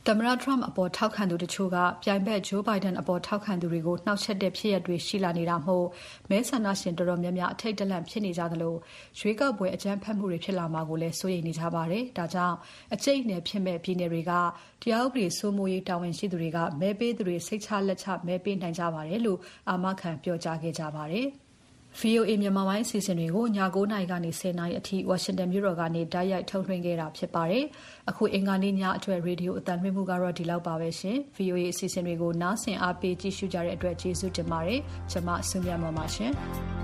သမ္မတ Trump အပေါ်ထောက်ခံသူတချို့ကပြိုင်ဘက် Joe Biden အပေါ်ထောက်ခံသူတွေကိုနှောက်ယှက်တဲ့ဖြစ်ရပ်တွေရှိလာနေတာမို့မဲဆန္ဒရှင်တော်တော်များများအထိတ်တလန့်ဖြစ်နေကြသလိုရွေးကောက်ပွဲအကြမ်းဖက်မှုတွေဖြစ်လာမှာကိုလည်းစိုးရိမ်နေကြပါတယ်။ဒါကြောင့်အကျိတ်အနယ်ဖြစ်မဲ့ပြည်နယ်တွေကတရားဥပဒေစိုးမိုးရေးတာဝန်ရှိသူတွေကမဲပေးသူတွေစိတ်ချလက်ချမဲပေးနိုင်ကြပါတယ်လို့အာမခံပြောကြားခဲ့ကြပါတယ်။ဗွီအိုအေ မြန်မာပိုင်းအစီအစဉ်တွေကိုည၉နာရီကနေ၁၀နာရီအထိဝါရှင်တန်မြို့တော်ကနေတိုက်ရိုက်ထုတ်လွှင့်ခဲ့တာဖြစ်ပါတယ်။အခုအင်္ဂါနေ့ညအတွက်ရေဒီယိုအသံလွှင့်မှုကတော့ဒီလောက်ပါပဲရှင်။ ဗွီအိုအေအစီအစဉ်တွေကိုနားဆင်အားပေးကြည့်ရှုကြတဲ့အတွက်ကျေးဇူးတင်ပါတယ်။ကျွန်မစုမြတ်မောင်ပါရှင်။